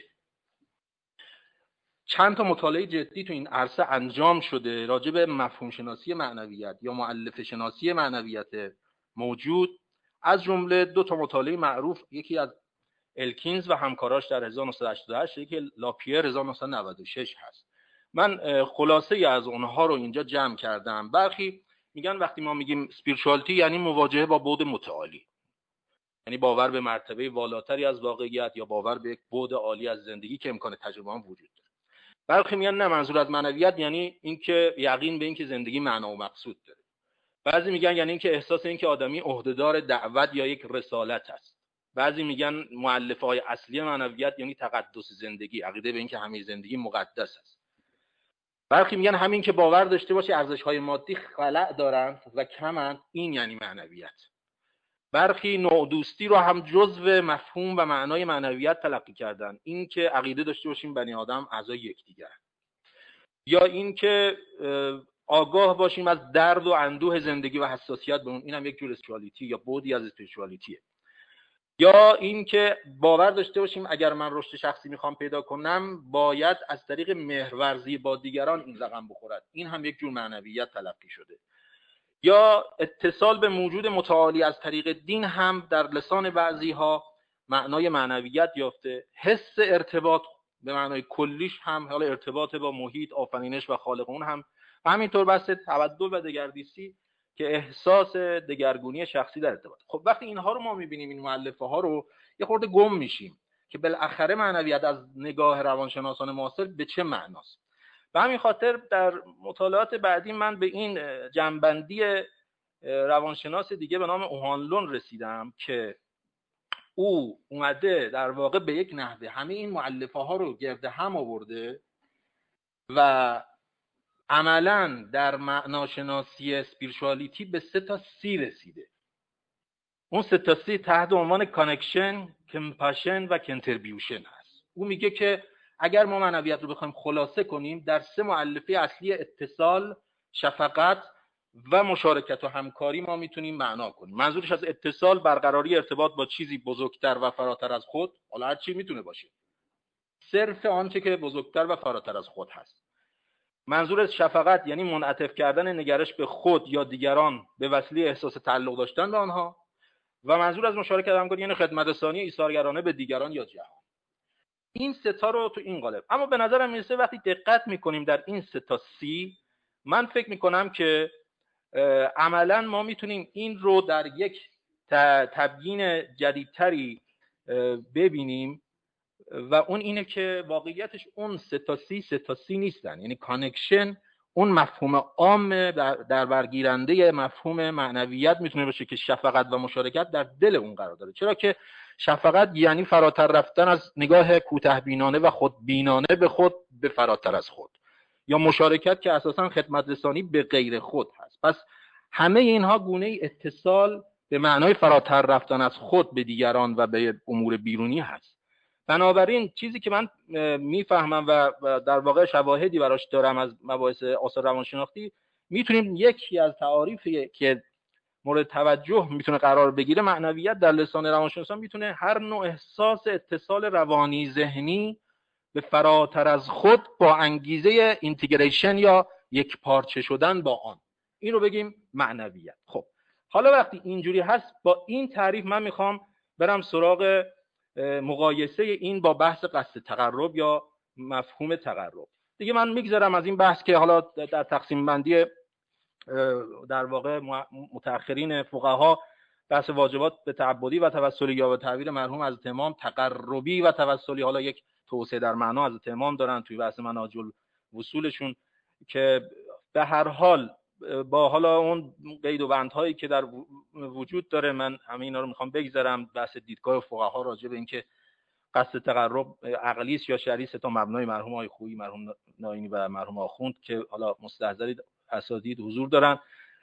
چند تا مطالعه جدی تو این عرصه انجام شده راجع به مفهوم شناسی معنویت یا مؤلفه شناسی معنویت موجود، از جمله دو تا مطالعه معروف، یکی از الکینز و همکاراش در هزار و نهصد و هشتاد و هشت، یکی لاپیر هزار و نهصد و نود و شش هست. من خلاصه از اونها رو اینجا جمع کردم. برخی میگن وقتی ما میگیم اسپریچوالتی یعنی مواجهه با بعد متعالی، یعنی باور به مرتبه والاتری از واقعیت یا باور به یک بعد عالی از زندگی که امکان تجربه هم وجود داره. برخی میگن نه، منظور از معنویت یعنی اینکه یقین به اینکه زندگی معنا و مقصود داره. بعضی میگن یعنی اینکه احساس اینکه آدمی عهدهدار دعوت یا یک رسالت است. بعضی میگن مؤلفه‌های اصلی معنویت یعنی تقدس زندگی، عقیده به اینکه همه زندگی مقدس است. برخی میگن همین که باور داشته باشه ارزش‌های مادی خلأ دارن و کمن، این یعنی معنویت. برخی نوع دوستی رو هم جزو مفهوم و معنای معنویت تلقی کردن، این که عقیده داشته باشیم بنی آدم اعضای یکدیگر، یا این که آگاه باشیم از درد و اندوه زندگی و حساسیت به اون، این هم یک جور اسپریچوالیتی یا بعدی از اسپریچوالیتیه. یا این که باور داشته باشیم اگر من رشد شخصی میخوام پیدا کنم باید از طریق مهرورزی با دیگران این رقم بخورد، این هم یک جور معنویت تلقی شده. یا اتصال به موجود متعالی از طریق دین هم در لسان بعضی ها معنای معنویت یافته. حس ارتباط به معنای کلیش هم حالا ارتباط با محیط، آفرینش و خالق اون هم، و همینطور بحث تبدل و دگردیسی که احساس دگرگونی شخصی در ارتباط. خب وقتی اینها رو ما میبینیم، این مؤلفه ها رو، یه خورده گم میشیم که بالاخره معنویت از نگاه روانشناسان معاصر به چه معناست. به همین خاطر در مطالعات بعدی من به این جنبندی روانشناس دیگه به نام اوهانلون رسیدم که او اومده در واقع به یک نحوه همه این مؤلفه ها رو گرد هم آورده و عملاً در معناشناسی اسپریچوالیتی به سه تا سی رسیده. اون سه تا سی تحت عنوان کانکشن، کمپاشن و کنتریبیوشن هست. او میگه که اگر ما معنویت رو بخوایم خلاصه کنیم در سه مؤلفه اصلی اتصال، شفقت و مشارکت و همکاری ما میتونیم معنا کنیم. منظورش از اتصال برقراری ارتباط با چیزی بزرگتر و فراتر از خود، حالا هر چی میتونه باشه، صرف آنچه که بزرگتر و فراتر از خود هست. منظور از شفقت یعنی منعطف کردن نگرش به خود یا دیگران به وسیله احساس تعلق داشتن به آنها، و منظور از مشارکت و همکاری یعنی خدمت رسانی ایثارگرانه به دیگران یا جهان. این سه تا رو تو این قالب. اما به نظرم میرسه وقتی دقت میکنیم در این سه تا سی، من فکر میکنم که عملا ما میتونیم این رو در یک تبیین جدیدتری ببینیم و اون اینه که واقعیتش اون سه تا سی سه تا سی نیستن. یعنی کانکشن اون مفهوم عام در برگیرنده مفهوم معنویت میتونه باشه که شفقت و مشارکت در دل اون قرار داره، چرا که شفقت یعنی فراتر رفتن از نگاه کوتاه‌بینانه و خودبینانه به خود به فراتر از خود، یا مشارکت که اساساً خدمت رسانی به غیر خود هست. پس همه اینها گونه اتصال به معنای فراتر رفتن از خود به دیگران و به امور بیرونی هست. بنابراین چیزی که من میفهمم و در واقع شواهدی براش دارم از مباحث آثار روانشناختی، میتونیم یکی از تعاریفی که مورد توجه میتونه قرار بگیره معنویت در لسان روانشناسان میتونه هر نوع احساس اتصال روانی ذهنی به فراتر از خود با انگیزه اینتگریشن یا یک پارچه شدن با آن، این رو بگیم معنویت. خب حالا وقتی اینجوری هست، با این تعریف من میخوام برم سراغ مقایسه این با بحث قصد تقرب یا مفهوم تقرب. دیگه من میگذرم از این بحث که حالا در تقسیم بندی در واقع متأخرین فقها بحث واجبات به تعبدی و توسلی یا به تعبیر مرحوم حضرت امام تقربی و توسلی، حالا یک توسعه در معنا حضرت امام دارن توی بحث منهج الوصولشون که به هر حال با حالا اون قید و بندهایی که در وجود داره من همه اینا رو میخوام بگذارم. بحث دیدگاه فقها راجع به اینکه قصد تقرب عقلی است یا شرعی است تا مبنای مرحوم آقای خویی، مرحوم ناینی و مرحوم آخوند که حالا مستحضرید اساتید حضور دارن،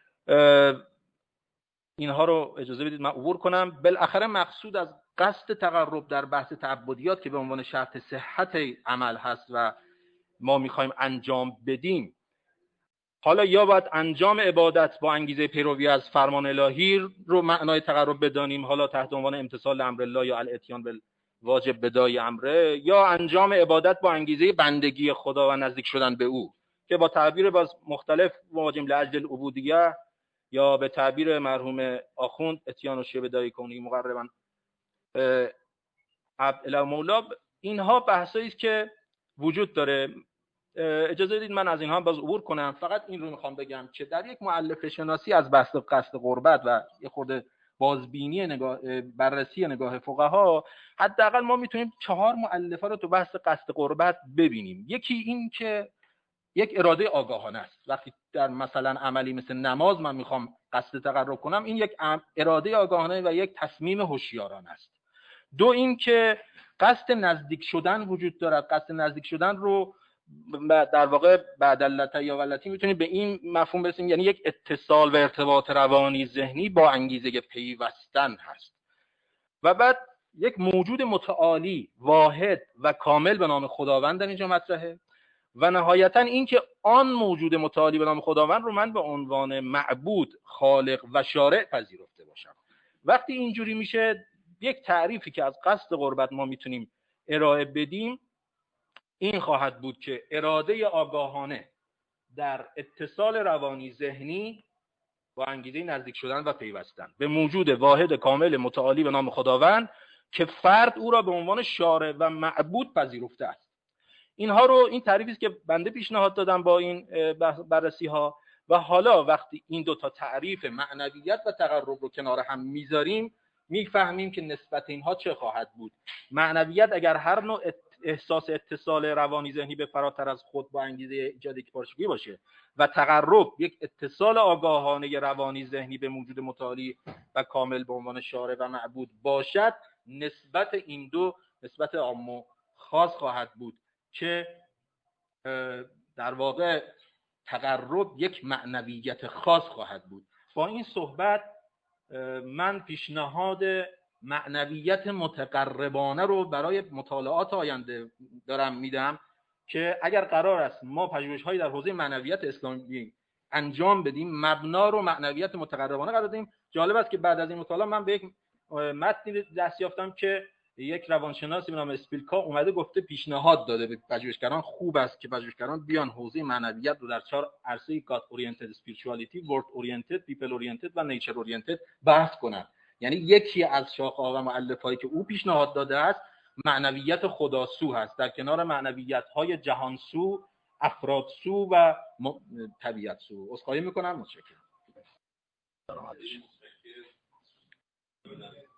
اینها رو اجازه بدید من عبور کنم. بالاخره مقصود از قصد تقرب در بحث تعبدیات که به عنوان شرط صحت عمل هست و ما میخوایم انجام بدیم، حالا یا باید انجام عبادت با انگیزه پیروی از فرمان الهی رو معنای تقرب بدانیم، حالا تحت عنوان امتثال امر الله یا الاتیان بالواجب بدای امره، یا انجام عبادت با انگیزه بندگی خدا و نزدیک شدن به او که با تعبیر باز مختلف واجب لاجل العبودیه یا به تعبیر مرحوم آخوند اتیان و شی بدای کونی مقربا عبد الی مولا. اینها بحثایی است که وجود داره. اجازه بدید من از اینها باز عبور کنم. فقط این رو میخوام بگم که در یک مؤلفه شناسی از بحث قصد قربت و یه خورده بازبینی نگاه بررسی نگاه فقها، حداقل ما میتونیم چهار مؤلفه رو تو بحث قصد قربت ببینیم. یکی این که یک اراده آگاهانه است. وقتی در مثلا عملی مثل نماز من میخوام قصد تقرب کنم، این یک اراده آگاهانه و یک تصمیم هوشیارانه است. دو این که قصد نزدیک شدن وجود دارد. قصد نزدیک شدن رو در واقع بعداللت یا ولتی میتونیم به این مفهوم برسیم، یعنی یک اتصال و ارتباط روانی ذهنی با انگیزه پیوستن هست. و بعد یک موجود متعالی واحد و کامل به نام خداوند در اینجا مطرحه و نهایتا این که آن موجود متعالی به نام خداوند رو من به عنوان معبود، خالق و شارع پذیرفته باشم. وقتی اینجوری میشه، یک تعریفی که از قصد قربت ما میتونیم ارائه بدیم این خواهد بود که اراده آگاهانه در اتصال روانی ذهنی با انگیزه نزدیک شدن و پیوستن به موجود واحد کامل متعالی به نام خداوند که فرد او را به عنوان شارع و معبود پذیرفته است. اینها رو، این تعریفی است که بنده پیشنهاد دادم با این بررسی ها. و حالا وقتی این دو تا تعریف معنویت و تقرب رو کنار هم میذاریم میفهمیم که نسبت اینها چه خواهد بود. معنویت اگر هر نوع احساس اتصال روانی ذهنی به فراتر از خود با انگیزه ایجاد یکپارچگی باشه و تقرب یک اتصال آگاهانه روانی ذهنی به موجود متعالی و کامل به عنوان شارع و معبود باشد، نسبت این دو نسبت عام و خاص خواهد بود که در واقع تقرب یک معنویت خاص خواهد بود. با این صحبت من پیشنهاد معنویت متقربانه رو برای مطالعات آینده دارم میدم که اگر قرار است ما پژوهش‌هایی در حوزه معنویت اسلامی انجام بدیم، مبنا رو معنویت متقربانه قرار بدیم. جالب است که بعد از این مطالعه من به یک متنی دست یافتم که یک روانشناسی به نام اسپیلکا اومده گفته، پیشنهاد داده به پژوهشگران خوب است که پژوهشگران بیان حوزه معنویت رو در چهار عرصه گاد اورینتد اسپریچوالیتی، ورد اورینتد، پیپل اورینتد و نیچر اورینتد بحث کنند. یعنی یکی از شاخه‌ها و مؤلفه‌هایی که او پیشنهاد داده است معنویت خداسو هست، در کنار معنویت‌های جهانسو، افرادسو و طبیعتسو. عذرخواهی می‌کنم. متشکرم.